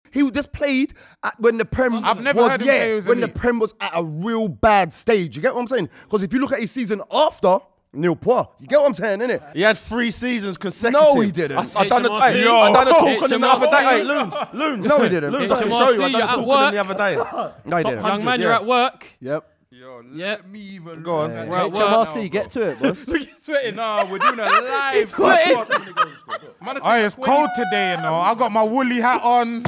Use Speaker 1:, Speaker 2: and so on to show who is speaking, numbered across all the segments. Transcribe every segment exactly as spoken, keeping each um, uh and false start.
Speaker 1: He just played at when the Prem
Speaker 2: I've never
Speaker 1: was,
Speaker 2: heard him
Speaker 1: yeah,
Speaker 2: say he was
Speaker 1: when the
Speaker 2: elite.
Speaker 1: Prem was at a real bad stage. You get what I'm saying? Because if you look at his season after, Neil Poir, you get what I'm saying, innit?
Speaker 3: He had three seasons consecutive.
Speaker 1: No, he didn't.
Speaker 3: I, I done the,
Speaker 4: H M R C.
Speaker 3: hey, I done the talk on him the other day. Hey,
Speaker 4: H M R C.
Speaker 3: Loons, Loons.
Speaker 1: No, he didn't.
Speaker 3: Loons, I can
Speaker 4: H M
Speaker 3: show
Speaker 4: R C,
Speaker 3: you. I done
Speaker 4: you're
Speaker 3: the
Speaker 4: at
Speaker 3: talk on
Speaker 4: work.
Speaker 3: him the other day.
Speaker 1: No, he didn't.
Speaker 4: Young man, you're at work.
Speaker 1: Yep.
Speaker 5: Yo,
Speaker 4: Yep.
Speaker 5: let me even
Speaker 3: Go on.
Speaker 5: look at
Speaker 4: We're at
Speaker 6: H
Speaker 4: work
Speaker 6: M R
Speaker 4: now,
Speaker 6: C, get to it, boss.
Speaker 4: Sweating.
Speaker 5: Nah, we're doing a live.
Speaker 4: He's sweating.
Speaker 5: Man,
Speaker 2: Oh, it's cold today, you know. I got my woolly hat on.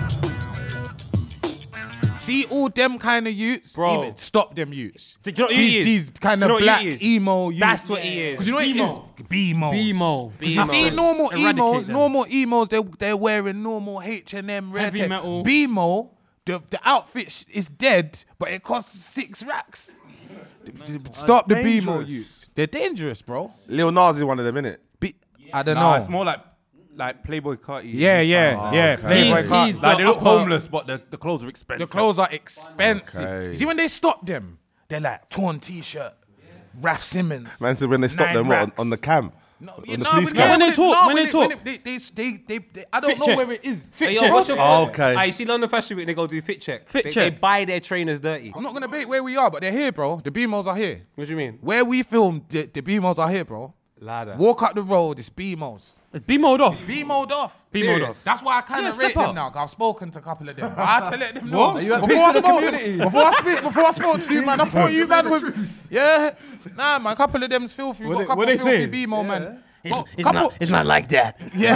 Speaker 2: See all them kind of youths,
Speaker 4: Bro.
Speaker 2: even stop them youths.
Speaker 4: Do you know what he
Speaker 2: these,
Speaker 4: is?
Speaker 2: these kind
Speaker 4: Do you know
Speaker 2: of
Speaker 4: what
Speaker 2: black
Speaker 4: he is?
Speaker 2: emo youths.
Speaker 4: That's what he is.
Speaker 2: Because you know what it is? B-mo.
Speaker 4: B-mo.
Speaker 2: You see
Speaker 4: B-mo.
Speaker 2: normal
Speaker 4: Eradicate
Speaker 2: emos,
Speaker 4: them.
Speaker 2: normal emos, they, they're wearing normal H and M, red
Speaker 4: Heavy
Speaker 2: tape.
Speaker 4: metal.
Speaker 2: B-mo, the, the outfit sh- is dead, but it costs six racks. Stop the B-mo
Speaker 1: dangerous.
Speaker 2: youths. They're dangerous, bro.
Speaker 3: Lil Nas is one of them, innit?
Speaker 2: B- I don't
Speaker 5: Nah,
Speaker 2: know.
Speaker 5: it's more like like Playboy Carti.
Speaker 2: Yeah, yeah, yeah. Playboy
Speaker 4: He's-
Speaker 2: Carti.
Speaker 4: he's
Speaker 5: Like they
Speaker 4: the
Speaker 5: look
Speaker 4: upper-
Speaker 5: homeless, but the, the clothes are expensive.
Speaker 2: The clothes are expensive.
Speaker 3: Okay.
Speaker 2: You see, when they stop them, they're like torn t-shirt, Raf Simmons.
Speaker 3: Man said when they stopped
Speaker 2: nine
Speaker 3: them what, on,
Speaker 2: racks.
Speaker 3: on the cam.
Speaker 2: No,
Speaker 3: on
Speaker 2: yeah,
Speaker 3: the
Speaker 2: no,
Speaker 3: police
Speaker 2: but
Speaker 3: cam.
Speaker 2: yeah,
Speaker 4: When they
Speaker 2: it-
Speaker 4: talk,
Speaker 2: no,
Speaker 4: when they talk.
Speaker 2: They, they, they, they, they, I don't
Speaker 4: Fit
Speaker 2: know
Speaker 4: check.
Speaker 2: where it is.
Speaker 4: Fit
Speaker 7: Hey, yo,
Speaker 4: check.
Speaker 7: what's your
Speaker 3: Oh, okay.
Speaker 7: Hey, you see London Fashion Week, they go do fit check.
Speaker 4: Fit
Speaker 7: they,
Speaker 4: check.
Speaker 7: they buy their trainers dirty.
Speaker 2: I'm not gonna debate where we are, but they're here, bro. The B-mos are here.
Speaker 7: What do you mean?
Speaker 2: Where we filmed, the, the B-mos are here, bro.
Speaker 7: Ladder.
Speaker 2: Walk up the road, it's B-mos.
Speaker 4: It's B-mo'd off.
Speaker 2: B-mo'd off.
Speaker 7: B-mo'd off.
Speaker 2: That's why I kind
Speaker 4: Yeah,
Speaker 2: of
Speaker 4: step
Speaker 2: rate them
Speaker 4: up.
Speaker 2: now, because I've spoken to a couple of them. I had to let them know.
Speaker 4: What? Are you
Speaker 2: before,
Speaker 6: peace
Speaker 2: I
Speaker 6: with the
Speaker 2: spoke
Speaker 6: community?
Speaker 2: to, before, I speak, before I spoke to you, man, I thought you, man, was... Yeah. Nah, man, a couple of them's filthy. We've
Speaker 4: What
Speaker 2: got a
Speaker 4: they-
Speaker 2: couple
Speaker 4: what they
Speaker 2: of filthy
Speaker 4: say?
Speaker 2: B-mo, man.
Speaker 4: It's,
Speaker 2: But
Speaker 4: it's
Speaker 2: couple-
Speaker 4: not. It's not like that.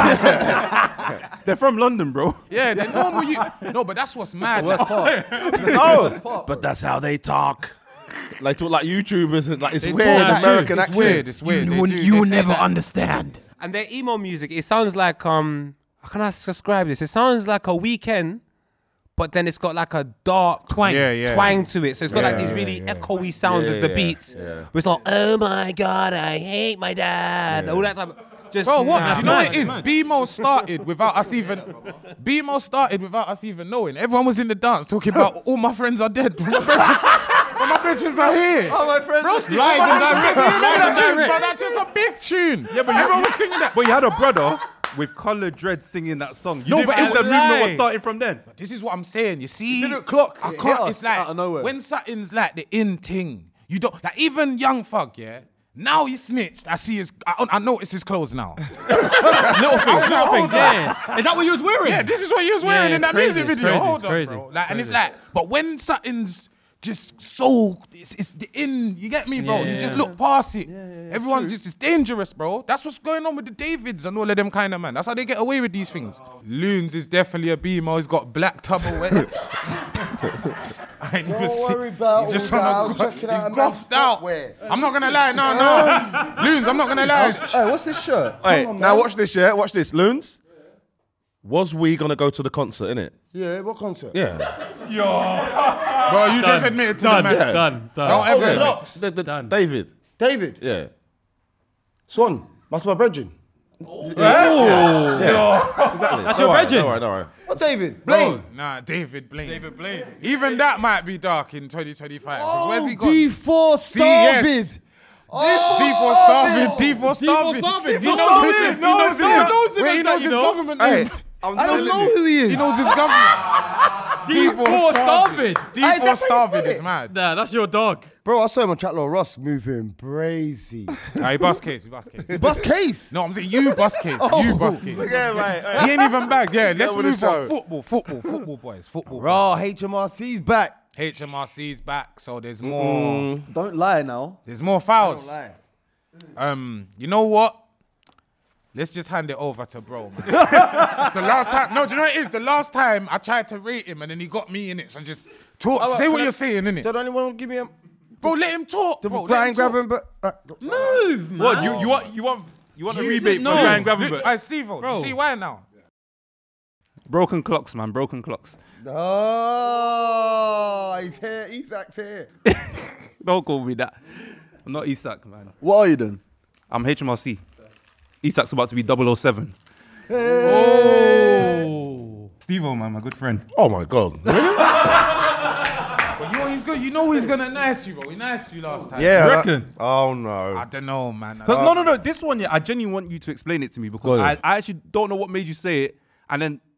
Speaker 5: They're from London, bro.
Speaker 2: Yeah, they're normal. You no, but that's what's mad.
Speaker 6: Worst part.
Speaker 3: No, but that's how they talk. Like talk like YouTubers and like it's
Speaker 2: They
Speaker 3: weird
Speaker 2: talk that
Speaker 3: American
Speaker 2: shit.
Speaker 3: accents.
Speaker 2: It's weird. It's weird. They do- they say that.
Speaker 4: understand.
Speaker 7: And their emo music, it sounds like um. How can I describe this? It sounds like a Weekend, but then it's got like a dark
Speaker 4: Twang.
Speaker 2: Yeah, yeah.
Speaker 7: twang to it. So it's got like
Speaker 3: Yeah,
Speaker 7: these really
Speaker 3: yeah.
Speaker 7: echoey sounds
Speaker 3: Yeah,
Speaker 7: as the
Speaker 3: yeah,
Speaker 7: beats.
Speaker 3: yeah.
Speaker 7: But it's like, oh my god, I hate my dad. All that type of, just
Speaker 2: Bro, what?
Speaker 7: nah,
Speaker 2: you know
Speaker 7: man.
Speaker 2: what it is? B-mo started without us even. B-mo started without us even knowing. Everyone was in the dance talking about all my friends are dead. All my brethren, all my brethren are here.
Speaker 6: Oh, my friends.
Speaker 2: Broski,
Speaker 4: Live and direct.
Speaker 2: you know
Speaker 4: Live
Speaker 2: that
Speaker 4: and
Speaker 2: tune,
Speaker 4: direct.
Speaker 2: but that's just a big tune.
Speaker 5: Yeah, but you-
Speaker 2: everyone was singing that.
Speaker 5: But you had a brother with coloured dread singing that song. You
Speaker 2: No,
Speaker 5: didn't
Speaker 2: but
Speaker 5: think
Speaker 2: it
Speaker 5: the
Speaker 2: was
Speaker 5: movement was
Speaker 7: live.
Speaker 5: starting from then.
Speaker 2: This is what I'm saying. You see,
Speaker 6: didn't clock.
Speaker 2: I
Speaker 6: It
Speaker 2: can't.
Speaker 6: hit
Speaker 2: It's
Speaker 6: us
Speaker 2: like
Speaker 6: out of nowhere.
Speaker 2: when something's like the in thing. You don't like even Young Thug. Yeah. Now he snitched. I see his. I, I notice his clothes now.
Speaker 4: Little things. Little things. Yeah. Is that what you was wearing?
Speaker 2: Yeah, this is what he was wearing
Speaker 4: Yeah,
Speaker 2: in
Speaker 4: it's
Speaker 2: that
Speaker 4: crazy,
Speaker 2: music
Speaker 4: it's
Speaker 2: video.
Speaker 4: crazy,
Speaker 2: Hold
Speaker 4: it's
Speaker 2: on,
Speaker 4: crazy,
Speaker 2: bro.
Speaker 4: it's
Speaker 2: Like, and it's
Speaker 4: crazy.
Speaker 2: like, but when something's just so, it's, it's the in. You get me, bro?
Speaker 4: Yeah,
Speaker 2: you just
Speaker 4: yeah.
Speaker 2: look past it. Everyone's just it's dangerous, bro. That's what's going on with the Davids and all of them kind of man. That's how they get away with these things. Loons is definitely a B-mo. He's got black Tupperware. I ain't even
Speaker 1: Don't
Speaker 2: see-
Speaker 1: worry about
Speaker 2: he's just
Speaker 1: all
Speaker 2: on
Speaker 1: that.
Speaker 2: a
Speaker 1: I was
Speaker 2: go-
Speaker 1: checking out
Speaker 2: he's
Speaker 1: a man's
Speaker 2: goffed out.
Speaker 1: footwear.
Speaker 2: I'm not gonna lie, no, no. Loons, I'm not gonna lie.
Speaker 6: Hey, what's this shirt?
Speaker 3: Hey,
Speaker 1: on,
Speaker 3: now
Speaker 1: man.
Speaker 3: watch this, yeah? Watch this. Loons, was we gonna go to the concert, innit?
Speaker 1: Yeah, what concert?
Speaker 3: Yeah.
Speaker 2: Bro, you just admitted to
Speaker 4: Done.
Speaker 2: the man.
Speaker 4: Done. Done.
Speaker 2: Don't
Speaker 1: Oh,
Speaker 2: ever.
Speaker 1: the locks.
Speaker 3: The, the,
Speaker 4: Done.
Speaker 3: David.
Speaker 1: David.
Speaker 3: Yeah.
Speaker 1: Swan. That's my brethren.
Speaker 3: Exactly.
Speaker 4: That's your
Speaker 3: Don't worry,
Speaker 4: brethren.
Speaker 3: Don't worry, don't worry.
Speaker 1: What David?
Speaker 2: Bro,
Speaker 1: Blaine.
Speaker 2: nah, David Blaine. David Blaine. Even that might be dark in twenty twenty-five. 'cause where's he gone?
Speaker 1: D four
Speaker 2: See, yes.
Speaker 1: Starvid.
Speaker 2: D four Starvin. D four Starvin.
Speaker 4: Starvin.
Speaker 2: He knows
Speaker 4: Starvin.
Speaker 2: his- he
Speaker 4: No,
Speaker 2: knows his
Speaker 4: no,
Speaker 2: gov-
Speaker 4: knows him
Speaker 2: Wait,
Speaker 4: as
Speaker 2: he
Speaker 4: that,
Speaker 2: knows
Speaker 4: you
Speaker 2: his
Speaker 4: know?
Speaker 2: government
Speaker 3: Hey,
Speaker 2: name.
Speaker 3: I'm
Speaker 1: I don't
Speaker 3: telling
Speaker 1: know
Speaker 3: you.
Speaker 1: who he is.
Speaker 2: He knows his government.
Speaker 4: D four Starvin.
Speaker 2: D
Speaker 1: Hey,
Speaker 2: four
Speaker 1: that's how you
Speaker 2: Starvin
Speaker 1: spell
Speaker 2: is
Speaker 1: it.
Speaker 2: mad.
Speaker 4: Nah, that's your dog.
Speaker 1: Bro, I saw him on Chatlaw Ross moving brazy.
Speaker 2: Nah, he bust case. He bust case.
Speaker 1: Bus case.
Speaker 2: No, I'm saying you bust case. You bust case.
Speaker 3: Yeah, mate.
Speaker 2: He ain't even back. Yeah, let's
Speaker 3: with the
Speaker 2: move on.
Speaker 3: show.
Speaker 2: Football, football, football, boys. Football.
Speaker 1: Raw, H M R C's back.
Speaker 2: H M R C's back, so there's more.
Speaker 6: Don't lie now.
Speaker 2: There's more fouls.
Speaker 1: Lie.
Speaker 2: Um, you know what? Let's just hand it over to bro, man. The last time, no, do you know what it is? The last time I tried to rate him and then he got me in it. So just talk,
Speaker 1: Oh,
Speaker 2: say
Speaker 1: can
Speaker 2: what
Speaker 1: I-
Speaker 2: you're saying, innit?
Speaker 1: Don't anyone give me a
Speaker 2: Bro, let him talk,
Speaker 1: the
Speaker 2: bro. let
Speaker 1: Brian
Speaker 2: him talk.
Speaker 1: grabbing, but uh,
Speaker 4: Move, man.
Speaker 5: What you you want you want you want a
Speaker 4: You
Speaker 5: rebate
Speaker 4: didn't
Speaker 5: for
Speaker 4: know.
Speaker 5: Ryan Gravenberg?
Speaker 2: Look, Hey, Steve-O,
Speaker 4: Bro.
Speaker 2: you see why now?
Speaker 5: Broken clocks, man. Broken clocks.
Speaker 1: oh, he's here. Isaac's here.
Speaker 5: Don't call me that. I'm not Isak, man.
Speaker 6: What are you then?
Speaker 5: I'm H M R C. Isak's about to be double oh seven.
Speaker 4: Oh.
Speaker 5: Steve-O, man, my good friend.
Speaker 3: Oh my God.
Speaker 2: But you know he's good. You know he's gonna nice you, bro. He nice you last time.
Speaker 3: Yeah.
Speaker 5: You
Speaker 3: that-
Speaker 5: reckon?
Speaker 3: Oh no.
Speaker 2: I don't know, man.
Speaker 5: 'Cause- no, no, no. This one, yeah, I genuinely want you to explain it to me because
Speaker 3: Go
Speaker 5: I,
Speaker 3: ahead.
Speaker 5: I actually don't know what made you say it. And then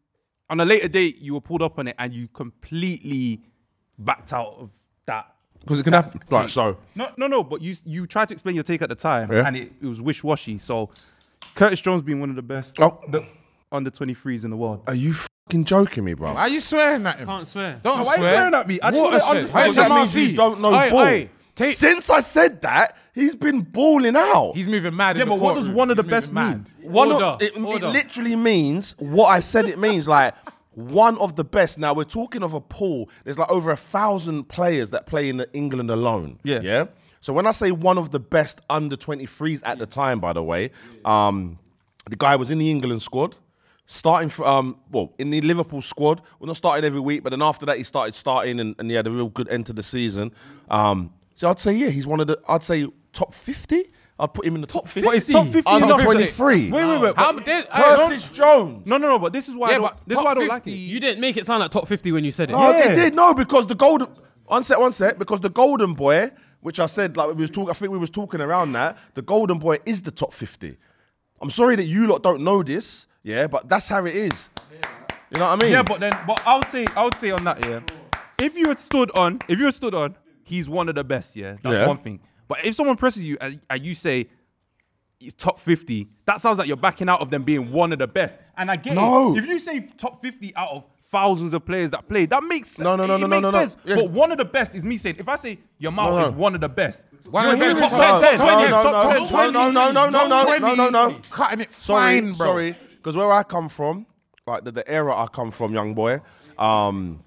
Speaker 5: on a later date, you were pulled up on it and you completely backed out of that.
Speaker 3: Because it can happen. Right, so.
Speaker 5: No, no, no. But you you tried to explain your take at the time,
Speaker 3: Yeah.
Speaker 5: and it, it was wish-washy. So, Curtis Jones being one of the best
Speaker 3: Oh.
Speaker 5: the under twenty-threes in the world.
Speaker 3: Are you fucking joking me, bro?
Speaker 2: Why are you swearing at him?
Speaker 4: Can't swear.
Speaker 2: Don't
Speaker 5: Why are you
Speaker 2: swear.
Speaker 5: swearing at me? I just
Speaker 2: Water
Speaker 5: wanna
Speaker 2: shed.
Speaker 5: understand.
Speaker 2: H
Speaker 3: That
Speaker 2: M R
Speaker 3: means
Speaker 2: C.
Speaker 3: you don't know
Speaker 2: Oi,
Speaker 3: ball.
Speaker 2: oi, take-
Speaker 3: Since I said that, he's been balling out.
Speaker 2: He's moving mad.
Speaker 5: Yeah,
Speaker 2: in the
Speaker 5: but what does
Speaker 2: courtroom.
Speaker 5: one of the
Speaker 2: He's
Speaker 5: best
Speaker 2: moving
Speaker 5: mean?
Speaker 2: mad.
Speaker 3: One
Speaker 4: Order,
Speaker 3: of, it, it
Speaker 4: order.
Speaker 3: literally means what I said it means. Like one of the best. Now we're talking of a pool. There's like over a thousand players that play in England alone.
Speaker 5: Yeah.
Speaker 3: Yeah. So when I say one of the best under twenty-threes at the time, by the way, um, the guy was in the England squad. Starting for, um, well, in the Liverpool squad. Well, not starting every week, but then after that he started starting and, and he had a real good end to the season. Um, so I'd say, yeah, he's one of the, I'd say top fifty. I'd put him in the top fifty.
Speaker 5: What is top fifty?
Speaker 3: Under
Speaker 5: enough?
Speaker 3: twenty-three.
Speaker 5: Wait, wait, wait.
Speaker 2: How
Speaker 5: but-
Speaker 2: did- I don't-
Speaker 3: Curtis Jones.
Speaker 5: No, no, no. But this is why.
Speaker 2: Yeah,
Speaker 5: I don't,
Speaker 2: but
Speaker 5: this is
Speaker 2: top
Speaker 5: why I don't like
Speaker 2: fifty
Speaker 5: it.
Speaker 4: You didn't make it sound like top fifty when you said it.
Speaker 3: No,
Speaker 5: Yeah.
Speaker 3: they did. No, because the golden, one sec, one sec, because the golden boy, which I said, like we was talking, I think we was talking around that, the golden boy is the top fifty. I'm sorry that you lot don't know this, yeah, but that's how it is. You know what I mean?
Speaker 5: Yeah, but then, but I would say, I would say on that, yeah. If you had stood on, if you had stood on, he's one of the best, yeah. That's
Speaker 3: Yeah.
Speaker 5: one thing. But if someone presses you and, and you say he's top fifty, that sounds like you're backing out of them being one of the best. And I get
Speaker 3: No.
Speaker 5: it. If you say top fifty out of thousands of players that play, that makes sense.
Speaker 3: No, no, no,
Speaker 5: it
Speaker 3: no,
Speaker 5: makes
Speaker 3: no, no, no.
Speaker 5: sense.
Speaker 3: Yeah.
Speaker 5: But one of the best is me saying, if I say Yamal
Speaker 3: No, no.
Speaker 5: is one of the best,
Speaker 2: One
Speaker 5: you're
Speaker 2: of the
Speaker 5: hearing
Speaker 2: best.
Speaker 5: top
Speaker 2: Top
Speaker 5: ten,
Speaker 2: ten,
Speaker 3: no,
Speaker 5: ten,
Speaker 3: no,
Speaker 5: top
Speaker 3: no,
Speaker 5: ten,
Speaker 3: no,
Speaker 5: twenty.
Speaker 3: no, no, no, no, no, no, no, no.
Speaker 2: Cutting it
Speaker 3: Sorry,
Speaker 2: fine, bro.
Speaker 3: sorry. Because where I come from, like the, the era I come from, young boy, um,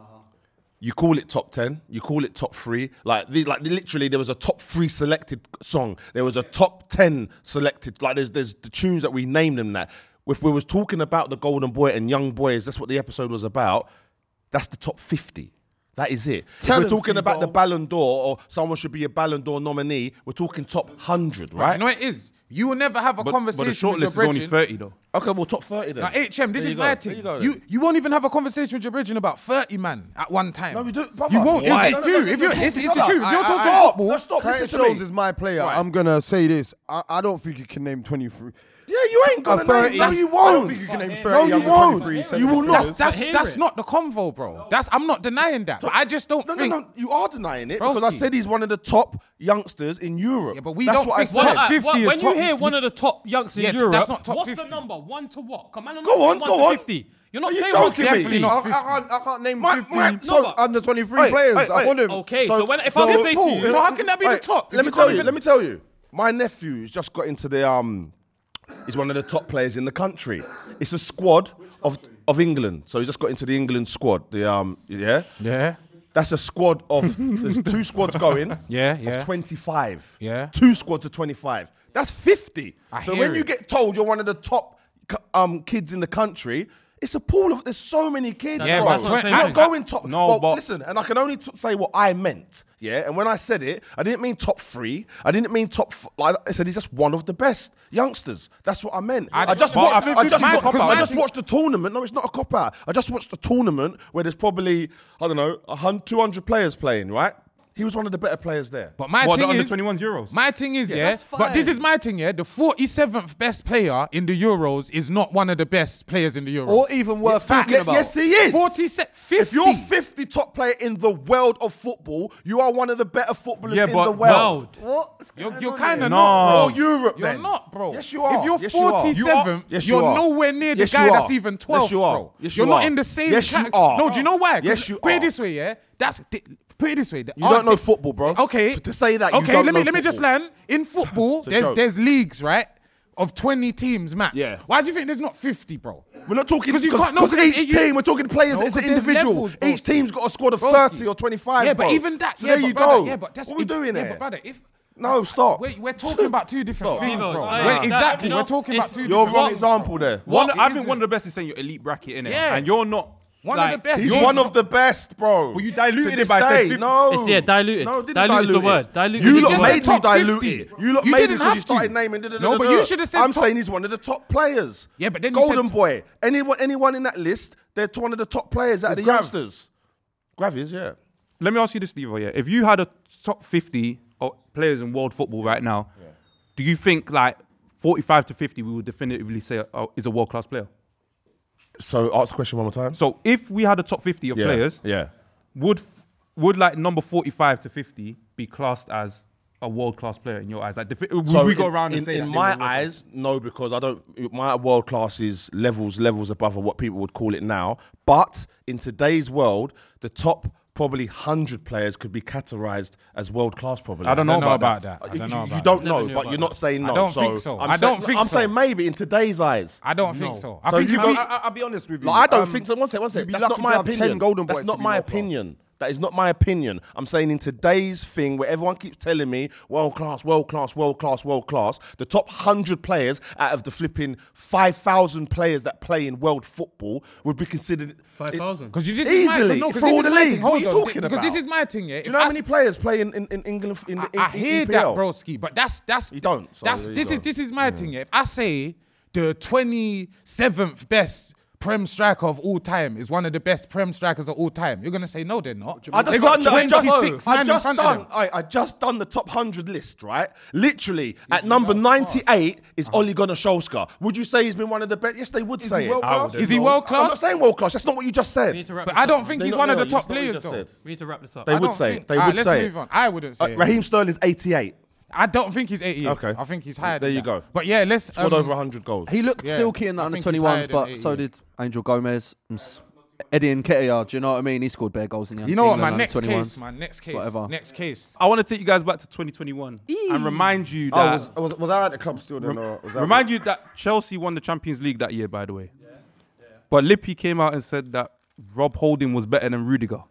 Speaker 3: you call it top ten, you call it top three. Like, the, like literally, there was a top three selected song. There was a top ten selected. Like, there's there's the tunes that we named them that. If we was talking about the Golden Boy and Young Boys, that's what the episode was about. That's the top fifty. That is it.
Speaker 1: Tell
Speaker 3: if we're
Speaker 1: them,
Speaker 3: talking about
Speaker 1: Steve-O.
Speaker 3: the Ballon d'Or or someone should be a Ballon d'Or nominee, we're talking top one hundred, right?
Speaker 2: You know what it is? You will never have a
Speaker 5: But, but
Speaker 2: conversation
Speaker 5: the short
Speaker 2: with your
Speaker 5: list is only
Speaker 2: brethren.
Speaker 5: thirty though.
Speaker 3: Okay, well, top thirty then.
Speaker 2: Now, H M, this
Speaker 3: There
Speaker 2: is
Speaker 3: you
Speaker 2: my
Speaker 3: go. There
Speaker 2: thing.
Speaker 3: you go then.
Speaker 2: You you won't even have a conversation with your brethren about thirty man at one time.
Speaker 3: No, we do- brother.
Speaker 2: You won't.
Speaker 3: Why?
Speaker 2: It's, it's
Speaker 3: No, no,
Speaker 2: true.
Speaker 3: no,
Speaker 2: If
Speaker 3: no,
Speaker 2: you're,
Speaker 3: no,
Speaker 2: it's,
Speaker 3: no,
Speaker 2: it's the
Speaker 3: no,
Speaker 2: truth. If you're
Speaker 3: I-
Speaker 2: talking
Speaker 3: I-
Speaker 2: football,
Speaker 3: no, stop.
Speaker 1: Curtis
Speaker 3: Listen to
Speaker 1: Jones
Speaker 3: me.
Speaker 1: is my player.
Speaker 3: Right.
Speaker 1: I'm gonna say this. I, I don't think you can name twenty-three.
Speaker 3: Yeah, you ain't gonna
Speaker 1: Uh, thirty.
Speaker 3: name. No, you
Speaker 1: I
Speaker 3: won't.
Speaker 1: don't think you can name
Speaker 3: No,
Speaker 1: thirty
Speaker 3: you
Speaker 1: under
Speaker 3: won't.
Speaker 1: twenty-three
Speaker 3: You will
Speaker 1: centre
Speaker 3: not.
Speaker 2: that's that's
Speaker 4: hear
Speaker 2: that's
Speaker 4: it.
Speaker 2: not the convo, bro. That's I'm not denying that, but I just don't
Speaker 3: No, no,
Speaker 2: think.
Speaker 3: no. You are denying it because I
Speaker 2: Broski.
Speaker 3: said he's one of the top youngsters in Europe.
Speaker 2: Yeah, but we
Speaker 3: That's
Speaker 2: don't
Speaker 3: what
Speaker 2: think
Speaker 3: I
Speaker 4: What,
Speaker 3: said.
Speaker 2: top
Speaker 4: uh,
Speaker 2: fifty
Speaker 4: what-
Speaker 2: is
Speaker 4: when
Speaker 2: top-
Speaker 4: you hear one of the top youngsters
Speaker 2: Yeah,
Speaker 4: in Europe,
Speaker 2: that's not top
Speaker 4: what's
Speaker 2: fifty.
Speaker 4: the number? One to what? Come on, I'm
Speaker 3: Go
Speaker 4: not
Speaker 3: on,
Speaker 4: saying
Speaker 3: go
Speaker 4: one to
Speaker 3: on.
Speaker 4: fifty. You're not
Speaker 3: Are you
Speaker 4: saying one to
Speaker 3: joking me?
Speaker 2: Definitely
Speaker 4: fifty.
Speaker 2: not.
Speaker 1: I, I, can't, I can't name
Speaker 3: My-
Speaker 1: fifty
Speaker 3: my-
Speaker 1: top
Speaker 4: no, but-
Speaker 1: under twenty-three
Speaker 3: Wait,
Speaker 1: players.
Speaker 3: wait,
Speaker 1: I
Speaker 3: wait.
Speaker 1: wouldn't.
Speaker 4: Okay,
Speaker 3: So-
Speaker 4: so, when if
Speaker 3: so-
Speaker 4: I say to
Speaker 2: Cool.
Speaker 4: you,
Speaker 2: So how can that be the
Speaker 3: Wait,
Speaker 2: top?
Speaker 3: Let
Speaker 2: If
Speaker 3: me
Speaker 2: you
Speaker 3: tell
Speaker 2: can't
Speaker 3: you.
Speaker 2: even-
Speaker 3: Let me tell you. My nephew's just got into the um. He's one of the top players in the country. It's a squad of of England. So he's just got into the England squad. The um yeah.
Speaker 2: Yeah.
Speaker 3: That's a squad of there's two squads going.
Speaker 2: Yeah, yeah.
Speaker 3: Of twenty-five.
Speaker 2: Yeah.
Speaker 3: Two squads of twenty-five. That's fifty.
Speaker 2: I
Speaker 3: so
Speaker 2: hear
Speaker 3: when you
Speaker 2: it.
Speaker 3: get told you're one of the top cu- um kids in the country, it's a pool of there's so many kids.
Speaker 2: Yeah,
Speaker 3: bro.
Speaker 2: but
Speaker 3: You're
Speaker 2: twen-
Speaker 3: not
Speaker 2: I-
Speaker 3: going top.
Speaker 5: No,
Speaker 3: well,
Speaker 5: but-
Speaker 3: listen, and I can only t- say what I meant. Yeah, and when I said it, I didn't mean top three. I didn't mean top. F- like I said, he's just one of the best youngsters. That's what I meant. I,
Speaker 2: I-
Speaker 3: just
Speaker 2: but
Speaker 3: watched.
Speaker 2: I think
Speaker 3: I just,
Speaker 2: my-
Speaker 3: watched,
Speaker 2: because
Speaker 3: I
Speaker 2: my
Speaker 3: just
Speaker 2: thing-
Speaker 3: watched the tournament. No, it's not a cop out. I just watched a tournament where there's probably I don't know, a hun- two hundred players playing. Right? He was one of the better players there.
Speaker 2: But my
Speaker 5: What, the
Speaker 2: thing
Speaker 5: under
Speaker 2: is,
Speaker 5: twenty-ones Euros?
Speaker 2: my thing is, yeah.
Speaker 6: that's
Speaker 2: But this
Speaker 6: fine.
Speaker 2: is my thing, yeah. The forty-seventh best player in the Euros is not one of the best players in the Euros.
Speaker 6: Or even worth talking
Speaker 3: yes,
Speaker 6: about.
Speaker 3: yes, he is.
Speaker 2: forty-seven, fifty.
Speaker 3: If you're fifty top player in the world of football, you are one of the better footballers
Speaker 5: Yeah,
Speaker 3: in
Speaker 5: but-
Speaker 3: the world.
Speaker 6: What?
Speaker 2: You're, you're kind of
Speaker 5: No.
Speaker 2: not, bro.
Speaker 3: Or Europe,
Speaker 2: You're
Speaker 3: then.
Speaker 2: not, bro.
Speaker 3: Yes, you are.
Speaker 2: If you're
Speaker 3: Yes, you are.
Speaker 2: forty-seventh,
Speaker 3: Yes, you
Speaker 2: you're
Speaker 3: are.
Speaker 2: nowhere near the
Speaker 3: Yes,
Speaker 2: guy
Speaker 3: you
Speaker 2: that's
Speaker 3: are.
Speaker 2: even twelfth,
Speaker 3: Yes, you are.
Speaker 2: bro.
Speaker 3: Yes,
Speaker 2: you're
Speaker 3: you
Speaker 2: not
Speaker 3: are.
Speaker 2: in the same
Speaker 3: Yes, you
Speaker 2: cate-
Speaker 3: are.
Speaker 2: No, do you know why? 'Cause
Speaker 3: Yes, you
Speaker 2: Put
Speaker 3: are.
Speaker 2: it this way, yeah. That's th- put it this way. the-
Speaker 3: You don't know
Speaker 2: the-
Speaker 3: football, bro.
Speaker 2: Okay.
Speaker 3: To- to say that, you
Speaker 2: Okay,
Speaker 3: don't
Speaker 2: let me
Speaker 3: know
Speaker 2: let me just
Speaker 3: football.
Speaker 2: land. In football,
Speaker 3: a
Speaker 2: there's
Speaker 3: joke.
Speaker 2: there's leagues, right? Of twenty teams max.
Speaker 3: Yeah.
Speaker 2: Why do you think there's not fifty, bro?
Speaker 3: We're not talking
Speaker 2: 'Cause you
Speaker 3: because
Speaker 2: can't- no, 'cause
Speaker 3: each
Speaker 2: it's- you-
Speaker 3: team. We're talking players.
Speaker 2: No,
Speaker 3: it's an
Speaker 2: 'cause there's
Speaker 3: individual.
Speaker 2: levels,
Speaker 3: Each
Speaker 2: broski.
Speaker 3: team's got a squad of
Speaker 2: Broski.
Speaker 3: thirty or twenty-five.
Speaker 2: Yeah, but
Speaker 3: bro.
Speaker 2: even that.
Speaker 3: So
Speaker 2: yeah,
Speaker 3: there
Speaker 2: but
Speaker 3: you
Speaker 2: brother,
Speaker 3: go.
Speaker 2: Yeah, but that's
Speaker 3: what we
Speaker 2: it's-
Speaker 3: doing
Speaker 2: yeah,
Speaker 3: there.
Speaker 2: but brother, if
Speaker 3: No, stop.
Speaker 2: we're, we're talking about two different
Speaker 3: Stop.
Speaker 2: things,
Speaker 4: Steve-O,
Speaker 2: bro.
Speaker 4: I-
Speaker 2: We're-
Speaker 4: that-
Speaker 2: exactly,
Speaker 4: you know,
Speaker 2: we're talking
Speaker 4: if-
Speaker 2: about two
Speaker 3: You're
Speaker 2: different
Speaker 3: wrong
Speaker 2: things.
Speaker 3: example there.
Speaker 5: One,
Speaker 2: What
Speaker 5: I
Speaker 2: is
Speaker 5: think
Speaker 2: it?
Speaker 5: one of the best is saying your elite bracket, innit?
Speaker 2: Yeah.
Speaker 5: And you're not.
Speaker 2: One
Speaker 5: like,
Speaker 2: of the best.
Speaker 3: He's
Speaker 2: You're-
Speaker 3: one of the best, bro.
Speaker 5: Well, you diluted
Speaker 3: To
Speaker 5: it
Speaker 3: this
Speaker 5: by saying
Speaker 3: day.
Speaker 5: fifty.
Speaker 3: No.
Speaker 4: It's- yeah, diluted.
Speaker 3: No, didn't
Speaker 4: Diluted is the
Speaker 3: dilute
Speaker 4: word.
Speaker 3: it.
Speaker 4: Diluted.
Speaker 3: You
Speaker 4: You
Speaker 3: lot
Speaker 4: just
Speaker 2: said
Speaker 3: made me
Speaker 2: top
Speaker 3: dilute
Speaker 2: fifty.
Speaker 3: it. You lot
Speaker 2: You
Speaker 3: made
Speaker 2: didn't
Speaker 3: me because
Speaker 2: have
Speaker 3: you
Speaker 2: to.
Speaker 3: started naming. da-da-da-da.
Speaker 2: No, but you should have said
Speaker 3: I'm
Speaker 2: top-
Speaker 3: saying he's one of the top players.
Speaker 2: Yeah, but then you
Speaker 3: Golden
Speaker 2: said-
Speaker 3: Boy. Anyone, anyone in that list, they're one of the top players out of the
Speaker 5: Grav.
Speaker 3: youngsters. Gravies, yeah.
Speaker 5: Let me ask you this, Steve. Yeah, if you had a top fifty of players in world football right now, do you think like forty-five to fifty we would definitively say uh, is a world class player?
Speaker 3: So ask the question one more time.
Speaker 5: So if we had a top fifty of
Speaker 3: yeah.
Speaker 5: players,
Speaker 3: Yeah.
Speaker 5: would would like number forty-five to fifty be classed as a world class player in your eyes? Like, would
Speaker 3: So
Speaker 5: we go
Speaker 3: in-
Speaker 5: around
Speaker 3: in,
Speaker 5: and say
Speaker 3: in
Speaker 5: that they
Speaker 3: my
Speaker 5: were world class?
Speaker 3: eyes, no, because I don't. My world class is levels, levels above of what people would call it now. But in today's world, the top probably hundred players could be categorized as world class. Probably.
Speaker 5: I don't know,
Speaker 2: I don't know
Speaker 5: about,
Speaker 2: about
Speaker 5: that.
Speaker 2: that. I
Speaker 3: You,
Speaker 2: don't know
Speaker 3: you
Speaker 2: about
Speaker 3: don't
Speaker 2: that.
Speaker 3: know,
Speaker 4: Never knew
Speaker 3: but
Speaker 4: about
Speaker 3: you're
Speaker 4: that.
Speaker 3: not saying no.
Speaker 2: I don't
Speaker 3: so
Speaker 2: think so.
Speaker 3: I'm
Speaker 2: I don't
Speaker 3: saying,
Speaker 2: think
Speaker 3: I'm
Speaker 2: so.
Speaker 3: saying maybe in today's eyes.
Speaker 2: I don't think so. I
Speaker 3: So
Speaker 2: think
Speaker 3: you
Speaker 2: if
Speaker 3: be-
Speaker 2: we,
Speaker 1: I, I, I'll be honest with you.
Speaker 3: Like, I don't
Speaker 1: Um,
Speaker 3: think so. One second, one second.
Speaker 1: be
Speaker 3: That's
Speaker 1: lucky
Speaker 3: not
Speaker 1: to
Speaker 3: my
Speaker 1: have ten
Speaker 3: opinion.
Speaker 1: golden
Speaker 3: That's
Speaker 1: boys
Speaker 3: not
Speaker 1: to be
Speaker 3: my
Speaker 1: world class.
Speaker 3: opinion. That is not my opinion. I'm saying in today's thing where everyone keeps telling me world class, world class, world class, world class, the top one hundred players out of the flipping five thousand players that play in world football would be considered
Speaker 4: five thousand.
Speaker 2: because you just
Speaker 3: Easily,
Speaker 2: no,
Speaker 3: for
Speaker 2: this
Speaker 3: all
Speaker 2: is
Speaker 3: the
Speaker 2: my
Speaker 3: leagues.
Speaker 2: thing.
Speaker 3: What
Speaker 2: Hold
Speaker 3: are you
Speaker 2: on,
Speaker 3: talking
Speaker 2: because this
Speaker 3: about?
Speaker 2: is my thing. Yeah,
Speaker 3: Do you know how many players play in, in, in England in the in,
Speaker 2: I, I
Speaker 3: in
Speaker 2: hear
Speaker 3: E P
Speaker 2: that,
Speaker 3: L?
Speaker 2: broski, but that's that's
Speaker 3: You don't, so
Speaker 2: that's
Speaker 3: there you
Speaker 2: this
Speaker 3: go.
Speaker 2: is this is my thing. Yeah. If I say the twenty-seventh best Prem striker of all time is one of the best Prem strikers of all time, you're gonna say no, they're not.
Speaker 3: I just
Speaker 2: They got
Speaker 3: done, the- I just,
Speaker 2: twenty-six
Speaker 3: I
Speaker 2: man in
Speaker 3: just
Speaker 2: front of
Speaker 3: done,
Speaker 2: them.
Speaker 3: I, I just done the top one hundred list, right? Literally, at number ninety-eight is Ole Gunnar Solskjaer. Would you say he's been one of the best? Yes, they would say
Speaker 1: he
Speaker 3: it.
Speaker 1: world class?
Speaker 2: Is he world
Speaker 3: I'm not
Speaker 2: class?
Speaker 3: saying world class. That's not what you just said.
Speaker 4: We need to wrap
Speaker 2: But
Speaker 4: this
Speaker 2: I don't
Speaker 4: up.
Speaker 2: think
Speaker 3: They
Speaker 2: he's
Speaker 3: not-
Speaker 2: one of
Speaker 3: no,
Speaker 2: the
Speaker 3: you
Speaker 2: top
Speaker 3: just know what you
Speaker 2: players
Speaker 3: just
Speaker 2: though.
Speaker 3: said.
Speaker 4: We need to wrap this up.
Speaker 3: They
Speaker 2: I
Speaker 3: would
Speaker 2: don't
Speaker 3: say
Speaker 2: think-
Speaker 3: it. They
Speaker 2: Alright,
Speaker 3: would
Speaker 2: let's
Speaker 3: say
Speaker 2: move
Speaker 3: it.
Speaker 2: on. I wouldn't say
Speaker 3: Uh,
Speaker 2: it.
Speaker 3: Raheem Sterling's eighty-eight.
Speaker 2: I don't think he's eighty-eight.
Speaker 3: Okay.
Speaker 2: I think he's higher.
Speaker 3: There
Speaker 2: than
Speaker 3: you
Speaker 2: that.
Speaker 3: go.
Speaker 2: But yeah, let's.
Speaker 3: Scored
Speaker 2: um,
Speaker 3: over one hundred goals.
Speaker 6: He looked
Speaker 2: Yeah,
Speaker 6: silky in the
Speaker 2: I
Speaker 6: under
Speaker 2: think he's higher
Speaker 6: twenty-ones,
Speaker 2: than
Speaker 6: but
Speaker 2: eighty,
Speaker 6: so
Speaker 2: yeah.
Speaker 6: did Angel Gomez and S- Eddie Nketiah. Do you know what I mean? He scored bare goals in the
Speaker 2: You know what? My
Speaker 6: England
Speaker 2: next
Speaker 6: under twenty-ones.
Speaker 2: case, my next case,
Speaker 6: Whatever.
Speaker 2: next case.
Speaker 5: I want to take you guys back to twenty twenty-one and remind you
Speaker 1: Oh,
Speaker 5: that
Speaker 1: was, was, was I at the club still then? Or was that
Speaker 5: remind you that Chelsea won the Champions League that year, by the way. But Lippi came out and said that Rob Holding was better than Rudiger.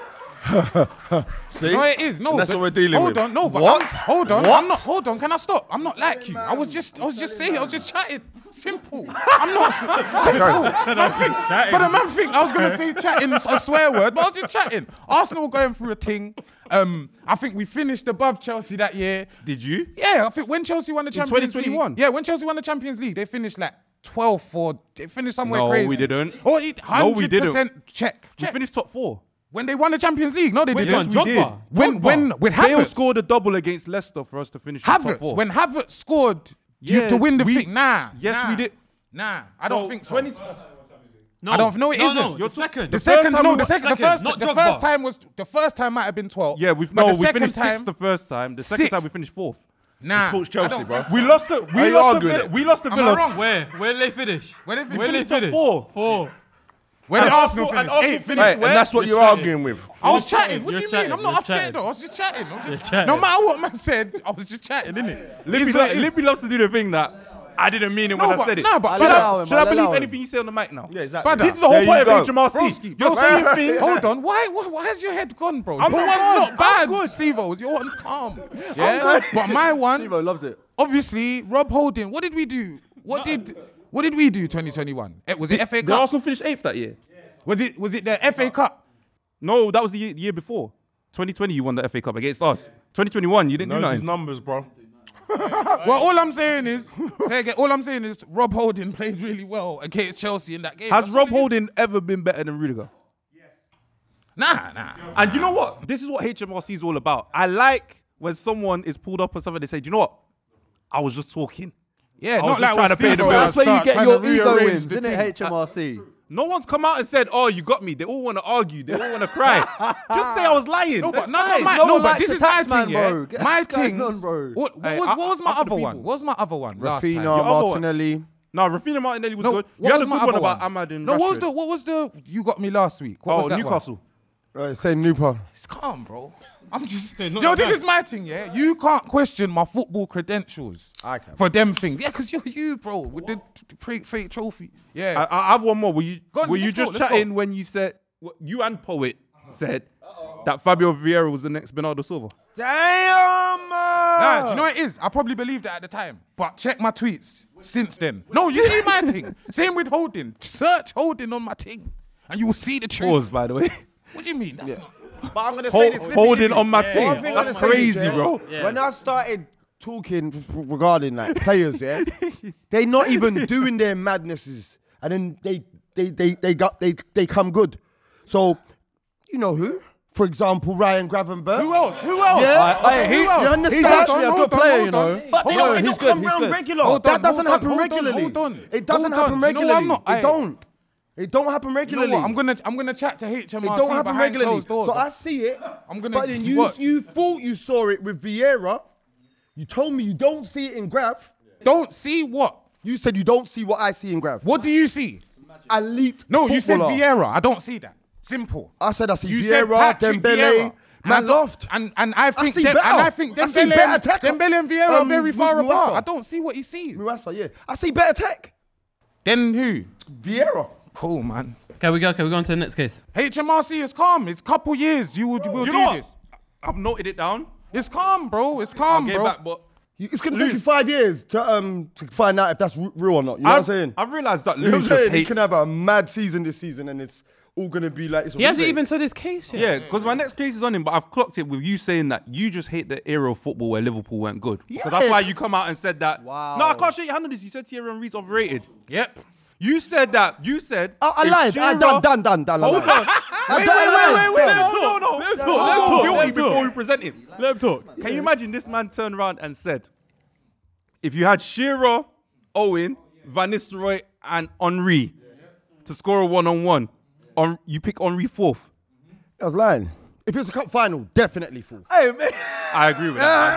Speaker 3: See?
Speaker 2: No, it is. No,
Speaker 3: And that's
Speaker 2: but-
Speaker 3: what we're dealing
Speaker 2: hold
Speaker 3: with.
Speaker 2: on, no, but
Speaker 3: What?
Speaker 2: I'm- hold on,
Speaker 3: What?
Speaker 2: I'm not. Hold on, can I stop? I'm not like you. I was just, I was just saying, I was just chatting. Simple. I'm not simple. Man think, but the man think I was gonna say chatting a swear word, but I was just chatting. Arsenal were going through a thing. Um, I think we finished above Chelsea that year.
Speaker 5: Did you?
Speaker 2: Yeah, I think when Chelsea won the Champions
Speaker 5: twenty twenty-one?
Speaker 2: League. Yeah, when Chelsea won the Champions League, they finished like twelfth or they finished somewhere
Speaker 5: No,
Speaker 2: crazy.
Speaker 5: we didn't.
Speaker 2: Oh, it,
Speaker 5: No, we didn't.
Speaker 2: one hundred percent check.
Speaker 5: We
Speaker 2: check.
Speaker 5: finished top four.
Speaker 2: When they won the Champions League, no, they
Speaker 4: Wait,
Speaker 2: didn't.
Speaker 4: yes,
Speaker 5: we
Speaker 4: Drogba.
Speaker 5: did.
Speaker 2: When, when, with
Speaker 5: Bale
Speaker 2: Havertz.
Speaker 5: scored a double against Leicester for us to finish in top
Speaker 2: Havertz,
Speaker 5: four.
Speaker 2: when Havertz scored you-
Speaker 5: Yeah,
Speaker 2: to win the
Speaker 5: we-
Speaker 2: thing, nah.
Speaker 5: Yes,
Speaker 2: nah,
Speaker 5: we did.
Speaker 2: Nah, I don't think so.
Speaker 4: No,
Speaker 2: I don't know it
Speaker 4: no,
Speaker 2: isn't.
Speaker 4: No,
Speaker 2: You're
Speaker 4: the second.
Speaker 2: The second,
Speaker 5: time
Speaker 2: no,
Speaker 5: we
Speaker 2: the
Speaker 5: won-
Speaker 2: second, the
Speaker 4: second,
Speaker 2: first,
Speaker 4: not
Speaker 2: the
Speaker 4: Drogba.
Speaker 2: first time was the first time might have been twelve.
Speaker 5: Yeah, we've
Speaker 2: but
Speaker 5: no,
Speaker 2: the
Speaker 5: we
Speaker 2: second
Speaker 5: finished
Speaker 2: time,
Speaker 5: sixth the first time. The second
Speaker 2: Sixth.
Speaker 5: time we finished fourth.
Speaker 2: Nah,
Speaker 3: Sports
Speaker 2: I
Speaker 3: Chelsea,
Speaker 2: don't
Speaker 3: bro.
Speaker 2: think-
Speaker 5: We lost the we
Speaker 3: Are you
Speaker 5: lost the
Speaker 3: arguing
Speaker 5: Villa,
Speaker 3: it?
Speaker 5: we lost the
Speaker 2: Am I
Speaker 5: Villa.
Speaker 2: wrong?
Speaker 4: Where? Where did they finish?
Speaker 2: Where did we
Speaker 4: Where
Speaker 2: finish
Speaker 4: did they
Speaker 2: top
Speaker 4: finish?
Speaker 5: four.
Speaker 4: Four.
Speaker 2: Where did
Speaker 5: And
Speaker 2: Arsenal
Speaker 5: Arsenal-
Speaker 2: finish?
Speaker 5: and Arsenal
Speaker 2: Eighth,
Speaker 5: finished
Speaker 3: Hey, and
Speaker 5: where?
Speaker 3: that's what
Speaker 4: You're
Speaker 3: you're
Speaker 4: chatting.
Speaker 3: arguing with.
Speaker 2: I was
Speaker 4: You're
Speaker 2: chatting.
Speaker 4: chatting,
Speaker 2: What do
Speaker 4: you're
Speaker 2: you mean?
Speaker 4: chatting,
Speaker 2: I'm not
Speaker 4: you're
Speaker 2: upset
Speaker 4: chatting.
Speaker 2: though. I was just chatting. I was
Speaker 4: You're
Speaker 2: just,
Speaker 4: chatting.
Speaker 2: no matter what man said, I was just chatting, innit?
Speaker 5: Lippy,
Speaker 2: It's what it is.
Speaker 5: Lippy loves to do the thing that I didn't mean it
Speaker 2: No,
Speaker 5: when
Speaker 2: but-
Speaker 5: I said it.
Speaker 2: no, but-
Speaker 5: should
Speaker 6: allow
Speaker 5: I,
Speaker 6: him,
Speaker 5: should I
Speaker 6: I'll
Speaker 5: believe
Speaker 6: allow him.
Speaker 5: anything you say on the mic now?
Speaker 3: Yeah, exactly.
Speaker 2: Brother,
Speaker 5: This is the whole
Speaker 3: There
Speaker 5: point
Speaker 3: you
Speaker 5: of
Speaker 3: go.
Speaker 5: H M R C.
Speaker 2: Broski,
Speaker 5: You're
Speaker 2: Broski.
Speaker 5: saying things.
Speaker 2: Hold on. Why, why? Why has your head gone, bro?
Speaker 5: I'm
Speaker 2: Your
Speaker 5: not
Speaker 2: one's
Speaker 5: gone.
Speaker 2: not bad,
Speaker 5: I'm good.
Speaker 2: Stevo. Your one's calm. Yeah, but my one,
Speaker 1: Steve-O loves it.
Speaker 2: obviously, Rob Holding. What did we do? What did what did we do? twenty twenty-one. It was it F A
Speaker 5: Did
Speaker 2: Cup.
Speaker 5: Arsenal finish eighth that year?
Speaker 2: Was it was it the F A Cup?
Speaker 5: No, that was the year, the year before. twenty twenty, you won the F A Cup against us. twenty twenty-one, you didn't do
Speaker 3: Knows his
Speaker 5: nothing.
Speaker 3: numbers, bro.
Speaker 2: Well, all I'm saying is, say again, all I'm saying is, Rob Holding played really well against Chelsea in that game.
Speaker 5: Has
Speaker 2: That's
Speaker 5: Rob
Speaker 2: all it is.
Speaker 5: Holding ever been better than Rudiger?
Speaker 2: Nah, nah.
Speaker 5: And you know what? This is what H M R C is all about. I like when someone is pulled up on something, they say, do you know what? I was just talking.
Speaker 2: Yeah,
Speaker 5: was
Speaker 2: not
Speaker 5: just
Speaker 2: like
Speaker 5: trying
Speaker 2: what
Speaker 5: to pay
Speaker 2: Steve
Speaker 5: the
Speaker 2: was
Speaker 5: bills.
Speaker 6: That's where you
Speaker 2: start
Speaker 6: get
Speaker 2: trying
Speaker 6: your
Speaker 2: to
Speaker 6: ego
Speaker 2: rearrange
Speaker 6: wins,
Speaker 2: the
Speaker 6: isn't it?
Speaker 2: thing.
Speaker 6: H M R C.
Speaker 5: No one's come out and said, oh, you got me. They all want to argue. They all want to cry. Just say I was lying.
Speaker 2: No,
Speaker 5: That's
Speaker 2: but no, no,
Speaker 5: fine.
Speaker 2: my,
Speaker 6: No
Speaker 2: no,
Speaker 6: one
Speaker 2: but
Speaker 6: likes
Speaker 2: this
Speaker 6: a
Speaker 2: is my
Speaker 6: tax man,
Speaker 2: thing, yeah.
Speaker 6: bro. Get-
Speaker 2: My
Speaker 6: what's going
Speaker 2: thing.
Speaker 6: on, bro?
Speaker 2: What, what
Speaker 5: Hey,
Speaker 2: was,
Speaker 5: up-
Speaker 2: what was my
Speaker 5: up to the
Speaker 2: other one?
Speaker 5: people.
Speaker 2: What was my other one? last time?
Speaker 1: Rafinha,
Speaker 5: Your other one.
Speaker 1: Martinelli.
Speaker 5: No, Rafinha Martinelli was
Speaker 2: No,
Speaker 5: good.
Speaker 2: what
Speaker 5: You had
Speaker 2: was
Speaker 5: a
Speaker 2: my
Speaker 5: good one
Speaker 2: other
Speaker 5: about
Speaker 2: one?
Speaker 5: Ahmad and
Speaker 2: No, what was
Speaker 5: Rashford.
Speaker 2: the what was the you got me last week? What
Speaker 5: Oh,
Speaker 2: was that
Speaker 5: Newcastle.
Speaker 2: One?
Speaker 1: Right, say Newport.
Speaker 2: It's calm, bro. I'm just.
Speaker 4: not
Speaker 2: Yo,
Speaker 4: that
Speaker 2: this
Speaker 4: bad.
Speaker 2: is my thing, yeah. You can't question my football credentials.
Speaker 1: I can.
Speaker 2: For them things, yeah, because you're you, bro, with the, the fake, fake trophy. Yeah.
Speaker 5: I, I have one more. Were you
Speaker 2: Go on,
Speaker 5: were you
Speaker 2: let's go,
Speaker 5: just
Speaker 2: let's
Speaker 5: chatting
Speaker 2: go.
Speaker 5: when you said well, you and Poet said that Fabio Vieira was the next Bernardo Silva?
Speaker 1: Damn!
Speaker 2: Nah, do you know what it is? I probably believed it at the time. But check my tweets since then. No, you see my thing. Same with Holding. Search Holding on my thing. And you will see the truth.
Speaker 5: Pause, by the way.
Speaker 2: What do you mean? That's not.
Speaker 1: But I'm gonna say
Speaker 5: Hold,
Speaker 1: this. Lippy,
Speaker 5: holding
Speaker 1: Lippy.
Speaker 5: on my
Speaker 4: Yeah.
Speaker 5: team.
Speaker 1: One thing I'm
Speaker 5: That's
Speaker 1: gonna say
Speaker 5: crazy,
Speaker 1: is, yeah,
Speaker 5: bro.
Speaker 4: Yeah.
Speaker 1: When I started talking f- regarding like players, yeah, they not even doing their madnesses, and then they they they they got they they come good. So, you know who? For example, Ryan Gravenberch.
Speaker 2: Who else? Who else?
Speaker 1: Yeah,
Speaker 6: Hey, he-
Speaker 2: Who else?
Speaker 1: you understand?
Speaker 6: He's actually a
Speaker 2: Hold
Speaker 6: good
Speaker 2: on,
Speaker 6: player,
Speaker 2: hold
Speaker 6: you know.
Speaker 2: on.
Speaker 1: But they
Speaker 6: Hold
Speaker 1: don't,
Speaker 6: on,
Speaker 1: they
Speaker 6: he's
Speaker 1: don't
Speaker 6: good,
Speaker 1: come
Speaker 6: he's
Speaker 1: round
Speaker 6: good.
Speaker 1: regular.
Speaker 2: Hold
Speaker 1: that
Speaker 2: on,
Speaker 1: doesn't
Speaker 2: hold on,
Speaker 1: happen
Speaker 2: hold on,
Speaker 1: regularly.
Speaker 2: hold on.
Speaker 1: It doesn't
Speaker 2: Hold
Speaker 1: happen
Speaker 2: on. Do you know
Speaker 1: regularly.
Speaker 2: what I'm not-
Speaker 1: It
Speaker 2: I-
Speaker 1: don't. It don't happen
Speaker 2: You know
Speaker 1: regularly.
Speaker 2: what? I'm gonna I'm gonna chat to H M R C
Speaker 1: It don't happen
Speaker 2: behind
Speaker 1: regularly.
Speaker 2: closed doors.
Speaker 1: So I see it.
Speaker 2: I'm gonna
Speaker 1: But then
Speaker 2: see
Speaker 1: you,
Speaker 2: what-
Speaker 1: you thought you saw it with Vieira. You told me you don't see it in Grav.
Speaker 2: Don't see what?
Speaker 1: You said you don't see what I see in Grav.
Speaker 2: What do you see?
Speaker 1: Elite
Speaker 2: No, you said
Speaker 1: footballer.
Speaker 2: Vieira. I don't see that. Simple.
Speaker 1: I said I see
Speaker 2: You said
Speaker 1: Vieira,
Speaker 2: Patrick
Speaker 1: Dembele,
Speaker 2: Vieira. And I
Speaker 1: man
Speaker 2: don't-
Speaker 1: loft.
Speaker 2: And and I think
Speaker 1: see
Speaker 2: Dem-
Speaker 1: better.
Speaker 2: and I think
Speaker 1: I see
Speaker 2: Dembele,
Speaker 1: better
Speaker 2: and,
Speaker 1: tech.
Speaker 2: Dembele and Vieira are
Speaker 1: Um,
Speaker 2: very far
Speaker 1: Musa.
Speaker 2: apart. I don't see what he sees.
Speaker 1: Muasa, yeah. I see better tech.
Speaker 2: Then who?
Speaker 1: Vieira.
Speaker 2: Cool, man.
Speaker 4: Okay, we go. Okay, we go on to the next case.
Speaker 2: H M R C is calm. It's couple years. You will, will
Speaker 5: you
Speaker 2: do
Speaker 5: know what?
Speaker 2: this.
Speaker 5: I've noted it down.
Speaker 2: It's calm, bro. It's
Speaker 5: I'll
Speaker 2: calm,
Speaker 5: get
Speaker 2: bro.
Speaker 5: back, but
Speaker 1: You- It's going to take you five years to um to find out if that's r- real or not. You know
Speaker 5: I've,
Speaker 1: what I'm saying?
Speaker 5: I've realised that
Speaker 1: You know
Speaker 5: Luke
Speaker 1: what I'm
Speaker 5: just
Speaker 1: saying? He
Speaker 5: hates.
Speaker 1: can have a mad season this season and it's all going to be like... It's
Speaker 4: He hasn't
Speaker 1: horrific.
Speaker 4: even said his case yet.
Speaker 5: Yeah, because my next case is on him, but I've clocked it with you saying that you just hate the era of football where Liverpool weren't good. Because that's
Speaker 1: Yeah.
Speaker 5: why you come out and said that.
Speaker 6: Wow.
Speaker 5: No, I can't shake your hand on this. You said Thierry Henry's overrated.
Speaker 2: Yep.
Speaker 5: You said that. You said.
Speaker 1: I, I
Speaker 5: if
Speaker 1: lied. I
Speaker 5: Shearer-
Speaker 1: done, done, done, done. I
Speaker 5: Hold
Speaker 1: lied.
Speaker 5: on.
Speaker 1: I
Speaker 5: Wait,
Speaker 1: done- I
Speaker 5: wait, wait,
Speaker 1: lied.
Speaker 5: wait, wait.
Speaker 1: Done.
Speaker 5: No, no, no.
Speaker 4: Let him talk, let him talk,
Speaker 5: Guilty
Speaker 4: let him talk.
Speaker 5: before we present him.
Speaker 4: Let him talk.
Speaker 5: Can you imagine this man turned around and said, if you had Shearer, Owen, Van Nistelrooy, and Henry to score a one-on-one, on you pick Henry fourth.
Speaker 1: I was lying. If it's a cup final, definitely full.
Speaker 5: Hey, man. I agree with that.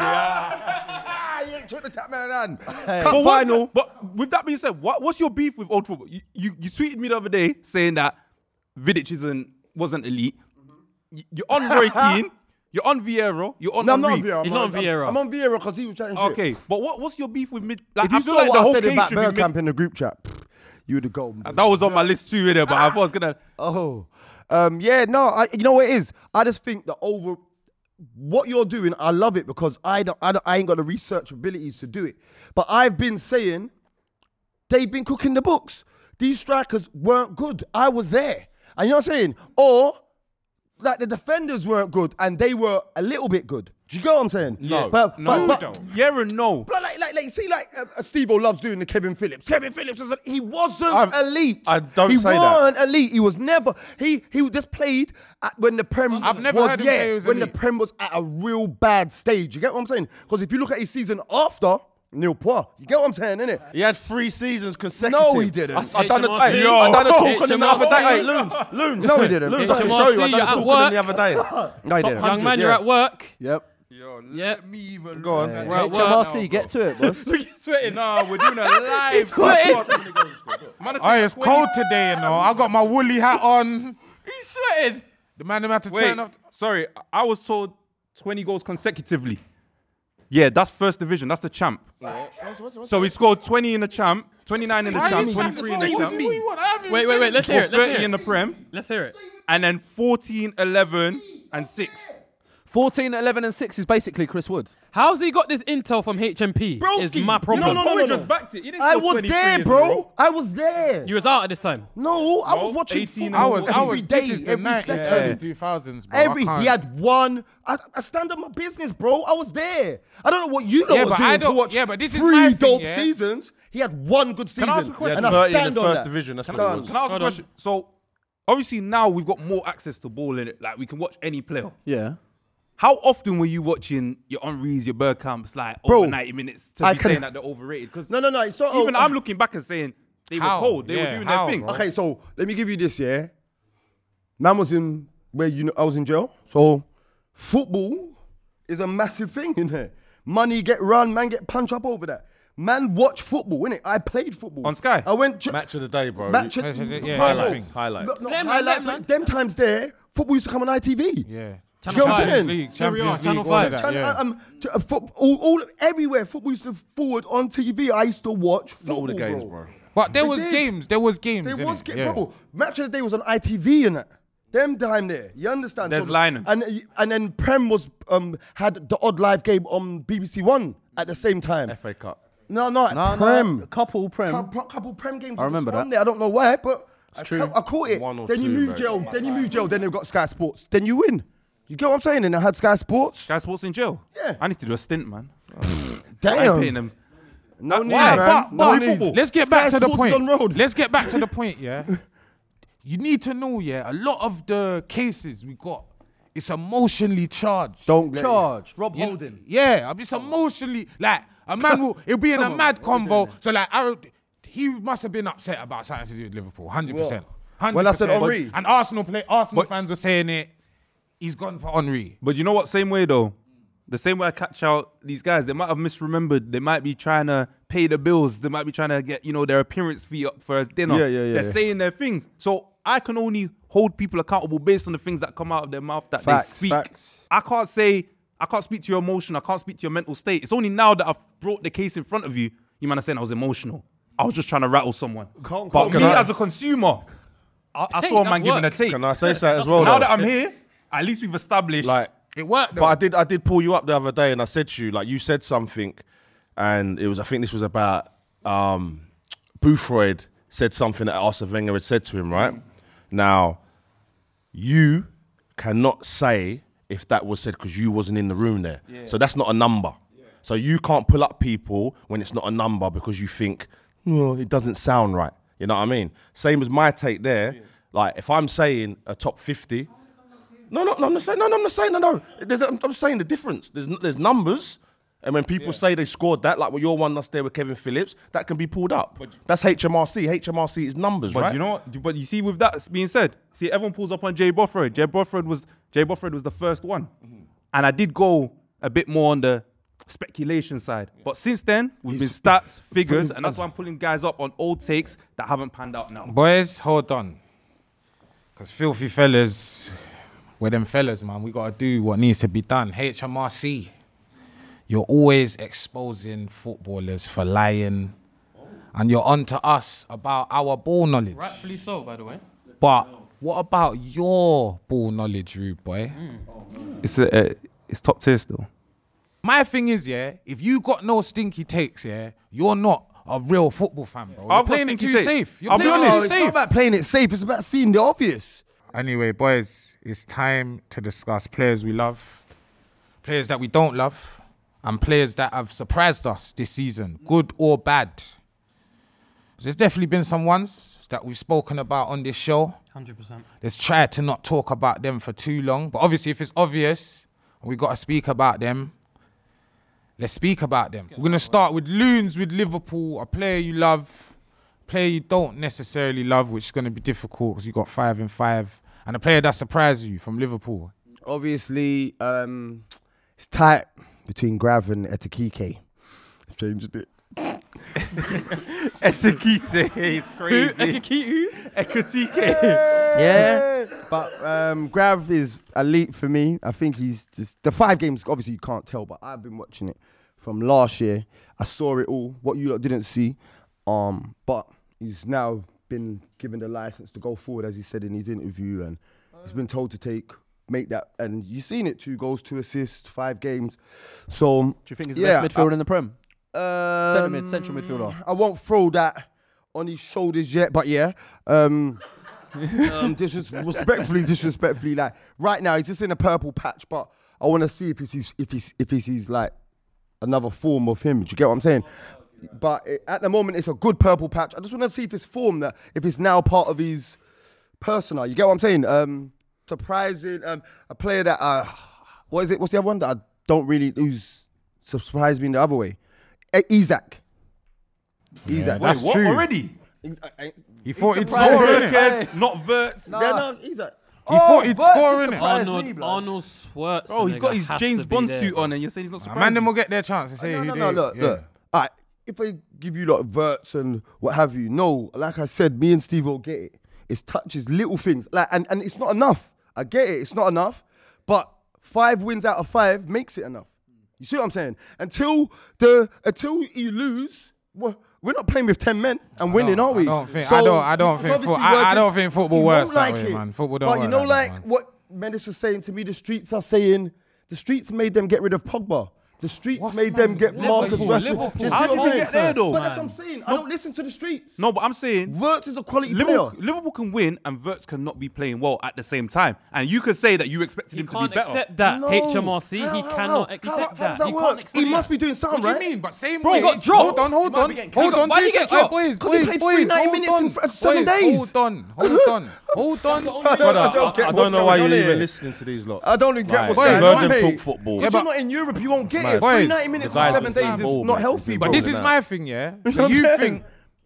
Speaker 1: Ah, you ain't trying to tap man on.
Speaker 5: But
Speaker 1: Cup
Speaker 5: what's-
Speaker 1: final.
Speaker 5: But with that being said, what, what's your beef with old football? You, you you tweeted me the other day saying that Vidic isn't wasn't elite. You- You're on Roy Keane. You're on Vieira. You're on
Speaker 1: No, I'm not on
Speaker 5: Henry.
Speaker 1: Vieira.
Speaker 4: He's
Speaker 1: I'm
Speaker 4: not on Vieira.
Speaker 1: I'm on Vieira because he was chatting shit.
Speaker 5: Okay, but what, what's your beef with mid? Like,
Speaker 1: If you
Speaker 5: I feel
Speaker 1: saw
Speaker 5: like
Speaker 1: what
Speaker 5: the
Speaker 1: I
Speaker 5: whole
Speaker 1: said
Speaker 5: case
Speaker 1: about
Speaker 5: should be mid.
Speaker 1: Bergkamp in the group chat, you would have gone.
Speaker 5: That was on my list too, innit? But I thought I was gonna.
Speaker 1: Oh, um, yeah, no, I, you know what it is? I just think that over what you're doing, I love it because I don't, I don't, I ain't got the research abilities to do it. But I've been saying they've been cooking the books. These strikers weren't good. I was there, and you know what I'm saying? Or like the defenders weren't good, and they were a little bit good. Do you get what I'm saying?
Speaker 5: No,
Speaker 1: but,
Speaker 5: no,
Speaker 1: but,
Speaker 5: no.
Speaker 1: but,
Speaker 5: Yeah and no.
Speaker 1: But like, like, like, see, like uh, Steve-O loves doing the Kevin Phillips. Kevin Phillips was, he wasn't
Speaker 3: I've-
Speaker 1: elite.
Speaker 3: I don't
Speaker 1: he
Speaker 3: say that.
Speaker 1: wasn't elite. He was never. He he just played at, when the Prem.
Speaker 2: I've never
Speaker 1: was,
Speaker 2: heard him
Speaker 1: yeah,
Speaker 2: say he was
Speaker 1: when
Speaker 2: elite.
Speaker 1: the Prem was at a real bad stage. You get what I'm saying? Because if you look at his season after Neil Poir, you get what I'm saying, innit?
Speaker 3: He had three seasons consecutive.
Speaker 1: No, he didn't.
Speaker 3: I, I done a,
Speaker 4: H M R C.
Speaker 3: hey, I done a talk on him the
Speaker 4: H M R
Speaker 3: other
Speaker 4: C.
Speaker 3: day. Hey, Loons, Loons.
Speaker 1: No, he didn't.
Speaker 3: Loons, I can
Speaker 4: H M
Speaker 3: show
Speaker 4: R
Speaker 3: you. I
Speaker 4: C,
Speaker 3: done a
Speaker 4: you're at
Speaker 3: talk on him the
Speaker 4: work.
Speaker 3: other day.
Speaker 1: No, he didn't.
Speaker 4: Young man, you're at work.
Speaker 6: Yep.
Speaker 5: Yo,
Speaker 4: Yep.
Speaker 5: let me even
Speaker 3: Go on.
Speaker 4: We're at
Speaker 6: H
Speaker 4: work.
Speaker 6: M R C, get to it, boss.
Speaker 4: Look, he's sweating.
Speaker 5: Nah, we're doing a live.
Speaker 4: He's sweating.
Speaker 5: Man,
Speaker 2: Oh, it's cold today, you know. I got my woolly hat on.
Speaker 4: He's sweating.
Speaker 2: The man them had to
Speaker 5: Wait,
Speaker 2: turn up.
Speaker 5: sorry, I was told twenty goals consecutively. Yeah, that's first division. That's the champ. So he scored twenty in the champ, twenty-nine in the
Speaker 2: Why
Speaker 5: champ,
Speaker 2: you
Speaker 5: twenty-three in the
Speaker 2: stay with
Speaker 5: champ,
Speaker 2: me? What have you
Speaker 4: Wait, wait, wait.
Speaker 2: said?
Speaker 4: Let's hear
Speaker 5: scored
Speaker 4: it. Let's
Speaker 5: thirty
Speaker 4: hear
Speaker 5: in
Speaker 4: it.
Speaker 5: the Prem,
Speaker 4: Let's hear it.
Speaker 5: and then fourteen, eleven, and six.
Speaker 6: fourteen, eleven, and six is basically Chris Wood.
Speaker 4: How's he got this intel from H M P? Is
Speaker 1: Broski.
Speaker 4: my problem.
Speaker 1: No, no, no,
Speaker 5: Probably
Speaker 1: no,
Speaker 5: just backed it. He didn't
Speaker 1: I
Speaker 5: score
Speaker 1: was
Speaker 5: twenty-three
Speaker 1: there,
Speaker 5: in a
Speaker 1: bro.
Speaker 5: row.
Speaker 1: I was there.
Speaker 4: You was out at this time.
Speaker 1: No, I was
Speaker 5: No,
Speaker 1: watching
Speaker 5: eighteen
Speaker 1: football
Speaker 2: I was, I was,
Speaker 1: every
Speaker 2: this
Speaker 1: day,
Speaker 2: is the
Speaker 1: every
Speaker 2: nineties,
Speaker 1: second.
Speaker 2: early two thousands, bro.
Speaker 1: Every
Speaker 2: I can't-
Speaker 1: he had one. I, I stand on my business, bro. I was there. I don't know what you lot
Speaker 2: Yeah,
Speaker 1: were
Speaker 2: but
Speaker 1: doing
Speaker 2: I
Speaker 1: to
Speaker 2: don't-
Speaker 1: watch
Speaker 2: yeah, but this is
Speaker 1: three
Speaker 2: my thing,
Speaker 1: dope
Speaker 2: yeah?
Speaker 1: seasons. He had one good season.
Speaker 5: I ask a question?
Speaker 1: And
Speaker 3: He had
Speaker 1: I
Speaker 3: thirty in
Speaker 1: stand
Speaker 3: the
Speaker 1: on
Speaker 3: first
Speaker 1: that.
Speaker 3: division. That's what
Speaker 1: Done.
Speaker 3: it was.
Speaker 5: Can I ask a
Speaker 4: Hold on.
Speaker 5: question? So, obviously now we've got more access to ball in it. Like we can watch any player.
Speaker 6: Yeah.
Speaker 5: How often were you watching your Henrys, your Bergkamps, like
Speaker 1: Bro,
Speaker 5: over ninety minutes to
Speaker 1: I
Speaker 5: be
Speaker 1: can-
Speaker 5: saying that they're overrated? Because
Speaker 1: No, no, no. It's not.
Speaker 5: even
Speaker 1: oh,
Speaker 5: I'm looking back and saying they
Speaker 2: How?
Speaker 5: were cold. They
Speaker 2: Yeah,
Speaker 5: were doing
Speaker 2: how,
Speaker 5: their thing.
Speaker 2: bro?
Speaker 1: Okay, so let me give you this. Yeah, man was in where you know I was in jail. So football is a massive thing in here. Money get run, man get punch up over that. Man watch football, innit? I played football
Speaker 5: On Sky?
Speaker 1: I went j-
Speaker 3: Match of the day, bro.
Speaker 1: match.
Speaker 2: Match of the- yeah,
Speaker 3: highlights.
Speaker 2: everything.
Speaker 3: Highlights.
Speaker 1: No, no,
Speaker 4: Them, man,
Speaker 1: highlights.
Speaker 4: them, man.
Speaker 1: Them times there, football used to come on I T V.
Speaker 2: Yeah.
Speaker 1: Do you get what I'm
Speaker 4: five.
Speaker 1: saying?
Speaker 2: League,
Speaker 4: Serie A,
Speaker 2: Champions
Speaker 4: Channel
Speaker 2: League, all
Speaker 4: five.
Speaker 2: of that,
Speaker 1: Channel-
Speaker 2: yeah.
Speaker 1: um, to, uh, foot, all, all everywhere football used to forward on T V. I used to watch
Speaker 3: Not
Speaker 1: football,
Speaker 3: all the games,
Speaker 1: bro.
Speaker 3: bro.
Speaker 2: But there
Speaker 1: They
Speaker 2: was
Speaker 1: did.
Speaker 2: games. There was games.
Speaker 1: There
Speaker 2: innit?
Speaker 1: was, ga-
Speaker 2: Yeah.
Speaker 1: bro. Match of the day was on I T V and that. Them time there, you understand?
Speaker 5: There's
Speaker 1: So-
Speaker 5: Lynham.
Speaker 1: and and then Prem was um had the odd live game on B B C One at the same time.
Speaker 3: F A Cup.
Speaker 1: No, no,
Speaker 6: No,
Speaker 1: Prem.
Speaker 6: no, couple Prem.
Speaker 1: Couple, couple Prem games.
Speaker 6: I remember
Speaker 1: just on
Speaker 6: that.
Speaker 1: There. I don't know why, but I,
Speaker 6: true.
Speaker 1: I, I caught it.
Speaker 3: One or
Speaker 1: Then you
Speaker 3: two,
Speaker 1: move
Speaker 3: mate.
Speaker 1: jail. Then you move jail. Then they've got Sky Sports. Then you win. You get what I'm saying? And I had Sky Sports.
Speaker 5: Sky Sports in jail.
Speaker 1: Yeah.
Speaker 5: I need to do a stint, man. I'm
Speaker 1: Damn.
Speaker 5: paying them.
Speaker 1: No need,
Speaker 2: Why?
Speaker 1: man.
Speaker 2: But,
Speaker 1: no
Speaker 2: but
Speaker 1: need.
Speaker 2: let's get
Speaker 1: Sky
Speaker 2: back to the
Speaker 1: Sports
Speaker 2: point.
Speaker 1: on road.
Speaker 2: Let's get back to the point, yeah. You need to know, yeah, a lot of the cases we got, it's emotionally charged.
Speaker 1: Don't let
Speaker 6: Charge. Rob
Speaker 2: You know-
Speaker 6: Holding.
Speaker 2: Yeah, I'm just emotionally like a man will it'll be in a mad convo. So like I, he must have been upset about something to do with Liverpool, hundred percent.
Speaker 1: When I said
Speaker 2: one hundred percent.
Speaker 1: Henry.
Speaker 2: And Arsenal play, Arsenal
Speaker 5: But-
Speaker 2: fans were saying it. He's gone for Henry.
Speaker 5: But you know what? Same way though. The same way I catch out these guys, they might have misremembered. They might be trying to pay the bills. They might be trying to get, you know, their appearance fee up for a dinner.
Speaker 1: Yeah, yeah, yeah,
Speaker 5: They're
Speaker 1: yeah.
Speaker 5: saying their things. So I can only hold people accountable based on the things that come out of their mouth that
Speaker 1: Facts,
Speaker 5: they speak.
Speaker 1: facts.
Speaker 5: I can't say, I can't speak to your emotion. I can't speak to your mental state. It's only now that I've brought the case in front of you, you man are saying I was emotional. I was just trying to rattle someone.
Speaker 1: Calm,
Speaker 5: But
Speaker 1: calm,
Speaker 5: me
Speaker 3: can I-
Speaker 5: as a consumer, I, I
Speaker 4: Hey,
Speaker 5: saw a
Speaker 4: that's
Speaker 5: man giving a
Speaker 4: work.
Speaker 5: take.
Speaker 3: Can I say something as well?
Speaker 5: Now
Speaker 3: though?
Speaker 5: that I'm here, at least we've established.
Speaker 3: like,
Speaker 2: It worked though.
Speaker 3: but I did, I did pull you up the other day, and I said to you, like, you said something, and it was, I think this was about um, Boothroyd said something that Arsene Wenger had said to him, right? Now, you cannot say if that was said because you wasn't in the room there. So that's not a number. So you can't pull up people when it's not a number because you think, well, it doesn't sound right. You know what I mean? Same as my take there. Like, if I'm saying a top fifty, no, no, no, I'm not saying, no, no, I'm not saying, no, no. There's, I'm, I'm saying the difference. There's, there's numbers, and when people say they scored that, like what your one that's there with Kevin Phillips, that can be pulled up. That's H M R C. H M R C is numbers,
Speaker 5: But
Speaker 3: right?
Speaker 5: you know what? But you see, with that being said, see, everyone pulls up on Jay Bothroyd. Jay Bothroyd was Jay Bothroyd was the first one, and I did go a bit more on the speculation side. But since then, we've been stats, figures, and that's why I'm pulling guys up on old takes that haven't panned out now.
Speaker 2: Boys, hold on. Because filthy fellas, we're them fellas, man. We got to do what needs to be done. H M R C, you're always exposing footballers for lying. And you're on to us about our ball knowledge.
Speaker 4: Rightfully so, by the way.
Speaker 2: But what about your ball knowledge, rude boy?
Speaker 5: It's a, uh, it's top tier still.
Speaker 2: My thing is, yeah, if you got no stinky takes, yeah, you're not a real football fan, bro. You're
Speaker 5: I've got
Speaker 2: playing it
Speaker 5: stinky
Speaker 2: too
Speaker 5: take.
Speaker 2: safe. You're
Speaker 5: I'll be
Speaker 2: playing
Speaker 5: honest.
Speaker 2: it
Speaker 1: No,
Speaker 2: too
Speaker 1: it's not
Speaker 2: safe.
Speaker 1: about playing it safe. It's about seeing the obvious.
Speaker 2: Anyway, boys, it's time to discuss players we love, players that we don't love, and players that have surprised us this season, good or bad. There's definitely been some ones that we've spoken about on this show.
Speaker 4: one hundred percent.
Speaker 2: Let's try to not talk about them for too long. But obviously, if it's obvious and we got to speak about them, let's speak about them. We're going to start with Loons with Liverpool, a player you love, a player you don't necessarily love, which is going to be difficult because you got five and five, and a player that surprised you from Liverpool.
Speaker 1: Obviously, um, it's tight between Grav and Etikike. I've changed it.
Speaker 5: Esekite is crazy.
Speaker 4: Ekikitu?
Speaker 5: Ekatike.
Speaker 1: Yeah, but um, Grav is elite for me. I think he's just the five games. Obviously, you can't tell, but I've been watching it from last year. I saw it all. What you lot didn't see, um, but he's now been given the license to go forward, as he said in his interview, and he's been told to take make that. And you've seen it: two goals, two assists, five games. So,
Speaker 6: Do you think he's the
Speaker 1: yeah,
Speaker 6: best midfielder in the Prem?
Speaker 1: Um,
Speaker 6: Centre mid, central midfielder.
Speaker 1: I won't throw that on his shoulders yet, but yeah. Um, um, disrespectfully, disrespectfully, like right now he's just in a purple patch, but I want to see if he's if he's if he's, he's like another form of him. Do you get what I'm saying? But it, at the moment, it's a good purple patch. I just want to see if it's form that if it's now part of his persona. You get what I'm saying? Um, surprising, um, a player that uh, what is it? What's the other one that I don't really who's surprised me in the other way? E- Isaac. Isaac.
Speaker 2: that's
Speaker 5: What
Speaker 2: true.
Speaker 5: already?
Speaker 1: He's- I- I-
Speaker 2: He thought he'd
Speaker 1: surprised
Speaker 2: score,
Speaker 1: me.
Speaker 2: innit?
Speaker 5: Workers, not verts.
Speaker 1: Nah, no, Isaac.
Speaker 2: He thought he'd
Speaker 1: Verts
Speaker 2: score,
Speaker 1: has
Speaker 2: innit?
Speaker 1: surprised
Speaker 4: Arnold,
Speaker 1: me, blood.
Speaker 4: Arnold Schwarzenegger.
Speaker 5: Oh, he's got his
Speaker 4: has
Speaker 5: James
Speaker 4: to be
Speaker 5: Bond
Speaker 4: there,
Speaker 5: suit
Speaker 4: bro.
Speaker 5: on, and you're saying he's not
Speaker 2: Man,
Speaker 5: surprised.
Speaker 2: them will get their chance to say
Speaker 1: No,
Speaker 2: who
Speaker 1: no,
Speaker 2: they-
Speaker 1: no, look,
Speaker 2: yeah.
Speaker 1: look. All right, if I give you like verts and what have you, no, like I said, me and Steve will get it. It's touches, little things, like, and, and it's not enough. I get it, it's not enough, but five wins out of five makes it enough. You see what I'm saying? Until the until you lose, well, we're not playing with ten men and winning,
Speaker 2: don't-
Speaker 1: are we?
Speaker 2: I don't think- I don't- I don't
Speaker 1: it's
Speaker 2: think
Speaker 1: obviously
Speaker 2: fo- I- I
Speaker 1: working.
Speaker 2: don't think football
Speaker 1: You
Speaker 2: works
Speaker 1: won't
Speaker 2: that way,
Speaker 1: it.
Speaker 2: man. Football don't
Speaker 1: But you
Speaker 2: work
Speaker 1: know,
Speaker 2: like
Speaker 1: like
Speaker 2: that, man.
Speaker 1: what Mendes was saying to me, the streets are saying the streets made them get rid of Pogba. The streets
Speaker 2: What's
Speaker 1: made
Speaker 2: man-
Speaker 1: them get
Speaker 2: Liverpool,
Speaker 1: Marcus
Speaker 2: Liverpool.
Speaker 1: Rashford.
Speaker 4: Liverpool.
Speaker 1: Do you see
Speaker 5: How
Speaker 1: what
Speaker 5: did
Speaker 1: I'm
Speaker 5: you
Speaker 1: saying?
Speaker 5: get there, though?
Speaker 1: But that's what I'm saying. I don't listen to the streets.
Speaker 5: No, but I'm saying
Speaker 1: Wirtz is a quality
Speaker 5: Liverpool,
Speaker 1: player.
Speaker 5: Liverpool can win and Wirtz cannot be playing well at the same time. And you could say that you expected
Speaker 4: He
Speaker 5: him to be
Speaker 4: can't
Speaker 5: better.
Speaker 4: accept that.
Speaker 1: No.
Speaker 4: H M R C,
Speaker 1: How-
Speaker 4: he
Speaker 1: how-
Speaker 4: cannot
Speaker 1: how-
Speaker 4: accept
Speaker 1: how,
Speaker 4: that.
Speaker 1: How does that
Speaker 4: he
Speaker 1: work?
Speaker 4: can't accept
Speaker 1: He must be doing something,
Speaker 2: What do
Speaker 1: right?
Speaker 2: you mean? But same
Speaker 4: Bro,
Speaker 2: way.
Speaker 4: he got dropped.
Speaker 2: Hold on, hold
Speaker 6: He might
Speaker 2: on,
Speaker 6: be getting
Speaker 2: hold
Speaker 6: kicked.
Speaker 2: on.
Speaker 4: Why did
Speaker 2: two
Speaker 4: he get
Speaker 2: seconds. Hey,
Speaker 4: dropped?
Speaker 2: boys,
Speaker 1: 'Cause he
Speaker 2: boys,
Speaker 1: played
Speaker 2: boys,
Speaker 1: three ninety
Speaker 2: hold
Speaker 1: minutes
Speaker 2: on.
Speaker 1: in f- seven
Speaker 2: Boys,
Speaker 1: days.
Speaker 2: Hold on, hold on, hold on.
Speaker 3: Brother, I,
Speaker 1: don't get
Speaker 3: I
Speaker 1: what's
Speaker 3: don't know why
Speaker 1: going
Speaker 3: you're
Speaker 1: on
Speaker 3: even
Speaker 1: here.
Speaker 3: listening to these lot.
Speaker 1: I don't even get what's
Speaker 2: Boys,
Speaker 1: going
Speaker 3: I've
Speaker 1: on.
Speaker 3: heard them
Speaker 1: Hey,
Speaker 3: talk football.
Speaker 1: Because you're not in Europe, you won't get it.
Speaker 2: Boys,
Speaker 1: Three ninety minutes
Speaker 3: the
Speaker 1: in
Speaker 3: guys
Speaker 1: seven
Speaker 3: with
Speaker 1: days
Speaker 3: the
Speaker 1: is
Speaker 3: ball,
Speaker 1: not
Speaker 3: man.
Speaker 1: healthy,
Speaker 3: But
Speaker 1: bro.
Speaker 2: But this
Speaker 3: than
Speaker 2: is
Speaker 3: that.
Speaker 2: my thing, yeah.
Speaker 1: know
Speaker 2: So
Speaker 1: what I'm
Speaker 2: you
Speaker 1: saying?
Speaker 2: think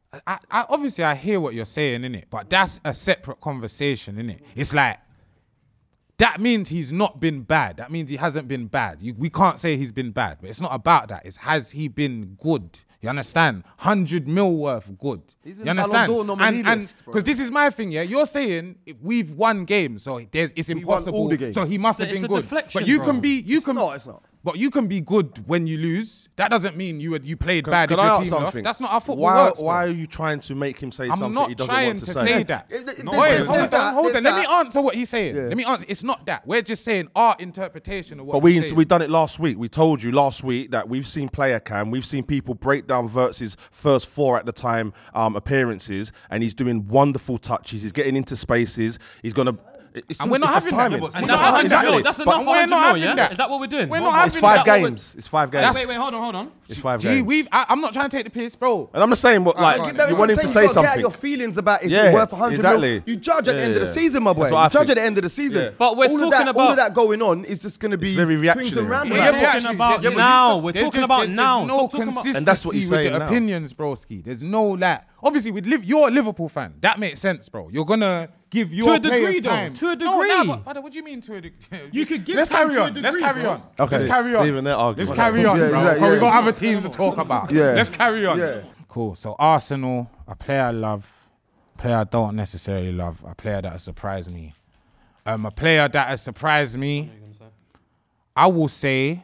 Speaker 2: I, I obviously I hear what you're saying, innit? But that's a separate conversation, innit? It's like that means he's not been bad. That means he hasn't been bad. You, we can't say he's been bad, but it's not about that. It's has he been good? You understand? Hundred mil worth good.
Speaker 6: He's
Speaker 2: you
Speaker 6: an
Speaker 2: understand?
Speaker 6: Ballon d'Or nominee
Speaker 2: and and
Speaker 6: list, bro.
Speaker 2: because this is my thing, yeah. You're saying if we've won games, so there's it's
Speaker 1: won
Speaker 2: impossible.
Speaker 1: all the games.
Speaker 2: So he must have
Speaker 4: It's
Speaker 2: been
Speaker 4: a
Speaker 2: good.
Speaker 4: deflection,
Speaker 2: But you
Speaker 4: bro.
Speaker 2: can be, you can.
Speaker 1: No, it's not.
Speaker 2: But you can be good when you lose. That doesn't mean you you played
Speaker 3: Can,
Speaker 2: bad
Speaker 3: can
Speaker 2: if
Speaker 3: I
Speaker 2: your
Speaker 3: ask
Speaker 2: team
Speaker 3: something?
Speaker 2: lost. That's not how football
Speaker 3: why,
Speaker 2: works.
Speaker 3: Why
Speaker 2: bro.
Speaker 3: are you trying to make him say
Speaker 2: I'm
Speaker 3: something
Speaker 2: not
Speaker 3: he doesn't
Speaker 2: trying
Speaker 3: want to,
Speaker 2: to
Speaker 3: say?
Speaker 2: say that.
Speaker 1: It- it-
Speaker 2: No,
Speaker 1: there's-
Speaker 2: wait,
Speaker 1: there's
Speaker 2: hold on,
Speaker 1: that,
Speaker 2: hold
Speaker 1: there's
Speaker 2: on. Let me
Speaker 1: that.
Speaker 2: answer what he's saying. Let me answer. It's not that. We're just saying our interpretation of what.
Speaker 3: But we
Speaker 2: he's saying.
Speaker 3: we done it last week. We told you last week that we've seen player cam. We've seen people break down Wirtz's first four at the time um, appearances, and he's doing wonderful touches. He's getting into spaces. He's gonna. It's,
Speaker 2: And we're not
Speaker 3: it's just
Speaker 2: having that.
Speaker 3: timing.
Speaker 2: We're
Speaker 4: And
Speaker 2: not
Speaker 4: that's
Speaker 2: having
Speaker 4: one hundred
Speaker 2: that.
Speaker 4: mil. That's
Speaker 2: But
Speaker 4: enough
Speaker 2: we're
Speaker 4: one hundred
Speaker 2: not
Speaker 4: mil,
Speaker 2: having
Speaker 4: yeah?
Speaker 2: that.
Speaker 4: Is that what we're doing?
Speaker 2: We're
Speaker 4: But-
Speaker 2: not
Speaker 4: but-
Speaker 2: having
Speaker 3: It's five
Speaker 4: that what we're-
Speaker 3: games. It's five
Speaker 2: That's-
Speaker 3: games.
Speaker 4: Wait, wait, hold on, hold on.
Speaker 3: It's five
Speaker 2: Gee,
Speaker 3: games.
Speaker 2: we've. I, I'm not trying to take the piss, bro.
Speaker 3: And I'm just saying, what like
Speaker 2: go on,
Speaker 3: you
Speaker 2: then.
Speaker 3: want him to say
Speaker 1: You gotta get out
Speaker 3: something.
Speaker 1: your feelings about if
Speaker 3: Yeah,
Speaker 1: it's worth one hundred
Speaker 3: exactly.
Speaker 1: mil. You judge at the
Speaker 3: Yeah,
Speaker 1: end of the
Speaker 3: yeah.
Speaker 1: season, my boy.
Speaker 3: That's
Speaker 1: You
Speaker 3: what I
Speaker 1: judge
Speaker 3: think.
Speaker 1: at the end of the season.
Speaker 3: Yeah.
Speaker 4: But we're
Speaker 1: all of
Speaker 4: talking
Speaker 1: that, all
Speaker 4: about-
Speaker 1: of that going on is just going to be
Speaker 3: very
Speaker 1: swings
Speaker 3: reactionary.
Speaker 1: and roundabouts.
Speaker 4: We're
Speaker 2: Yeah,
Speaker 4: talking
Speaker 2: actually,
Speaker 4: about
Speaker 2: yeah, but you
Speaker 4: now.
Speaker 2: said-
Speaker 4: We're
Speaker 2: there's
Speaker 4: talking
Speaker 2: just-
Speaker 4: about
Speaker 2: there's
Speaker 4: now.
Speaker 2: There's no
Speaker 4: Stop talking about-
Speaker 2: consistency
Speaker 3: And that's what he's
Speaker 2: with
Speaker 3: saying
Speaker 2: the
Speaker 3: now.
Speaker 2: opinions, broski. There's no like. Obviously, with live, you're a Liverpool fan. That makes sense, bro. You're gonna give your
Speaker 4: a degree,
Speaker 2: players
Speaker 4: though.
Speaker 2: time.
Speaker 4: To a
Speaker 2: No, nah,
Speaker 4: degree.
Speaker 2: but, brother, what do you mean to a degree?
Speaker 4: You could give
Speaker 2: Let's
Speaker 4: time
Speaker 2: carry
Speaker 4: to a
Speaker 2: on. Let's
Speaker 4: degree,
Speaker 2: carry
Speaker 4: bro.
Speaker 2: on.
Speaker 3: Okay.
Speaker 2: Let's carry on.
Speaker 3: Even their argument.
Speaker 2: Let's carry on,
Speaker 1: Yeah,
Speaker 2: bro.
Speaker 1: exactly,
Speaker 2: 'Cause we
Speaker 1: yeah.
Speaker 2: got other teams to talk about.
Speaker 1: Yeah.
Speaker 2: Let's carry on.
Speaker 1: Yeah.
Speaker 2: Cool. So Arsenal, a player I love, a player I don't necessarily love, a player that has surprised me. Um, a player that has surprised me, I will say,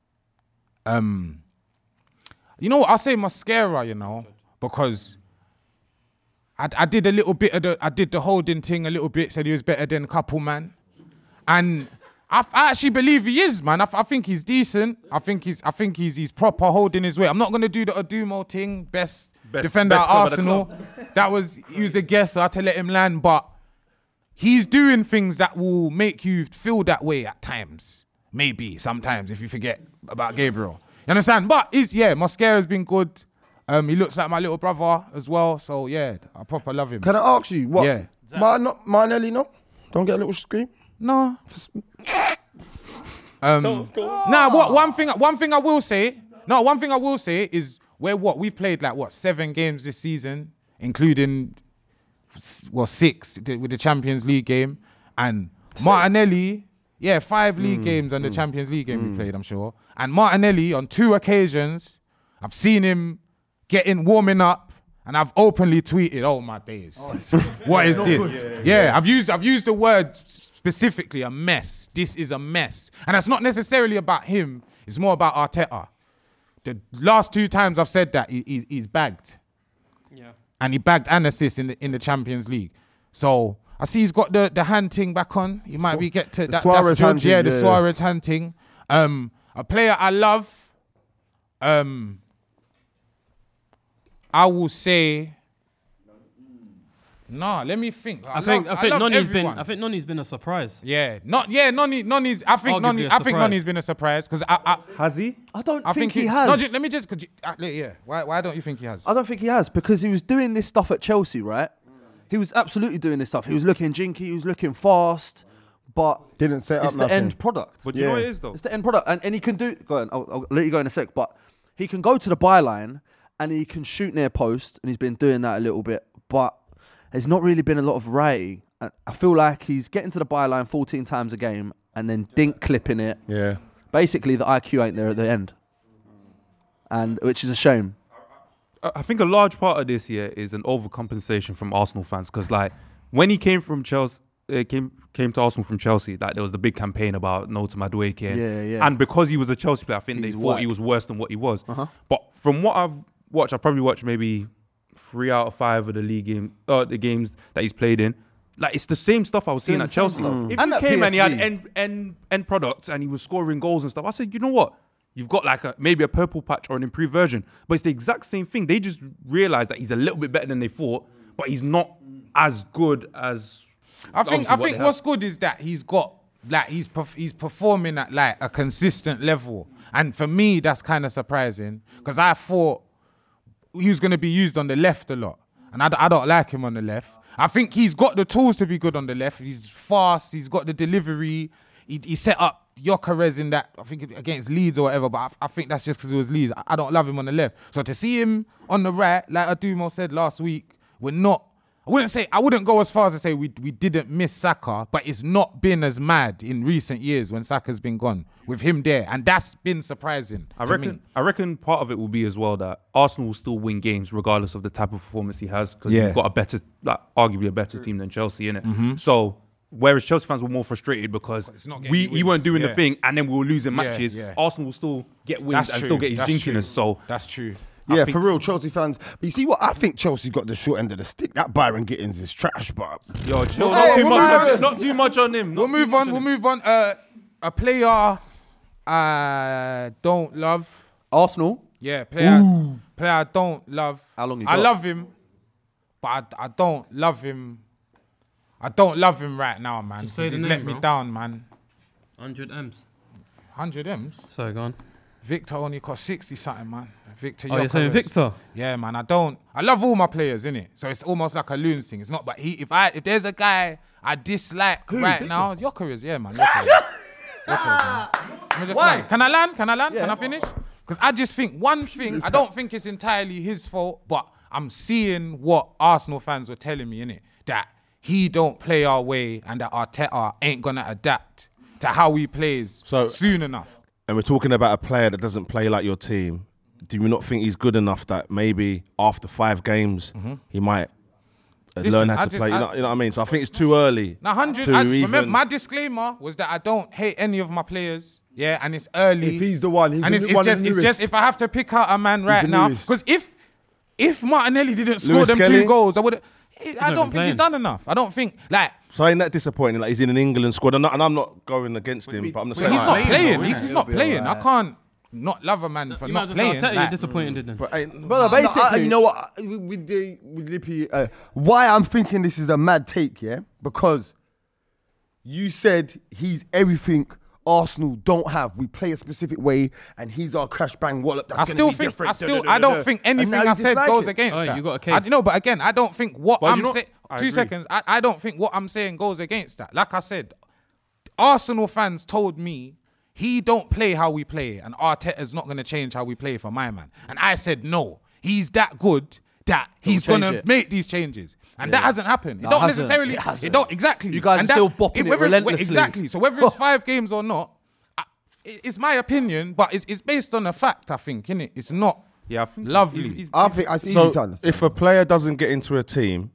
Speaker 2: um, you know what? I'll say Mascara, you know, because I, I did a little bit of the, I did the holding thing a little bit, said he was better than Couple Man. And I, f- I actually believe he is, man. I, f- I think he's decent. I think he's I think he's he's proper holding his weight. I'm not gonna do the Adumo thing, best,
Speaker 3: Best-
Speaker 2: defender
Speaker 3: best
Speaker 2: at
Speaker 3: club of the
Speaker 2: Arsenal. That was he was a guess, so I had to let him land. But he's doing things that will make you feel that way at times. Maybe sometimes if you forget about Gabriel. You understand? But he's yeah, Mascara's been good. Um, he looks like my little brother as well. So yeah, I proper love him.
Speaker 1: Can I ask you what?
Speaker 2: Yeah.
Speaker 1: Mar- not Martinelli, no? Don't get a little scream.
Speaker 2: No. Um, nah, what one thing one thing I will say, no, one thing I will say is where what we've played like what seven games this season, including s- well six th- with the Champions League game, and Martinelli, yeah, five league games and the Champions League game we played, I'm sure. And Martinelli on two occasions, I've seen him getting warming up, and I've openly tweeted, "Oh my days, what is this?" Yeah, I've used I've used the word s- specifically a mess. This is a mess, and that's not necessarily about him. It's more about Arteta. The last two times I've said that he, he, he's bagged,
Speaker 4: Yeah.
Speaker 2: and he bagged an assist in the in the Champions League. So I see he's got the the hand thing back on. He might be get to that.
Speaker 1: Suarez
Speaker 2: That's
Speaker 1: hand
Speaker 2: George, yeah,
Speaker 1: thing,
Speaker 2: the
Speaker 1: yeah,
Speaker 2: Suarez hand thing. Um, a player I love. Um. I will say, nah. Let me think.
Speaker 4: I think I
Speaker 2: love-
Speaker 4: think
Speaker 2: love
Speaker 4: Noni's been
Speaker 2: everyone.
Speaker 4: I think Noni's been a surprise.
Speaker 2: Yeah, not yeah. Noni, Noni's. I think
Speaker 4: Arguably
Speaker 2: Noni.
Speaker 4: a
Speaker 2: I think
Speaker 4: surprise.
Speaker 2: Noni's been a surprise because I, I,
Speaker 5: Has he?
Speaker 6: I don't
Speaker 2: I
Speaker 6: think, he
Speaker 2: it-
Speaker 6: has.
Speaker 2: No, ju- let me just. Could you, uh, yeah. Why? Why don't you think he has?
Speaker 6: I don't think he has because he was doing this stuff at Chelsea, right? He was absolutely doing this stuff. He was looking jinky, he was looking fast, but
Speaker 1: Didn't set up
Speaker 6: it's the
Speaker 1: nothing.
Speaker 6: end product.
Speaker 5: But you know
Speaker 1: Yeah.
Speaker 5: what it is though?
Speaker 6: It's the end product, and, and he can do. Go on, I'll, I'll let you go in a sec. But he can go to the byline and he can shoot near post, and he's been doing that a little bit. But there's not really been a lot of variety. I I feel like he's getting to the byline fourteen times a game and then dink clipping it.
Speaker 3: Yeah.
Speaker 6: Basically, the I Q ain't there at the end, and which is a shame.
Speaker 5: I I think a large part of this year is an overcompensation from Arsenal fans because, like, when he came from Chelsea, uh, came came to Arsenal from Chelsea, like there was the big campaign about no to Madueke, and,
Speaker 6: Yeah, yeah.
Speaker 5: and because he was a Chelsea player, I think
Speaker 6: He's
Speaker 5: they thought he
Speaker 6: whack.
Speaker 5: was worse than what he was.
Speaker 6: Uh-huh.
Speaker 5: But from what I've watched, I probably watched maybe three out of five of the league game, uh, the games that he's played in. Like it's the same stuff I was seeing
Speaker 6: Doing
Speaker 5: at
Speaker 6: the same
Speaker 5: Chelsea.
Speaker 6: stuff.
Speaker 5: If
Speaker 6: And
Speaker 5: he
Speaker 6: at
Speaker 5: came and he had
Speaker 6: P S V.
Speaker 5: end end end products and he was scoring goals and stuff, I said, you know what? You've got like a maybe a purple patch or an improved version, but it's the exact same thing. They just realized that he's a little bit better than they thought, but he's not as good as.
Speaker 2: I think.
Speaker 5: obviously
Speaker 2: I
Speaker 5: what
Speaker 2: think
Speaker 5: they
Speaker 2: what's
Speaker 5: have.
Speaker 2: good is that he's got like he's perf- he's performing at like a consistent level, and for me that's kind of surprising because I thought he was going to be used on the left a lot, and I, d- I don't like him on the left. I think he's got the tools to be good on the left. He's fast. He's got the delivery. He, he set up Gyökeres in that, I think against Leeds or whatever, but I, I think that's just because it was Leeds. I, I don't love him on the left. So to see him on the right, like Adumo said last week, we're not, I wouldn't say, I wouldn't go as far as to say we we didn't miss Saka, but it's not been as mad in recent years when Saka's been gone with him there. And that's been surprising
Speaker 5: I
Speaker 2: to
Speaker 5: reckon.
Speaker 2: me.
Speaker 5: I reckon part of it will be as well that Arsenal will still win games regardless of the type of performance he has because
Speaker 1: Yeah.
Speaker 5: he's got a better, like arguably a better team than Chelsea in it. So whereas Chelsea fans were more frustrated because
Speaker 2: It's not getting
Speaker 5: we
Speaker 2: wins,
Speaker 5: he weren't doing
Speaker 2: yeah.
Speaker 5: the thing and then we were losing
Speaker 2: Yeah,
Speaker 5: matches.
Speaker 2: yeah.
Speaker 5: Arsenal will still get wins
Speaker 2: That's
Speaker 5: and
Speaker 2: true.
Speaker 5: still get his
Speaker 2: That's true.
Speaker 5: jinkiness. So
Speaker 2: That's true.
Speaker 1: Yeah,
Speaker 5: think-
Speaker 1: for real, Chelsea fans. But you see what? I think Chelsea got the short end of the stick. That Byron Gittins is trash, but
Speaker 5: yo, chill,
Speaker 2: Hey,
Speaker 5: not too
Speaker 2: we'll
Speaker 5: much,
Speaker 2: move on.
Speaker 5: not too much on him.
Speaker 2: We'll
Speaker 5: not too
Speaker 2: move
Speaker 5: much
Speaker 2: on. We'll
Speaker 5: him.
Speaker 2: move on. Uh, a player I don't love.
Speaker 6: Arsenal.
Speaker 2: Yeah, player, player I don't love.
Speaker 6: How long you
Speaker 2: I
Speaker 6: got?
Speaker 2: love him, but I, I don't love him. I don't love him right now, man.
Speaker 4: Just say
Speaker 2: He's
Speaker 4: the
Speaker 2: let
Speaker 4: name,
Speaker 2: me
Speaker 4: bro.
Speaker 2: down, man.
Speaker 4: one hundred M's.
Speaker 2: one hundred M's.
Speaker 4: Sorry, go on.
Speaker 2: Victor only cost sixty something, man. Victor.
Speaker 4: Oh, you're saying
Speaker 2: Gyökeres.
Speaker 4: Victor?
Speaker 2: Yeah, man. I don't. I love all my players, innit? So it's almost like a loons thing. It's not. But he, if I, if there's a guy I dislike right
Speaker 1: Victor?
Speaker 2: now, Gyökeres, yeah, man. Gyökeres. Gyökeres, man. Let me just land. Can I land? Can I land? Can I finish? Because I just think one thing. I don't think it's entirely his fault, but I'm seeing what Arsenal fans were telling me, innit, that he don't play our way and that Arteta ain't gonna adapt to how he plays
Speaker 3: So-
Speaker 2: soon enough.
Speaker 3: And we're talking about a player that doesn't play like your team. Do you not think he's good enough that maybe after five games he might uh,
Speaker 2: Listen,
Speaker 3: learn how
Speaker 2: I
Speaker 3: to
Speaker 2: just-
Speaker 3: play? You
Speaker 2: I-
Speaker 3: know, you know what I mean? So I think it's too early.
Speaker 2: Now, one hundred,
Speaker 3: to
Speaker 2: I,
Speaker 3: even.
Speaker 2: remember, my disclaimer was that I don't hate any of my players. Yeah, and it's early.
Speaker 1: if he's the one, he's
Speaker 2: and
Speaker 1: the
Speaker 2: it's,
Speaker 1: new-
Speaker 2: it's
Speaker 1: one of
Speaker 2: just,
Speaker 1: the
Speaker 2: it's
Speaker 1: newest.
Speaker 2: just if I have to pick out a man right
Speaker 1: the
Speaker 2: now,
Speaker 1: newest.
Speaker 2: because if if Martinelli didn't score
Speaker 3: Lewis
Speaker 2: them
Speaker 3: Skelly?
Speaker 2: two goals, I would. I
Speaker 4: not
Speaker 2: don't
Speaker 4: even
Speaker 2: think he's
Speaker 4: playing.
Speaker 2: done enough. I don't think like
Speaker 3: So ain't that disappointing? Like he's in an England squad, and, not, and I'm not going against him, but I'm just
Speaker 2: he's
Speaker 3: saying.
Speaker 2: not
Speaker 3: like,
Speaker 2: playing.
Speaker 6: though,
Speaker 2: he's
Speaker 6: innit?
Speaker 2: he's
Speaker 6: It'll
Speaker 2: not
Speaker 6: be
Speaker 2: playing. I
Speaker 6: alright.
Speaker 2: can't not love a man for
Speaker 4: You
Speaker 2: not
Speaker 4: might as well
Speaker 2: playing.
Speaker 4: tell you you're
Speaker 2: Like,
Speaker 4: disappointed then.
Speaker 3: But ain't,
Speaker 6: Brother,
Speaker 1: No, I-
Speaker 6: basically,
Speaker 1: you know what? With, the, with Lippy, uh, why I'm thinking this is a mad take, yeah? Because you said he's everything Arsenal don't have. We play a specific way, and he's our crash bang wallop. That's
Speaker 2: I
Speaker 1: gonna
Speaker 2: still
Speaker 1: be
Speaker 2: think
Speaker 1: different.
Speaker 2: I still
Speaker 1: Da-da-da-da-da.
Speaker 2: I don't think
Speaker 1: And
Speaker 2: anything
Speaker 1: now you
Speaker 2: I said
Speaker 1: dislike
Speaker 2: goes
Speaker 1: it.
Speaker 2: against
Speaker 4: Oh,
Speaker 2: that.
Speaker 4: you got a
Speaker 2: I,
Speaker 4: case.
Speaker 2: no, but again, I don't think what
Speaker 5: Well,
Speaker 2: I'm
Speaker 5: you know-
Speaker 2: saying.
Speaker 5: I
Speaker 2: Two
Speaker 5: agree.
Speaker 2: seconds. I, I don't think what I'm saying goes against that. Like I said, Arsenal fans told me he don't play how we play, and Arteta's not going to change how we play for my man. And I said no. He's that good that he's
Speaker 6: change
Speaker 2: going to
Speaker 6: it.
Speaker 2: make these changes. And that hasn't happened. It
Speaker 6: No,
Speaker 2: don't
Speaker 6: it hasn't.
Speaker 2: necessarily.
Speaker 6: It hasn't.
Speaker 2: don't exactly.
Speaker 6: You guys
Speaker 2: And
Speaker 6: are still bopping it
Speaker 2: whether-
Speaker 6: relentlessly.
Speaker 2: Exactly. So whether it's five games or not, I, it- it's my opinion, but it's, it's based on a fact. I think, innit? It's not.
Speaker 5: Yeah, I think
Speaker 2: Lovely.
Speaker 5: he's- he's-
Speaker 1: I think it's easy
Speaker 3: so
Speaker 1: to understand.
Speaker 3: if a player doesn't get into a team,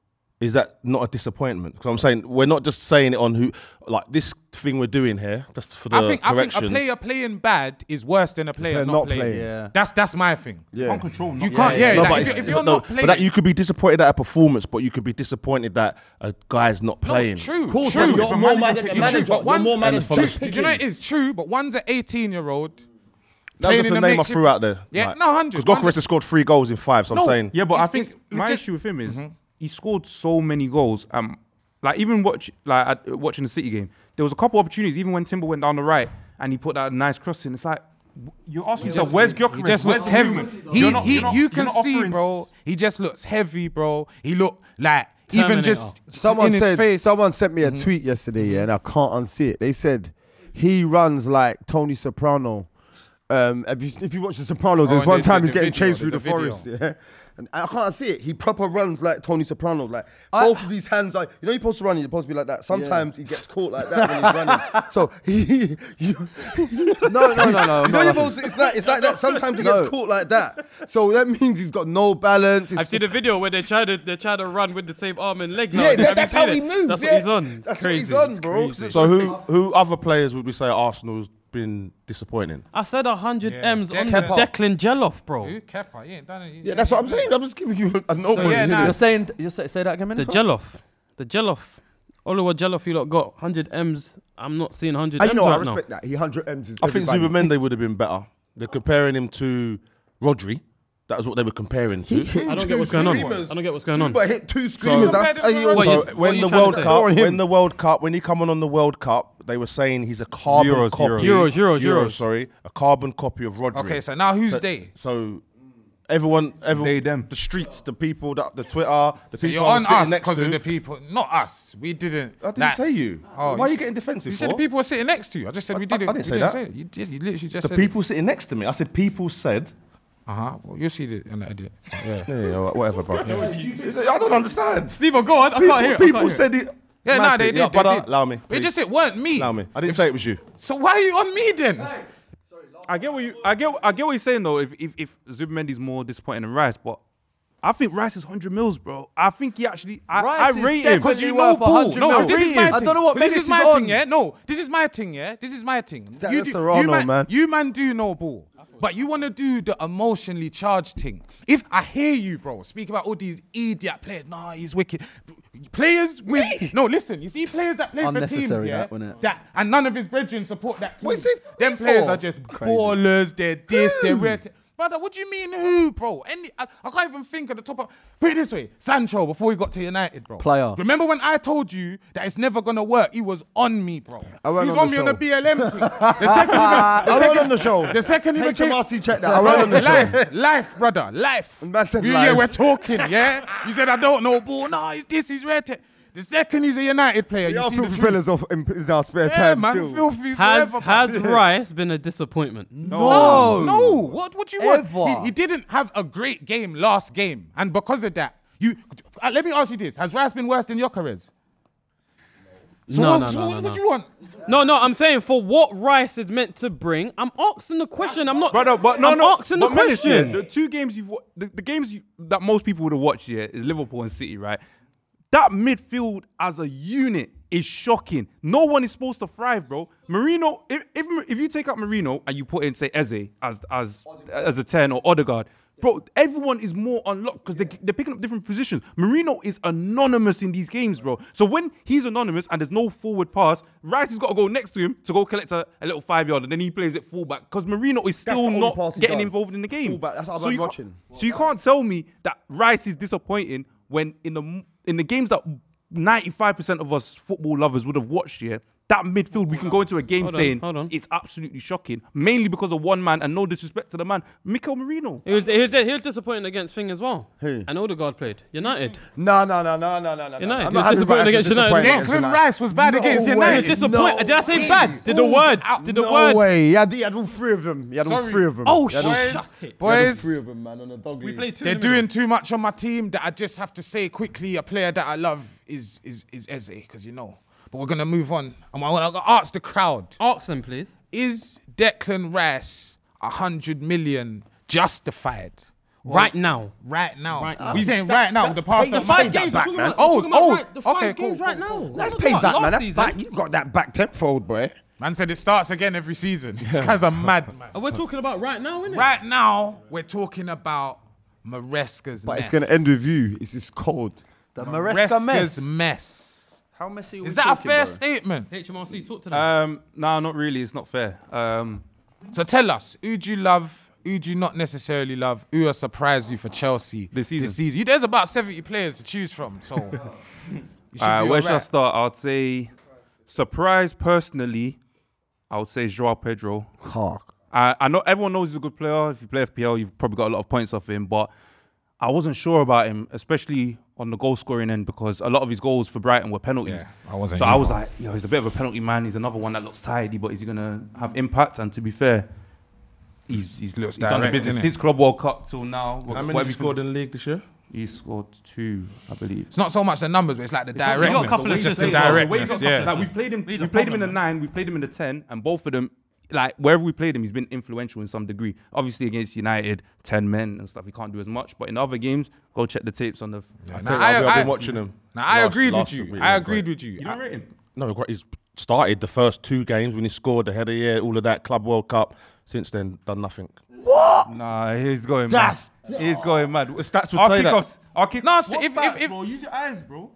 Speaker 3: is that not a disappointment? Because I'm saying we're not just saying it on who, like this thing we're doing here, just for the
Speaker 2: I think I think
Speaker 3: corrections.
Speaker 2: a player playing bad is worse than a player
Speaker 1: player
Speaker 2: not,
Speaker 1: not
Speaker 2: playing.
Speaker 1: playing.
Speaker 6: Yeah.
Speaker 2: That's that's my thing.
Speaker 1: yeah.
Speaker 5: control.
Speaker 2: You can't. Yeah,
Speaker 3: No,
Speaker 2: like,
Speaker 3: but
Speaker 2: if,
Speaker 3: it's-
Speaker 2: you- if you're
Speaker 3: no,
Speaker 2: not playing,
Speaker 3: but that you could be disappointed at a performance, but you could be disappointed that a guy's not
Speaker 2: no,
Speaker 3: playing.
Speaker 2: true,
Speaker 1: course,
Speaker 2: true.
Speaker 1: but you're more mad at the
Speaker 2: You're
Speaker 1: manager.
Speaker 2: true, but
Speaker 1: You're
Speaker 2: one,
Speaker 1: more mad
Speaker 3: at the
Speaker 2: true,
Speaker 3: players.
Speaker 2: did you know it is true? But one's an eighteen-year-old.
Speaker 3: That was just a name I threw out there.
Speaker 2: Yeah, no, one hundred.
Speaker 3: Because Gyökeres has scored three goals in five, so I'm
Speaker 2: No.
Speaker 3: saying.
Speaker 5: Yeah, but
Speaker 2: It's-
Speaker 5: I think
Speaker 2: it's-
Speaker 5: my
Speaker 2: it's just-
Speaker 5: issue with him is he scored so many goals. Um, like even watch like at, watching the City game, there was a couple opportunities. Even when Timber went down the right and he put that nice cross in, it's like w- you're asking yourself, "Where's Gyökeres?
Speaker 2: He just
Speaker 5: Where's
Speaker 2: looks
Speaker 5: the
Speaker 2: heavy.
Speaker 5: movement?"
Speaker 2: He,
Speaker 5: You're not-
Speaker 2: he,
Speaker 5: you're not-
Speaker 2: you
Speaker 5: you're
Speaker 2: can
Speaker 5: not
Speaker 2: see,
Speaker 5: offering-
Speaker 2: bro. He just looks heavy, bro. He look like even
Speaker 4: Terminator.
Speaker 2: just
Speaker 1: Someone
Speaker 2: in his
Speaker 1: said,
Speaker 2: face.
Speaker 1: someone sent me a tweet yesterday, yeah, and I can't unsee it. They said he runs like Tony Soprano. Um, if you if you watch The Sopranos,
Speaker 2: Oh,
Speaker 1: there's
Speaker 2: and
Speaker 1: one
Speaker 2: the-
Speaker 1: time
Speaker 2: the
Speaker 1: he's getting
Speaker 2: video,
Speaker 1: chased through the
Speaker 2: there's a video.
Speaker 1: forest, yeah. And I can't see it. He proper runs like Tony Soprano. Like
Speaker 6: I-
Speaker 1: both of his hands are. You know, you're supposed to run. You're supposed to be like that. Sometimes he gets caught like that when he's running. So he. You,
Speaker 6: No, no, no, no.
Speaker 1: you know,
Speaker 6: no,
Speaker 1: you're
Speaker 6: no.
Speaker 1: supposed to, it's like it's like that. Sometimes he gets
Speaker 6: No.
Speaker 1: caught like that. So that means he's got no balance. It's
Speaker 4: I've seen a video where they try to they try to run with the same arm and leg. Now.
Speaker 1: Yeah,
Speaker 4: Have
Speaker 1: that,
Speaker 4: you
Speaker 1: that's
Speaker 4: seen
Speaker 1: how
Speaker 4: it?
Speaker 1: he moves.
Speaker 4: That's
Speaker 1: yeah.
Speaker 4: what he's on. It's
Speaker 1: That's
Speaker 4: crazy.
Speaker 1: what he's on,
Speaker 4: It's
Speaker 1: bro.
Speaker 4: crazy.
Speaker 3: So who who other players would we say Arsenal's been disappointing?
Speaker 4: I said one hundred
Speaker 2: Yeah.
Speaker 4: M's on
Speaker 2: Kepa.
Speaker 4: Declan Jeloff, bro.
Speaker 2: Who? Kepa, he ain't done it.
Speaker 1: Yeah, that's what I'm saying. I'm just giving you a no.
Speaker 2: So, yeah, nah.
Speaker 6: You're saying, you say, say that again,
Speaker 4: The
Speaker 6: man.
Speaker 4: Jeloff. The Jeloff. Oliver Jeloff, you lot got one hundred M's. I'm not seeing one hundred
Speaker 1: And
Speaker 4: M's
Speaker 1: you know, I
Speaker 4: right now.
Speaker 1: respect that. He one hundred M's is
Speaker 3: I think
Speaker 1: everybody.
Speaker 3: Zubimende would have been better. They're comparing him to Rodri. That was what they were comparing to.
Speaker 4: I don't get what's going on. I don't get what's going on.
Speaker 1: But hit two screamers.
Speaker 2: So-
Speaker 1: that's how he
Speaker 2: What
Speaker 1: was.
Speaker 4: you-
Speaker 3: So
Speaker 4: what
Speaker 3: when
Speaker 4: you
Speaker 3: the
Speaker 4: trying to
Speaker 3: World
Speaker 4: say?
Speaker 3: Cup,
Speaker 1: Go on him.
Speaker 3: when the World Cup, when he come on on the World Cup, they were saying he's a carbon
Speaker 5: Euros,
Speaker 3: copy.
Speaker 4: Euros, Euros, Euros.
Speaker 3: Sorry, a carbon copy of Rodri.
Speaker 2: Okay, so now who's they?
Speaker 3: So Everyone, everyone,
Speaker 5: They, them.
Speaker 3: the streets, the people, the, the Twitter, the
Speaker 2: So
Speaker 3: people
Speaker 2: you're
Speaker 3: I was
Speaker 2: on
Speaker 3: sitting
Speaker 2: us
Speaker 3: next
Speaker 2: because
Speaker 3: to.
Speaker 2: of the people, not us. We didn't.
Speaker 3: I didn't
Speaker 2: like-
Speaker 3: say you.
Speaker 2: Oh,
Speaker 3: Why are
Speaker 2: you
Speaker 3: you
Speaker 2: s-
Speaker 3: getting defensive
Speaker 2: You
Speaker 3: for?
Speaker 2: said the people were sitting next to you. I just said we
Speaker 3: I-
Speaker 2: didn't.
Speaker 3: I didn't
Speaker 2: we
Speaker 3: say
Speaker 2: didn't
Speaker 3: that.
Speaker 2: It. You, did, you literally just
Speaker 3: The
Speaker 2: said
Speaker 3: people sitting next to me. I said people said.
Speaker 2: Uh huh. Well, you'll see the on the edit. Yeah.
Speaker 3: Yeah, yeah, whatever, bro. I don't understand.
Speaker 4: Steve, go on. I
Speaker 3: People,
Speaker 4: can't hear. it, I
Speaker 3: people
Speaker 4: can't hear.
Speaker 3: said it.
Speaker 2: Yeah,
Speaker 3: Man
Speaker 2: no,
Speaker 3: said,
Speaker 2: they
Speaker 3: yeah,
Speaker 2: did. They
Speaker 3: brother,
Speaker 2: did.
Speaker 3: allow me.
Speaker 2: It
Speaker 3: please.
Speaker 2: just it weren't me.
Speaker 3: Allow me. I didn't
Speaker 2: If-
Speaker 3: say it was you.
Speaker 2: So why are you on me then?
Speaker 5: I get what you. I get. I get what you're saying though. If if if Zubimendi's more disappointing than Rice, but I think Rice is hundred mils, bro. I think he actually. I,
Speaker 6: Rice
Speaker 5: I
Speaker 6: is
Speaker 5: rate him.
Speaker 6: definitely
Speaker 2: Because you
Speaker 6: worth
Speaker 2: know ball.
Speaker 6: one hundred
Speaker 2: No,
Speaker 6: mil.
Speaker 2: this is
Speaker 6: Rate
Speaker 2: my
Speaker 6: him.
Speaker 2: thing.
Speaker 6: I don't know what
Speaker 2: But this
Speaker 6: minutes
Speaker 2: is my
Speaker 6: he's
Speaker 2: thing,
Speaker 6: on.
Speaker 2: yeah. No, this is my thing, yeah. This is my thing.
Speaker 1: That-
Speaker 2: You
Speaker 1: that's
Speaker 2: do-
Speaker 1: Serrano,
Speaker 2: you man,
Speaker 1: man.
Speaker 2: You man do know ball, but you want to do the emotionally charged thing. If I hear you, bro, speak about all these idiot players. Nah, he's wicked. Players with no, listen. You see players that play for teams,
Speaker 6: Unnecessary,
Speaker 2: yeah,
Speaker 6: that, wasn't it?
Speaker 2: that and none of his brethren support that team.
Speaker 1: What is it
Speaker 2: Them
Speaker 1: for?
Speaker 2: players are just
Speaker 6: Crazy.
Speaker 2: ballers. They're this, they're red. Brother, what do you mean who, bro? Any, I, I can't even think of the top of. Put it this way, Sancho before we got to United, bro.
Speaker 6: Player.
Speaker 2: Remember when I told you that it's never gonna work? He was on me, bro.
Speaker 1: I
Speaker 2: He
Speaker 1: went
Speaker 2: was
Speaker 1: on
Speaker 2: on
Speaker 1: the
Speaker 2: me on the
Speaker 1: show.
Speaker 2: B L M thing. The second, he went, the
Speaker 1: I went
Speaker 2: second
Speaker 1: on the show.
Speaker 2: The second he
Speaker 1: H
Speaker 2: became
Speaker 1: M R C check that. I went on the show.
Speaker 2: life, life, brother, life.
Speaker 1: Man said
Speaker 2: you, Yeah,
Speaker 1: life.
Speaker 2: we're talking, yeah. You said I don't know ball. No, he's this, he's red. The second he's a United player, you
Speaker 1: Y'all
Speaker 2: see the
Speaker 1: filthy
Speaker 2: truth.
Speaker 1: fellas off in, in our spare
Speaker 2: Yeah,
Speaker 1: time
Speaker 2: man,
Speaker 1: still.
Speaker 2: filthy
Speaker 4: Has
Speaker 2: forever,
Speaker 4: has
Speaker 2: man.
Speaker 4: Rice been a disappointment?
Speaker 2: No, no. What? What do you
Speaker 6: Ever.
Speaker 2: want? He, he didn't have a great game last game, and because of that, you. Uh, let me ask you this: has Rice been worse than Gyökeres? So
Speaker 4: No,
Speaker 2: what,
Speaker 4: no,
Speaker 2: so
Speaker 4: no,
Speaker 2: what,
Speaker 4: no,
Speaker 2: what
Speaker 4: no.
Speaker 2: do you want?
Speaker 4: No, no, I'm saying for what Rice is meant to bring, I'm asking the question. I'm not.
Speaker 5: Brother, but no,
Speaker 4: I'm
Speaker 5: no.
Speaker 4: asking the
Speaker 5: but Menace, yeah,
Speaker 4: question.
Speaker 5: the two games you've wa- the, the games you, that most people would have watched here is Liverpool and City, right? That midfield as a unit is shocking. No one is supposed to thrive, bro. Marino, if if, if you take out Marino and you put in say Eze as as as a ten or Odegaard, bro, everyone is more unlocked because they, they're picking up different positions. Marino is anonymous in these games, bro. So when he's anonymous and there's no forward pass, Rice has got to go next to him to go collect a, a little five yard and then he plays it fullback because Marino is
Speaker 1: That's
Speaker 5: still
Speaker 1: the only
Speaker 5: not
Speaker 1: pass he
Speaker 5: getting
Speaker 1: does.
Speaker 5: involved in the game.
Speaker 1: Fullback, that's what I've
Speaker 5: so
Speaker 1: been
Speaker 5: you can't-
Speaker 1: watching.
Speaker 5: So you can't tell me that Rice is disappointing when in the in the games that ninety-five percent of us football lovers would have watched here, that midfield we can go into a game
Speaker 4: Hold on,
Speaker 5: saying
Speaker 4: hold on.
Speaker 5: it's absolutely shocking, mainly because of one man and no disrespect to the man, Mikel Marino.
Speaker 4: He was, he, was, he was disappointing against Thing as well.
Speaker 1: Who?
Speaker 4: And Odegaard played United.
Speaker 1: No, no, no, no, no, no, no.
Speaker 4: United.
Speaker 1: I'm
Speaker 4: He was
Speaker 1: not happy
Speaker 4: disappointed
Speaker 1: Rice,
Speaker 4: against
Speaker 1: I'm
Speaker 4: United.
Speaker 1: disappointed
Speaker 2: Declan
Speaker 1: against United.
Speaker 2: Rice was bad
Speaker 1: No
Speaker 2: against
Speaker 1: way.
Speaker 2: United.
Speaker 4: Disappointed.
Speaker 1: No
Speaker 4: Did I say
Speaker 1: way.
Speaker 4: bad? Did the
Speaker 2: Ooh,
Speaker 4: word?
Speaker 2: out-
Speaker 4: Did the
Speaker 1: No
Speaker 4: word?
Speaker 1: way. He had, he had all three of them. He had all
Speaker 2: Sorry.
Speaker 1: three of them.
Speaker 4: Oh,
Speaker 1: He had all-
Speaker 4: shut
Speaker 2: Boys,
Speaker 1: he
Speaker 4: it.
Speaker 1: had all
Speaker 2: boys,
Speaker 1: three of them, man, on a dog
Speaker 4: We
Speaker 1: league.
Speaker 4: played two.
Speaker 2: they're
Speaker 4: in a row.
Speaker 2: doing too much on my team that I just have to say quickly. A player that I love is is is Eze, because you know. But we're gonna move on. I'm gonna ask the crowd:
Speaker 4: Ask them, please.
Speaker 2: is Declan Rice a hundred million justified
Speaker 4: Right now.
Speaker 2: right now?
Speaker 4: Right now.
Speaker 2: We saying right now. The past
Speaker 1: paid-
Speaker 2: the
Speaker 1: the
Speaker 2: five
Speaker 1: five
Speaker 2: games.
Speaker 1: games, back,
Speaker 4: We're
Speaker 1: man.
Speaker 4: talking about-
Speaker 2: Oh,
Speaker 4: we're talking about
Speaker 2: oh,
Speaker 4: right- the five
Speaker 2: okay, cool,
Speaker 4: games right
Speaker 2: cool,
Speaker 4: now.
Speaker 2: cool.
Speaker 4: We're
Speaker 1: That's
Speaker 4: not
Speaker 1: paid
Speaker 4: talking
Speaker 1: back,
Speaker 4: about
Speaker 1: man.
Speaker 4: last
Speaker 1: That's
Speaker 4: season.
Speaker 1: back. You got that back tenfold, boy.
Speaker 2: Man said it starts again every season. These guys are mad, man.
Speaker 4: And we're talking about right now, innit?
Speaker 2: Right now, we're talking about Maresca's
Speaker 1: But
Speaker 2: mess.
Speaker 1: it's gonna end with you. It's just cold.
Speaker 6: The Maresca
Speaker 2: Maresca's
Speaker 6: mess.
Speaker 2: mess.
Speaker 6: How messy are we
Speaker 2: Is that a
Speaker 6: talking,
Speaker 2: fair
Speaker 6: bro?
Speaker 2: statement?
Speaker 4: H M R C, talk to them.
Speaker 5: Um, no, not really. It's not fair. Um,
Speaker 2: So tell us, who do you love? Who do you not necessarily love? Who has surprised you for Chelsea
Speaker 5: This season?
Speaker 2: This season. You, there's about seventy players to choose from, so you should
Speaker 5: uh,
Speaker 2: be
Speaker 5: where should I
Speaker 2: alright.
Speaker 5: start? I'd say, surprise personally, I would say Joao Pedro.
Speaker 1: Hark.
Speaker 5: I, I know everyone knows he's a good player. If you play F P L, you've probably got a lot of points off him, but I wasn't sure about him, especially on the goal scoring end, because a lot of his goals for Brighton were penalties.
Speaker 2: Yeah, I wasn't
Speaker 5: So I
Speaker 2: either.
Speaker 5: was like, yo, he's a bit of a penalty man. He's another one that looks tidy, but is he gonna have impact? And to be fair, he's he's,
Speaker 2: Looks
Speaker 5: he's done the
Speaker 2: direct,
Speaker 5: business
Speaker 2: innit?
Speaker 5: since Club World Cup till now.
Speaker 3: How many have you scored in the league this year?
Speaker 5: He scored two, I believe.
Speaker 2: It's not so much the numbers, but it's like the
Speaker 4: We got a
Speaker 2: directness.
Speaker 4: couple of
Speaker 2: It's just the
Speaker 4: assists.
Speaker 2: directness, yeah.
Speaker 5: Like we played him,
Speaker 4: We
Speaker 5: we
Speaker 4: got
Speaker 5: played him in the
Speaker 4: problem,
Speaker 5: nine, we played him in the ten, and both of them, like wherever we played him, he's been influential in some degree. Obviously against United, ten men and stuff, he can't do as much. But in other games, go check the tapes on the.
Speaker 3: I
Speaker 2: Nah,
Speaker 3: I've,
Speaker 2: I-
Speaker 3: been
Speaker 2: I-
Speaker 3: watching him.
Speaker 2: Now I
Speaker 3: Last-
Speaker 2: agreed
Speaker 3: last
Speaker 2: with you.
Speaker 3: week,
Speaker 2: I
Speaker 3: yeah,
Speaker 2: agreed
Speaker 3: great.
Speaker 2: with you.
Speaker 5: You don't rate him?
Speaker 3: No, he's started the first two games when he scored ahead of the year, all of that Club World Cup. Since then, done nothing.
Speaker 5: Nah, he's going
Speaker 1: That's-
Speaker 5: mad. He's going mad.
Speaker 3: The stats would
Speaker 5: I'll
Speaker 3: say
Speaker 5: kick
Speaker 3: that.
Speaker 5: us. I'll kick.
Speaker 2: No,
Speaker 5: What
Speaker 2: st- if-
Speaker 5: stats,
Speaker 2: if- if-
Speaker 5: bro? Use your eyes, bro.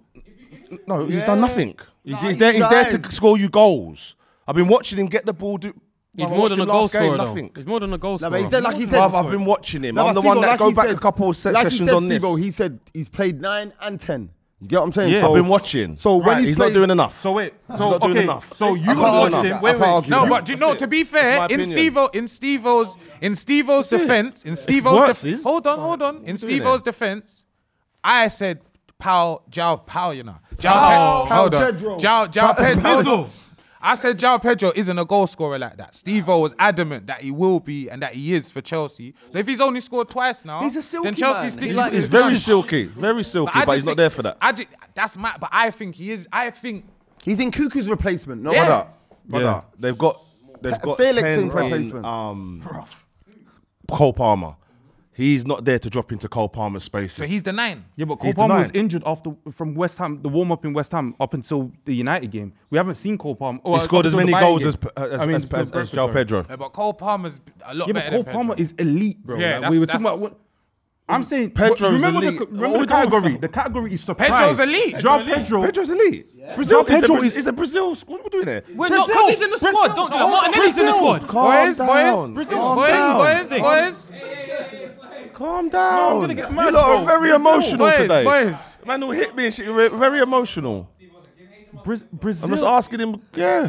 Speaker 3: No, he's done nothing. He's, he's
Speaker 1: he's
Speaker 3: there. He's there to
Speaker 1: died.
Speaker 3: score you goals. I've been watching him get the ball. Do,
Speaker 4: He's
Speaker 3: I
Speaker 4: more
Speaker 3: watched
Speaker 4: than a
Speaker 3: him
Speaker 4: goal
Speaker 3: last game,
Speaker 4: scorer, though.
Speaker 3: Nothing.
Speaker 4: He's more than a goal
Speaker 1: No,
Speaker 4: scorer.
Speaker 1: but he said, like he said,
Speaker 3: Bruv, I've been watching him.
Speaker 1: No,
Speaker 3: I'm
Speaker 1: but
Speaker 3: the one
Speaker 1: Steve-O,
Speaker 3: that
Speaker 1: like
Speaker 3: go
Speaker 1: he
Speaker 3: back
Speaker 1: said-
Speaker 3: a couple of se-
Speaker 1: like he
Speaker 3: sessions
Speaker 1: said,
Speaker 3: on this.
Speaker 1: Steve-O, he said he's played nine and ten. You get what I'm saying?
Speaker 5: Yeah.
Speaker 1: so,
Speaker 3: I've been watching.
Speaker 1: So when
Speaker 3: Right,
Speaker 1: he's,
Speaker 3: he's
Speaker 1: playing,
Speaker 3: not doing enough.
Speaker 5: So wait, so
Speaker 3: not doing
Speaker 5: okay,
Speaker 3: enough.
Speaker 5: so you
Speaker 1: can't
Speaker 5: were
Speaker 1: argue
Speaker 5: watching.
Speaker 1: that.
Speaker 5: Wait,
Speaker 1: I can't
Speaker 5: wait.
Speaker 1: argue
Speaker 2: No,
Speaker 1: that.
Speaker 2: but do you know, to be fair,
Speaker 3: my
Speaker 2: in
Speaker 3: opinion.
Speaker 2: Steve-O, in Steve-O's, in Steve-O's defense, in Steve-O's
Speaker 3: worse,
Speaker 2: def-
Speaker 3: is-
Speaker 2: hold on, hold on. In
Speaker 3: doing
Speaker 2: Steve-O's
Speaker 3: it?
Speaker 2: defense, I said Pau, Jao, Pau, you know. Jao,
Speaker 1: Pau.
Speaker 2: Pe- hold
Speaker 1: Pau
Speaker 2: on.
Speaker 1: Pedro.
Speaker 2: Jao, Jao
Speaker 1: Pau-
Speaker 2: Pedro.
Speaker 1: Pedro.
Speaker 2: I said Jao Pedro isn't a goal scorer like that. Steve-O was adamant that he will be and that he is for Chelsea. So if he's only scored twice now,
Speaker 6: He's a silky
Speaker 2: then Chelsea
Speaker 6: man.
Speaker 2: still
Speaker 6: He likes
Speaker 3: He's
Speaker 6: his
Speaker 3: very
Speaker 6: punch.
Speaker 3: silky, very silky,
Speaker 2: I
Speaker 3: but
Speaker 2: just
Speaker 3: he's not
Speaker 2: think-
Speaker 3: there for that.
Speaker 2: I just, that's mad, but I think he is. I think
Speaker 1: he's in Cuckoo's replacement. No,
Speaker 2: Yeah.
Speaker 1: brother.
Speaker 3: Brother,
Speaker 5: Yeah.
Speaker 3: they've got they've got
Speaker 1: Felix
Speaker 3: ten
Speaker 1: in replacement.
Speaker 3: um, Cole Palmer. He's not there to drop into Cole Palmer's space.
Speaker 2: so. He's the nine.
Speaker 5: Yeah, but Cole
Speaker 3: He's the
Speaker 5: Palmer was
Speaker 3: nine.
Speaker 5: injured after from West Ham, the warm up in West Ham up until the United game. We haven't seen Cole Palmer.
Speaker 3: He scored as many goals as as,
Speaker 5: I mean,
Speaker 3: as, as,
Speaker 5: so
Speaker 3: as João Pedro.
Speaker 2: Yeah, but Cole Palmer's a lot
Speaker 5: Yeah, but
Speaker 2: better
Speaker 5: Cole
Speaker 2: than
Speaker 5: Palmer
Speaker 2: Pedro.
Speaker 5: is elite, bro.
Speaker 2: Yeah,
Speaker 5: Like,
Speaker 2: that's-
Speaker 5: we were talking
Speaker 2: that's-
Speaker 5: about what. I'm saying,
Speaker 3: Pedro's
Speaker 5: remember
Speaker 3: elite.
Speaker 5: the remember the
Speaker 3: Hold on.
Speaker 5: category. The category is surprise.
Speaker 2: Pedro's elite.
Speaker 5: João Pedro.
Speaker 3: Pedro's elite. Brazil
Speaker 5: João Pedro
Speaker 3: is, the,
Speaker 5: is-
Speaker 3: is a Brazil. What are we doing there?
Speaker 4: We're not, because he's in the squad. Don't do that. Martinelli's in the squad.
Speaker 1: Calm
Speaker 2: Boys,
Speaker 1: down.
Speaker 2: boys,
Speaker 1: Calm
Speaker 2: boys,
Speaker 1: down.
Speaker 2: boys, boys,
Speaker 3: Calm down.
Speaker 5: I'm gonna get mad,
Speaker 3: you lot
Speaker 5: bro.
Speaker 3: are very
Speaker 5: Brazil.
Speaker 3: emotional
Speaker 2: boys,
Speaker 3: today.
Speaker 2: boys.
Speaker 3: Man will hit me and shit. You're very emotional.
Speaker 5: Braz- Brazil.
Speaker 3: I'm just asking him. Yeah.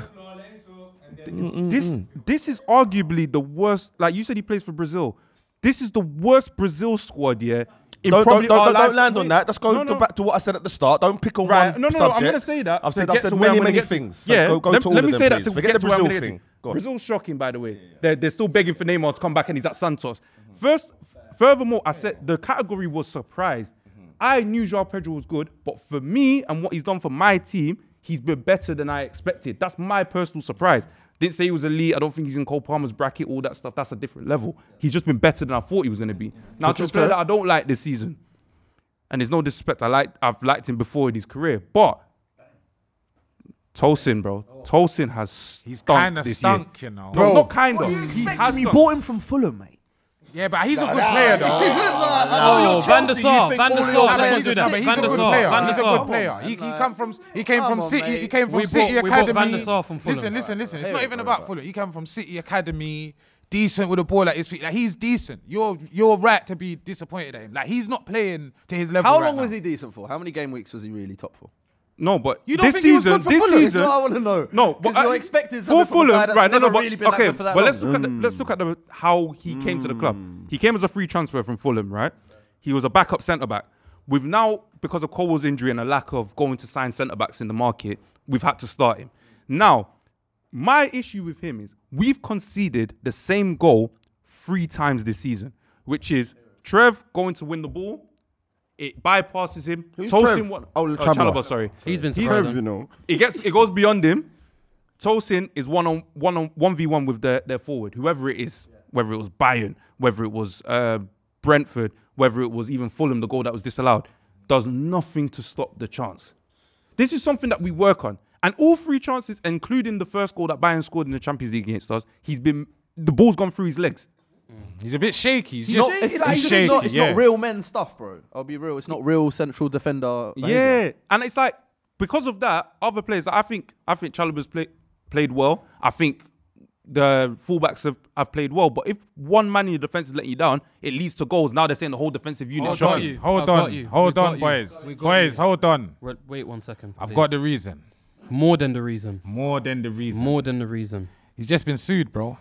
Speaker 5: This this is arguably the worst. Like you said, he plays for Brazil. This is the worst Brazil squad, yeah. In
Speaker 3: Don't, don't,
Speaker 5: probably
Speaker 3: don't,
Speaker 5: our
Speaker 3: don't,
Speaker 5: life-
Speaker 3: don't land on
Speaker 5: Wait,
Speaker 3: that. Let's go
Speaker 5: no,
Speaker 3: to
Speaker 5: no.
Speaker 3: back to what I said at the start. Don't pick on
Speaker 5: Right,
Speaker 3: one
Speaker 5: no, no, no.
Speaker 3: subject.
Speaker 5: I'm gonna say that.
Speaker 3: I've
Speaker 5: to
Speaker 3: said,
Speaker 5: get
Speaker 3: I've said
Speaker 5: to where
Speaker 3: many,
Speaker 5: I'm gonna
Speaker 3: many
Speaker 5: get to.
Speaker 3: things. So
Speaker 5: Yeah,
Speaker 3: go, go
Speaker 5: let,
Speaker 3: to all
Speaker 5: let
Speaker 3: of
Speaker 5: me
Speaker 3: them,
Speaker 5: say that
Speaker 3: please.
Speaker 5: to
Speaker 3: Forget
Speaker 5: get
Speaker 3: the
Speaker 5: to where I'm
Speaker 3: Brazil
Speaker 5: gonna get
Speaker 3: thing.
Speaker 5: to.
Speaker 3: Go on.
Speaker 5: Brazil's shocking, by the way. They're, they're still begging for Neymar to come back, and he's at Santos. First, furthermore, I said the category was surprise. I knew João Pedro was good, but for me and what he's done for my team, he's been better than I expected. That's my personal surprise. Didn't say he was elite. I don't think he's in Cole Palmer's bracket, all that stuff. That's a different level. He's just been better than I thought he was going to be. Now,
Speaker 1: Which
Speaker 5: to a
Speaker 1: is
Speaker 5: player
Speaker 1: fair.
Speaker 5: that I don't like this season, and there's no disrespect, I like, I've liked him before in his career, but Tosin, bro. Tosin has
Speaker 2: He's
Speaker 5: stunk
Speaker 2: kind of
Speaker 5: this
Speaker 2: stunk,
Speaker 5: year.
Speaker 2: you know.
Speaker 5: Bro, not kind
Speaker 6: What
Speaker 5: of.
Speaker 6: are you
Speaker 5: He
Speaker 6: expecting?
Speaker 5: has
Speaker 6: You
Speaker 5: stunk.
Speaker 6: bought him from Fulham, mate.
Speaker 2: Yeah, but he's a good player, though.
Speaker 4: Oh, Van der Sar, Van der Sar.
Speaker 2: No,
Speaker 4: Let's
Speaker 2: but
Speaker 4: not
Speaker 2: he's
Speaker 4: do
Speaker 2: a-
Speaker 4: that.
Speaker 2: he's
Speaker 4: Van
Speaker 2: a
Speaker 4: der
Speaker 2: good
Speaker 4: Sar,
Speaker 2: player.
Speaker 4: Van der
Speaker 2: He's a
Speaker 4: Sar.
Speaker 2: good player. He, he come from he came
Speaker 6: Come
Speaker 2: from
Speaker 6: on,
Speaker 2: City.
Speaker 6: mate.
Speaker 2: He came from
Speaker 4: We
Speaker 2: City
Speaker 4: bought- we bought
Speaker 2: Academy.
Speaker 4: Van der Sar from Fulham.
Speaker 2: Listen, listen, listen. It's not even about Fulham. He came from City Academy. Decent with the ball at his feet. Like he's decent. You're you're right to be disappointed at him. Like he's not playing to his level.
Speaker 6: How
Speaker 2: right
Speaker 6: long
Speaker 2: now.
Speaker 6: was he decent for? How many game weeks was he really top for?
Speaker 5: No, but
Speaker 2: You don't
Speaker 5: this
Speaker 2: think he was
Speaker 5: season,
Speaker 2: good for
Speaker 5: this
Speaker 2: Fulham?
Speaker 5: season,
Speaker 6: That's what I want to know.
Speaker 5: no, but
Speaker 6: 'Cause you're
Speaker 5: I-
Speaker 6: expecting
Speaker 5: for
Speaker 6: something from a
Speaker 5: Fulham,
Speaker 6: guy that's
Speaker 5: right? No, no,
Speaker 6: never
Speaker 5: but
Speaker 6: really been that
Speaker 5: okay,
Speaker 6: good for that
Speaker 5: but
Speaker 6: long.
Speaker 5: let's look at the, let's look at the, how he came to the club. He came as a free transfer from Fulham, right? He was a backup centre back. We've now, because of Cole's injury and a lack of going to sign centre backs in the market, we've had to start him. Now, my issue with him is we've conceded the same goal three times this season, which is Trev going to win the ball. It bypasses him.
Speaker 1: Who's
Speaker 5: Tosin,
Speaker 1: Trev?
Speaker 5: what?
Speaker 1: Oh,
Speaker 5: uh,
Speaker 1: Chalobah.
Speaker 5: Chalobah, sorry.
Speaker 4: He's been
Speaker 5: He's-
Speaker 4: surprising.
Speaker 1: you know.
Speaker 5: It gets it goes beyond him. Tosin is one on one on one v one with their, their forward, whoever it is, whether it was Bayern, whether it was uh, Brentford, whether it was even Fulham, the goal that was disallowed, does nothing to stop the chance. This is something that we work on, and all three chances, including the first goal that Bayern scored in the Champions League against us, he's been the ball's gone through his legs.
Speaker 2: He's a bit shaky. He's
Speaker 6: It's
Speaker 2: just
Speaker 6: not, it's,
Speaker 2: he's
Speaker 6: like, it's
Speaker 2: shaky.
Speaker 6: not, it's
Speaker 2: yeah.
Speaker 6: not real men stuff, bro. I'll be real. It's not real central defender. behaviour.
Speaker 5: Yeah, and it's like because of that, other players. I think I think Chalobah's play, played well. I think the fullbacks have, have played well. But if one man in the defense is letting you down, it leads to goals. Now they're saying the whole defensive unit
Speaker 2: Hold
Speaker 5: shot
Speaker 2: on,
Speaker 4: you.
Speaker 2: hold
Speaker 4: I've got
Speaker 2: on,
Speaker 4: you.
Speaker 2: hold
Speaker 4: We've got
Speaker 2: on,
Speaker 4: you.
Speaker 2: boys.
Speaker 4: We've got
Speaker 2: Boys,
Speaker 4: you.
Speaker 2: hold on.
Speaker 4: Wait, wait one second.
Speaker 2: I've
Speaker 4: please.
Speaker 2: got the reason.
Speaker 4: More than the reason.
Speaker 2: More than the reason.
Speaker 4: More than the reason.
Speaker 2: He's just been sued, bro.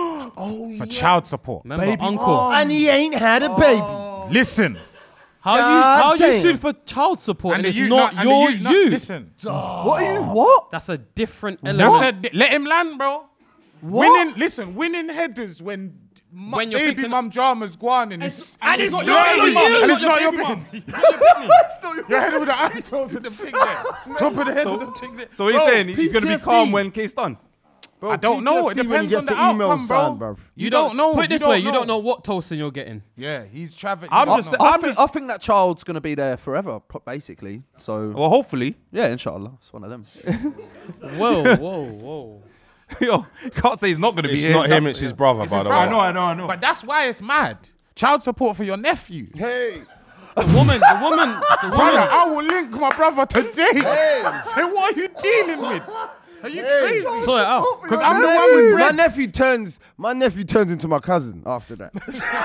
Speaker 2: For child support.
Speaker 4: Remember, uncle.
Speaker 1: And he ain't had a baby.
Speaker 2: Listen.
Speaker 4: How
Speaker 1: God
Speaker 4: you how you
Speaker 1: damn.
Speaker 4: sued for child support and,
Speaker 2: the
Speaker 4: it's
Speaker 2: youth-
Speaker 4: not
Speaker 2: no, and the
Speaker 4: your
Speaker 2: youth- no,
Speaker 4: you?
Speaker 2: Listen.
Speaker 6: What are you? What?
Speaker 4: That's a different
Speaker 2: That's
Speaker 4: element.
Speaker 2: a, let him land, bro. Winning, listen, winning headers when, mu-
Speaker 4: When you're
Speaker 2: baby
Speaker 4: thinking-
Speaker 2: mum drama's gone and it's,
Speaker 4: and it's
Speaker 2: not
Speaker 4: not
Speaker 2: your
Speaker 4: your
Speaker 2: baby mum,
Speaker 4: baby.
Speaker 2: and it's not your
Speaker 4: baby
Speaker 2: baby.
Speaker 4: mum.
Speaker 2: Your head with the eyes closed with them thing there. Top of the head with them thing there.
Speaker 5: So he's
Speaker 2: Bro,
Speaker 5: saying he's going to be
Speaker 1: P T S D.
Speaker 5: calm when case done.
Speaker 2: I don't know. It
Speaker 1: P T S D when you
Speaker 2: depends
Speaker 1: get
Speaker 2: on the
Speaker 1: the emails
Speaker 2: outcome, bro.
Speaker 1: signed, bruv.
Speaker 2: You don't know.
Speaker 4: Put it
Speaker 2: You
Speaker 4: this way,
Speaker 2: don't
Speaker 4: you don't know what Tosin you're getting.
Speaker 2: Yeah, he's traveling.
Speaker 5: I'm
Speaker 2: I'm
Speaker 5: just
Speaker 2: just.
Speaker 5: saying-
Speaker 6: I
Speaker 5: I'm
Speaker 6: think,
Speaker 5: just-
Speaker 6: I think that child's gonna be there forever, pro- basically. So
Speaker 5: Well, hopefully.
Speaker 6: yeah, inshallah, it's one of them.
Speaker 4: Whoa, whoa, whoa.
Speaker 5: Yo, can't say he's not going to be
Speaker 3: It's
Speaker 5: here.
Speaker 3: not him, it's his brother,
Speaker 2: It's
Speaker 3: by
Speaker 2: his
Speaker 3: the
Speaker 2: brother.
Speaker 3: way.
Speaker 5: I know, I know, I know.
Speaker 2: But that's why it's mad. Child support for your nephew.
Speaker 1: Hey.
Speaker 4: The woman, the woman, the
Speaker 2: Brother,
Speaker 4: woman.
Speaker 2: I will link my brother today. Say, what are you dealing with? Are you crazy?
Speaker 4: Sort it out.
Speaker 2: Because I'm the one with
Speaker 1: My
Speaker 2: bread.
Speaker 1: nephew turns. My nephew turns into my cousin after that.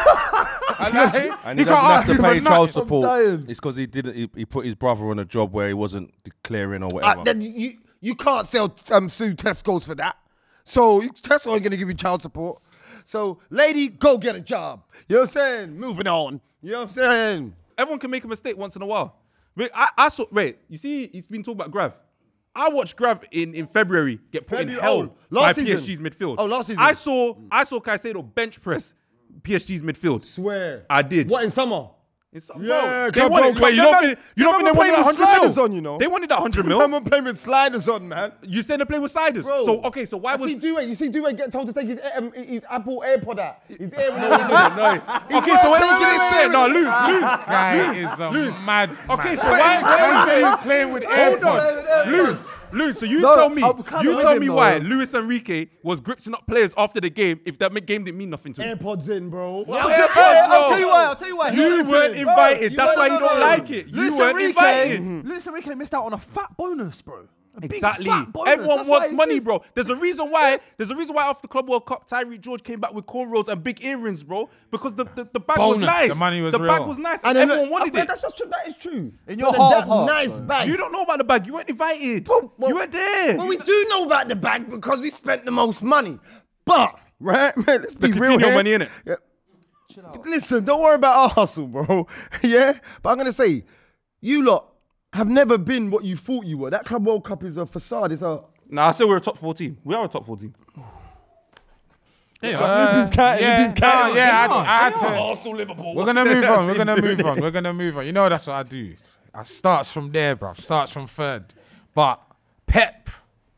Speaker 2: I like-
Speaker 3: And
Speaker 2: He
Speaker 3: he
Speaker 2: can't
Speaker 3: doesn't have
Speaker 2: ask
Speaker 3: to
Speaker 2: me for
Speaker 3: pay child
Speaker 2: nothing.
Speaker 3: support.
Speaker 1: dying.
Speaker 3: It's because he didn't. He, he put his brother on a job where he wasn't declaring or
Speaker 1: Uh,
Speaker 3: whatever.
Speaker 1: then you you can't sell um sue Tesco's for that. So Tesco ain't gonna give you child support. So lady, go get a job. You know what I'm saying? Moving on. You know what I'm saying?
Speaker 5: Everyone can make a mistake once in a while. Wait, I, I saw. Wait, you see, he's been talking about Grav. I watched Grav in, in February get put in
Speaker 1: February-
Speaker 5: hell
Speaker 1: oh, last
Speaker 5: by
Speaker 1: season.
Speaker 5: P S G's midfield.
Speaker 1: Oh, last season.
Speaker 5: I saw I saw Caicedo bench press P S G's midfield.
Speaker 1: Swear.
Speaker 5: I did.
Speaker 1: What in summer?
Speaker 5: It's,
Speaker 1: Yeah,
Speaker 5: bro, they
Speaker 1: Club
Speaker 5: wanted.
Speaker 1: World
Speaker 5: Wait, you
Speaker 1: Cup.
Speaker 5: don't
Speaker 1: Them
Speaker 5: think you
Speaker 1: man-
Speaker 5: don't think
Speaker 1: them
Speaker 5: they
Speaker 1: man
Speaker 5: wanted
Speaker 1: playing
Speaker 5: a
Speaker 1: with
Speaker 5: hundred
Speaker 1: sliders
Speaker 5: mil?
Speaker 1: on, you know.
Speaker 5: They wanted that hundred
Speaker 1: I'm
Speaker 5: mil.
Speaker 1: playing with sliders on, man.
Speaker 5: You said they play with siders.
Speaker 1: Bro.
Speaker 5: So okay, so why
Speaker 1: I
Speaker 5: was
Speaker 1: see Dewey. You see Dewey get told to take his, um, his Apple AirPod out. His ear.
Speaker 5: no, okay, so wait, wait,
Speaker 1: taking
Speaker 5: wait,
Speaker 1: it
Speaker 5: wait,
Speaker 1: serious.
Speaker 5: no, lose, lose.
Speaker 2: Guy is a mad.
Speaker 5: Okay,
Speaker 2: man.
Speaker 5: so why? why
Speaker 2: Say he's playing with
Speaker 5: Hold
Speaker 2: AirPods.
Speaker 5: on, Lewis. Lewis, so you
Speaker 6: No,
Speaker 5: tell me,
Speaker 6: I'm kinda
Speaker 5: you
Speaker 6: with
Speaker 5: tell
Speaker 6: him,
Speaker 5: me
Speaker 6: though.
Speaker 5: why Luis Enrique was gripsing up players after the game if that game didn't mean nothing to him.
Speaker 1: AirPods in, bro.
Speaker 5: No,
Speaker 6: Hey,
Speaker 5: AirPods,
Speaker 6: hey, I'll
Speaker 5: bro.
Speaker 6: tell you why. I'll tell you why.
Speaker 5: You
Speaker 6: Listen,
Speaker 5: weren't
Speaker 6: bro,
Speaker 5: invited.
Speaker 6: you
Speaker 5: That's
Speaker 6: weren't-
Speaker 5: why
Speaker 6: no,
Speaker 5: you
Speaker 6: no,
Speaker 5: don't
Speaker 6: no.
Speaker 5: like it. You
Speaker 6: Luis
Speaker 5: weren't
Speaker 6: Enrique,
Speaker 5: invited.
Speaker 6: Luis Enrique missed out on a fat bonus, bro. A big
Speaker 5: Exactly.
Speaker 6: fat bonus.
Speaker 5: Everyone
Speaker 6: That's why
Speaker 5: wants
Speaker 6: he's
Speaker 5: money,
Speaker 6: missed.
Speaker 5: bro. There's a reason why. There's a reason why after the Club World Cup, Tyree George came back with cornrows and big earrings, bro. Because the the, the bag was
Speaker 2: Bonus.
Speaker 5: nice.
Speaker 2: The money was
Speaker 5: The bag
Speaker 2: real.
Speaker 5: was nice,
Speaker 1: And
Speaker 5: and,
Speaker 1: then
Speaker 5: everyone
Speaker 1: look,
Speaker 5: wanted
Speaker 1: oh,
Speaker 5: it.
Speaker 1: That's just true. That is true.
Speaker 6: In your
Speaker 1: But
Speaker 6: heart
Speaker 1: that
Speaker 6: of hearts,
Speaker 1: nice
Speaker 6: man.
Speaker 1: bag.
Speaker 5: You don't know about the bag. You weren't invited.
Speaker 1: Well, well-
Speaker 5: you weren't there.
Speaker 1: Well, we do know about the bag because we spent the most money. But, right, man, let's be
Speaker 5: The
Speaker 1: real
Speaker 5: Coutinho
Speaker 1: here.
Speaker 5: money, innit?
Speaker 1: Yeah. Listen, don't worry about our hustle, bro. Yeah? But I'm going to say, you lot have never been what you thought you were. That Club World Cup is a facade. It's a...
Speaker 5: Nah, I said we're a top four team. We are a top four team.
Speaker 4: There you
Speaker 2: Uh,
Speaker 4: go.
Speaker 1: Liverpool's counting,
Speaker 2: yeah,
Speaker 1: Liverpool's counting.
Speaker 2: no, yeah, I, I had to.
Speaker 3: Arsenal, Liverpool.
Speaker 2: We're gonna move on. We're gonna move on. We're gonna move on. You know that's what I do. I starts from there, bro. Starts from third. But Pep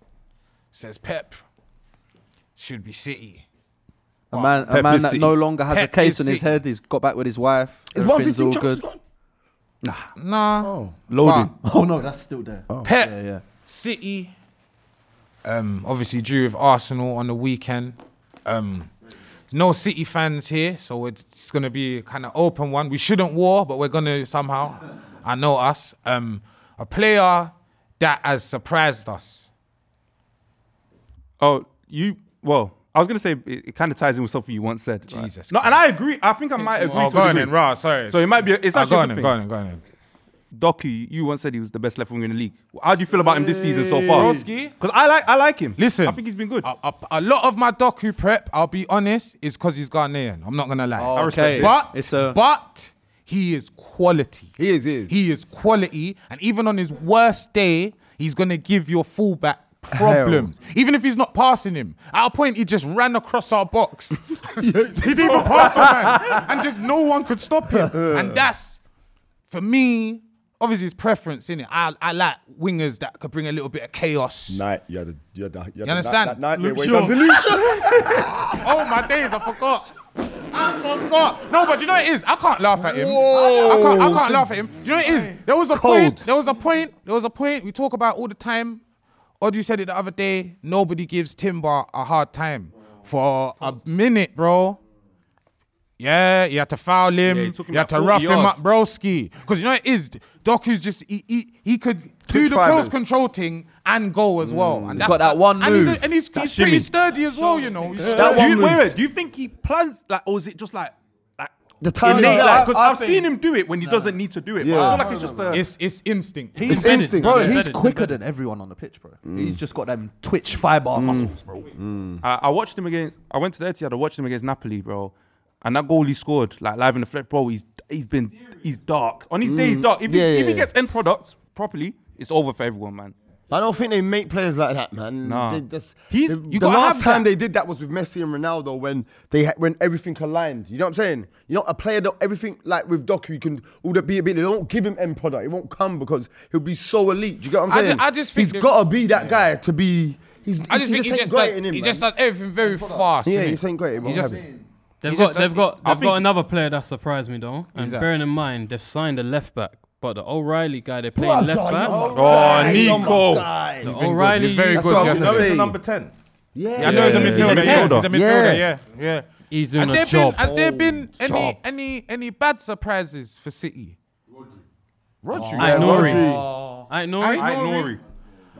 Speaker 2: says Pep should be City.
Speaker 6: A man, a
Speaker 5: Pep
Speaker 6: man
Speaker 5: is
Speaker 6: that
Speaker 5: City.
Speaker 6: no longer has
Speaker 2: Pep
Speaker 6: a case
Speaker 2: is
Speaker 6: on his
Speaker 2: City.
Speaker 6: head. He's got back with his wife.
Speaker 1: Is one
Speaker 6: Everything's
Speaker 1: fifteen
Speaker 6: all
Speaker 1: Champions
Speaker 6: good.
Speaker 1: gone?
Speaker 2: Nah.
Speaker 5: Loading.
Speaker 6: Oh no, that's still there.
Speaker 2: Pep
Speaker 6: Yeah, yeah.
Speaker 2: City. Um, obviously drew with Arsenal on the weekend. Um, there's no City fans here, so it's gonna be a kind of open one. We shouldn't war, but we're gonna somehow. I know us. Um, a player that has surprised us.
Speaker 5: Oh, you. Well, I was gonna say it, it kind of ties in with something you once said.
Speaker 2: Jesus
Speaker 5: No, and I agree. I think I might agree.
Speaker 2: Oh,
Speaker 5: to
Speaker 2: go
Speaker 5: a
Speaker 2: on
Speaker 5: degree.
Speaker 2: then, Ra. Sorry.
Speaker 5: So it might be. A, it's
Speaker 2: Ah,
Speaker 5: actually
Speaker 2: go
Speaker 5: a
Speaker 2: on
Speaker 5: good
Speaker 2: then,
Speaker 5: thing.
Speaker 2: go on then, go on then.
Speaker 5: Doku, you once said he was the best left winger in the league. How do you feel about him this season so far?
Speaker 2: Broski.
Speaker 5: Because I like, I like him.
Speaker 2: Listen,
Speaker 5: I think he's been good.
Speaker 2: A, a, a lot of my docu prep, I'll be honest, is because he's Ghanaian. I'm not gonna lie.
Speaker 6: Oh,
Speaker 5: respect
Speaker 6: okay.
Speaker 5: it.
Speaker 2: But
Speaker 6: It's a-
Speaker 2: but he is quality.
Speaker 1: He is, he is.
Speaker 2: He is quality, and even on his worst day, he's gonna give your fullback problems. Even if he's not passing him. At a point, he just ran across our box. he didn't even pass a man, and just no one could stop him. And that's for me. Obviously, it's preference, innit? I I like wingers that could bring a little bit of chaos.
Speaker 1: Night, you had the, you had the, you had
Speaker 2: You
Speaker 1: the-
Speaker 2: understand?
Speaker 1: That, that nightmare
Speaker 2: Luke
Speaker 1: where he done
Speaker 2: Shaw.
Speaker 1: to Luke.
Speaker 2: Oh my days, I forgot. I forgot. No, but you know what it is? I can't laugh at him. I can't, I can't laugh at him. Do you know what it is? There was a point. There was a point. There was a point we talk about all the time. Odu said it the other day. Nobody gives Timber a hard time for a minute, bro. Yeah, you had to foul him.
Speaker 5: Yeah, he took him
Speaker 2: you had
Speaker 5: like
Speaker 2: to rough
Speaker 5: forty
Speaker 2: him up,
Speaker 5: yards.
Speaker 2: broski. Because you know what it is? Doku's just he he, he could do the
Speaker 1: fibers.
Speaker 2: close control thing and go as well. And
Speaker 6: He's got that one
Speaker 2: and he's,
Speaker 6: move.
Speaker 2: a, and he's,
Speaker 5: That
Speaker 2: he's pretty
Speaker 5: shimmy.
Speaker 2: sturdy as well, you know. He's
Speaker 1: That
Speaker 5: do,
Speaker 1: one
Speaker 5: you,
Speaker 1: was-
Speaker 5: wait, wait, do you think he plans like, or is it just like, like
Speaker 1: The time.
Speaker 5: innate?
Speaker 6: yeah,
Speaker 5: Like, because
Speaker 6: I
Speaker 5: I've
Speaker 6: think-
Speaker 5: seen him do it when he doesn't need to do it. But
Speaker 1: Yeah.
Speaker 5: I feel like it's just a.
Speaker 2: It's it's instinct.
Speaker 6: He's
Speaker 1: It's instinct.
Speaker 6: bro.
Speaker 1: Yeah.
Speaker 6: He's
Speaker 4: Embedded,
Speaker 6: quicker
Speaker 4: embedded.
Speaker 6: than everyone on the pitch, bro. He's just got them twitch fiber muscles, bro.
Speaker 5: I, I watched him against. I went to the Etihad. I watched him against Napoli, bro. And that goal he scored, like live in the flesh, bro. He's he's been he's dark. On his day, he's dark. If he,
Speaker 1: Yeah,
Speaker 5: if he
Speaker 1: yeah.
Speaker 5: gets end product properly, it's over for everyone, man.
Speaker 1: I don't think they make players like that, man.
Speaker 5: Nah.
Speaker 1: They just,
Speaker 5: He's-
Speaker 1: the,
Speaker 2: you
Speaker 1: the
Speaker 2: gotta
Speaker 1: last
Speaker 2: have
Speaker 1: time
Speaker 2: that.
Speaker 1: they did that was with Messi and Ronaldo when they had, when everything aligned. You know what I'm saying? You know, a player that everything like with Doku, you can all that be a bit. They don't give him end product. It won't come because he'll be so elite. Do you get what I'm
Speaker 2: I ju-
Speaker 1: saying?
Speaker 2: I just think
Speaker 1: he's
Speaker 2: that-
Speaker 1: got to be that guy to be. He's,
Speaker 2: I just think he
Speaker 1: ain't
Speaker 2: just
Speaker 1: got
Speaker 2: does,
Speaker 1: it in him,
Speaker 2: he
Speaker 1: man.
Speaker 2: just does everything very fast.
Speaker 1: Yeah,
Speaker 2: innit?
Speaker 1: he just ain't got it. He
Speaker 2: He
Speaker 1: won't
Speaker 2: just
Speaker 1: have it.
Speaker 4: They've
Speaker 2: He
Speaker 4: got,
Speaker 2: just-
Speaker 4: they've got,
Speaker 5: I
Speaker 4: they've
Speaker 5: think-
Speaker 4: got another player that surprised me though. And
Speaker 2: that?
Speaker 4: bearing in mind, they've signed a left back, but the O'Reilly guy they're playing left back.
Speaker 5: Oh, Nico.
Speaker 4: The
Speaker 2: He's been good.
Speaker 4: O'Reilly,
Speaker 2: He's very
Speaker 1: That's
Speaker 2: good
Speaker 1: what I was
Speaker 2: yesterday.
Speaker 1: gonna say.
Speaker 3: number ten.
Speaker 1: Yeah,
Speaker 2: Yeah, I know he's a
Speaker 5: Yeah,
Speaker 2: midfielder.
Speaker 4: he's a
Speaker 2: Yeah,
Speaker 4: midfielder.
Speaker 2: he's a midfielder.
Speaker 1: Yeah.
Speaker 2: Yeah, yeah.
Speaker 4: he's
Speaker 2: Has
Speaker 4: doing
Speaker 2: there
Speaker 4: a job.
Speaker 2: been has there been any
Speaker 1: job.
Speaker 2: any any bad surprises for City? Rodri.
Speaker 4: Aye,
Speaker 1: Yeah,
Speaker 4: Nori.
Speaker 1: Rodri.
Speaker 4: Aye, Nori.
Speaker 5: Aight Nori.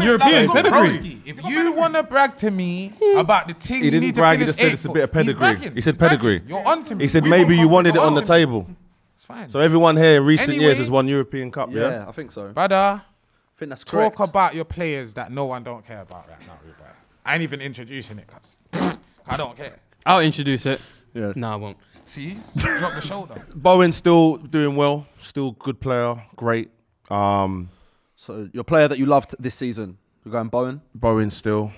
Speaker 2: it
Speaker 4: European
Speaker 2: like,
Speaker 4: pedigree.
Speaker 2: broski, If you want to brag to me about the thing,
Speaker 3: He
Speaker 2: you
Speaker 3: didn't
Speaker 2: need
Speaker 3: brag,
Speaker 2: to
Speaker 3: he
Speaker 2: finish
Speaker 3: just said
Speaker 2: eighth
Speaker 3: it's a
Speaker 2: for-
Speaker 3: bit of
Speaker 2: He's
Speaker 3: pedigree.
Speaker 2: bragging.
Speaker 3: He said
Speaker 2: He's bragging.
Speaker 3: pedigree.
Speaker 2: You're onto me.
Speaker 3: He said
Speaker 2: We
Speaker 3: maybe
Speaker 2: won't
Speaker 3: you
Speaker 2: come-
Speaker 3: wanted it
Speaker 2: you're
Speaker 3: on the
Speaker 2: onto me.
Speaker 3: table.
Speaker 2: It's fine.
Speaker 3: So everyone here in recent
Speaker 2: Anyway-
Speaker 3: years has won European Cup, yeah?
Speaker 6: Yeah, I think so. I
Speaker 2: Brother,
Speaker 6: think that's
Speaker 2: talk
Speaker 6: correct.
Speaker 2: about your players that no one don't care about right now, Rude Boy. I ain't even introducing it, cuz. I don't care.
Speaker 4: I'll introduce it.
Speaker 6: Yeah.
Speaker 4: No, I won't.
Speaker 2: See? Drop the shoulder.
Speaker 3: Bowen's still doing well, still good player, great. Um,
Speaker 6: So your player that you loved this season, you're going Bowen.
Speaker 3: Bowen still.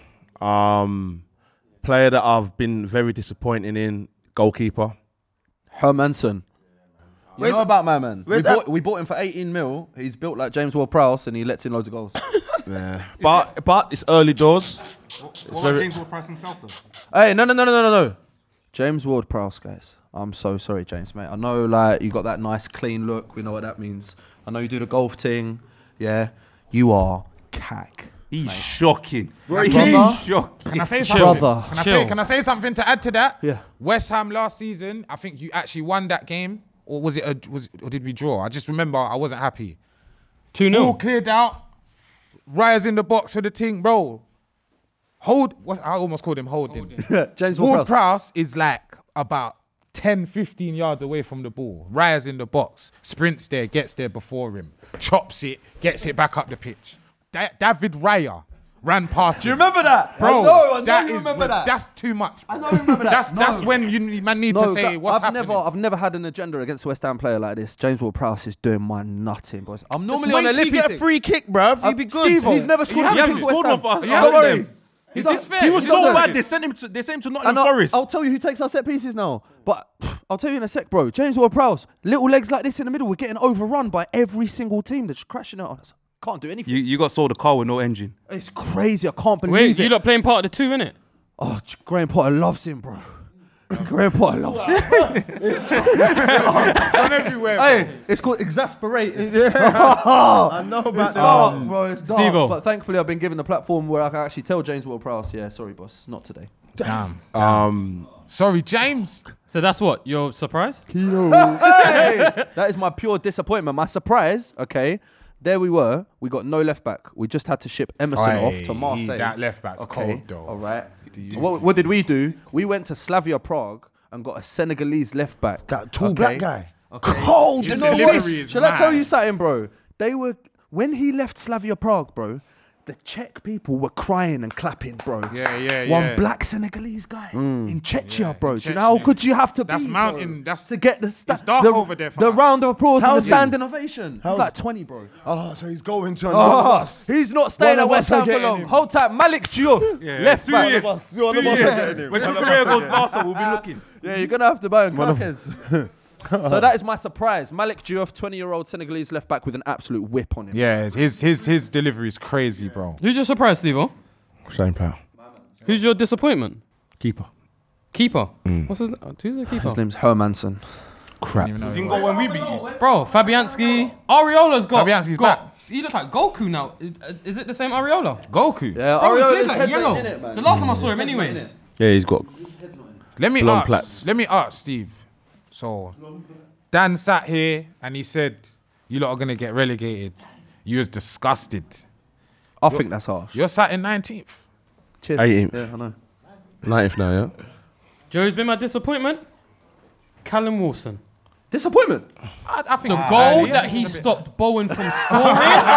Speaker 3: Um, player that I've been very disappointing in, goalkeeper.
Speaker 6: Hermanson. You
Speaker 1: Where's
Speaker 6: know
Speaker 1: that-
Speaker 6: about my man? We
Speaker 1: where's
Speaker 6: bought, we bought him for eighteen mil. He's built like James Ward-Prowse and he lets in loads of goals.
Speaker 3: Yeah. But but it's early doors.
Speaker 5: What
Speaker 3: very-
Speaker 5: about James Ward-Prowse himself though?
Speaker 6: Hey, no, no, no, no, no, no, no. James Ward-Prowse, guys. I'm so sorry, James, mate. I know, like, you got that nice, clean look. We know what that means. I know you do the golf thing. Yeah. You are cack.
Speaker 5: He's shocking.
Speaker 6: Brother.
Speaker 5: He's shocking.
Speaker 2: Can I say
Speaker 4: Chill.
Speaker 2: something?
Speaker 6: Brother.
Speaker 2: Can I
Speaker 4: Chill.
Speaker 2: say can I say something to add to that?
Speaker 6: Yeah.
Speaker 2: West Ham last season, I think you actually won that game, or was it a, was or did we draw? I just remember I wasn't happy.
Speaker 4: two
Speaker 2: All
Speaker 4: nil.
Speaker 2: cleared out. Rise in the box for the team, bro. Hold. What, I almost called him holding.
Speaker 6: James Ward-Prowse.
Speaker 2: Ward-Prowse is like about ten, fifteen yards away from the ball. Rise in the box, sprints there, gets there before him, chops it, gets it back up the pitch. Da- David Raya ran past
Speaker 6: Do you
Speaker 2: him.
Speaker 6: remember that?
Speaker 2: Bro,
Speaker 6: I know, I know
Speaker 2: that
Speaker 6: you
Speaker 2: is-
Speaker 6: remember that.
Speaker 2: That's too much.
Speaker 6: I know you remember that.
Speaker 2: That's
Speaker 6: No.
Speaker 2: that's when you need- man need
Speaker 6: No,
Speaker 2: to say
Speaker 6: that-
Speaker 2: what's
Speaker 6: I've
Speaker 2: happening.
Speaker 6: never, I've never had an agenda against a West Ham player like this. James Ward-Prowse is doing my nutting, boys. I'm normally on a lippy thing.
Speaker 1: free kick, bruv.
Speaker 6: Uh, Steve, he's never scored
Speaker 5: He
Speaker 6: for
Speaker 5: hasn't
Speaker 6: West
Speaker 5: scored
Speaker 6: Ham.
Speaker 5: one for us.
Speaker 2: Yeah,
Speaker 6: Don't
Speaker 2: with
Speaker 6: worry.
Speaker 2: them.
Speaker 6: He's
Speaker 2: Is
Speaker 6: not-
Speaker 2: this fair?
Speaker 5: He was
Speaker 2: Is
Speaker 5: so
Speaker 2: this
Speaker 5: bad.
Speaker 2: fair?
Speaker 5: They sent him to. They sent him to
Speaker 6: And
Speaker 5: Nottingham
Speaker 6: I'll,
Speaker 5: Forest.
Speaker 6: I'll tell you who takes our set pieces now. But I'll tell you in a sec, bro. James Ward-Prowse, little legs like this in the middle, we're getting overrun by every single team that's crashing out on us. Can't do anything.
Speaker 5: You you got sold a car with no engine.
Speaker 6: It's crazy. I can't believe
Speaker 4: Wait,
Speaker 6: it.
Speaker 4: you lot playing part of the two, innit?
Speaker 6: Oh, J- Graham Potter loves him, bro. Graham Potter loves him.
Speaker 2: It's gone everywhere. bro.
Speaker 6: Hey, it's called exasperated.
Speaker 1: I know about
Speaker 6: It's dark, bro. It's dark.
Speaker 4: Steve-O.
Speaker 6: But thankfully, I've been given the platform where I can actually tell James Ward-Prowse, yeah, sorry, boss, not today.
Speaker 2: Damn.
Speaker 3: Um,
Speaker 2: Sorry, James.
Speaker 4: So that's what? You're surprised?
Speaker 6: Hey! That is my pure disappointment. My surprise, okay, there we were. We got no left back. We just had to ship Emerson
Speaker 2: Oi,
Speaker 6: off to
Speaker 2: he-
Speaker 6: Marseille.
Speaker 2: that left back's
Speaker 6: okay.
Speaker 2: cold, though.
Speaker 6: All right. What, what did we do? We went to Slavia Prague and got a Senegalese left back.
Speaker 1: that tall
Speaker 6: okay?
Speaker 1: black guy.
Speaker 6: Okay.
Speaker 1: Cold.
Speaker 2: His
Speaker 1: You know
Speaker 2: delivery
Speaker 1: what?
Speaker 2: is
Speaker 6: Shall I tell
Speaker 2: mad.
Speaker 6: you something, bro? They were when he left Slavia Prague, bro. The Czech people were crying and clapping, bro.
Speaker 2: Yeah, yeah,
Speaker 6: One
Speaker 2: yeah.
Speaker 6: black Senegalese guy in Czechia,
Speaker 2: Yeah,
Speaker 6: bro.
Speaker 2: in
Speaker 6: Do you know how
Speaker 2: Chechnya.
Speaker 6: good you have to
Speaker 2: That's
Speaker 6: be?
Speaker 2: mountain-
Speaker 6: bro,
Speaker 2: that's-
Speaker 6: to get the sta-
Speaker 2: it's dark
Speaker 6: the,
Speaker 2: over there for
Speaker 6: the
Speaker 2: us.
Speaker 6: round of applause and the
Speaker 1: How's he?
Speaker 6: standing ovation. He's
Speaker 1: How's-
Speaker 6: like twenty, bro.
Speaker 1: Oh, so he's going to
Speaker 6: Oh,
Speaker 1: another bus.
Speaker 6: he's not staying
Speaker 1: One
Speaker 6: at
Speaker 1: of
Speaker 6: West
Speaker 1: us are
Speaker 6: Ham for
Speaker 1: getting
Speaker 6: long.
Speaker 1: him.
Speaker 6: Hold tight, Malik Diouf, left
Speaker 5: two
Speaker 6: back.
Speaker 5: years.
Speaker 1: One of
Speaker 5: Two
Speaker 1: us are
Speaker 5: years.
Speaker 1: getting him.
Speaker 5: When
Speaker 1: One of
Speaker 5: Kukurea
Speaker 1: us are
Speaker 5: goes
Speaker 1: getting him.
Speaker 5: Barca, we'll be looking.
Speaker 6: Yeah, you're gonna have to buy him crackers. So that is my surprise. Malik Diouf, twenty-year-old Senegalese left back with an absolute whip on him.
Speaker 2: Yeah, his his his delivery is crazy, bro.
Speaker 4: Who's your surprise, Steve-O?
Speaker 3: same player.
Speaker 4: Who's your disappointment?
Speaker 3: Keeper.
Speaker 4: Keeper. What's his name? Who's the keeper?
Speaker 6: His name's Hermanson.
Speaker 3: Crap.
Speaker 5: Zingo when we beat you.
Speaker 4: Bro, Fabianski. Areola's got.
Speaker 2: Fabianski's
Speaker 4: got,
Speaker 2: back.
Speaker 4: He looks like Goku now. Is, is it the same Areola?
Speaker 2: Goku.
Speaker 6: Yeah,
Speaker 4: Bro, his
Speaker 6: Areola's
Speaker 4: hair's like
Speaker 6: head's
Speaker 4: yellow.
Speaker 6: in it, man.
Speaker 4: The last time I saw him,
Speaker 6: His head's not in
Speaker 4: anyways.
Speaker 6: it.
Speaker 3: Yeah, he's got.
Speaker 2: Let me
Speaker 3: Blonde
Speaker 2: ask.
Speaker 3: plaits.
Speaker 2: Let me ask Steve. So, Dan sat here and he said, "You lot are gonna get relegated." You was disgusted.
Speaker 6: I think that's harsh.
Speaker 2: You're sat in nineteenth.
Speaker 6: Cheers.
Speaker 3: eighteenth.
Speaker 6: Yeah, I know.
Speaker 3: nineteenth now, yeah?
Speaker 4: Joe's been my disappointment. Callum Wilson.
Speaker 6: Disappointment.
Speaker 2: I, I think
Speaker 4: The
Speaker 2: it's
Speaker 4: goal
Speaker 2: early,
Speaker 4: that
Speaker 2: yeah.
Speaker 4: he stopped Bowen from scoring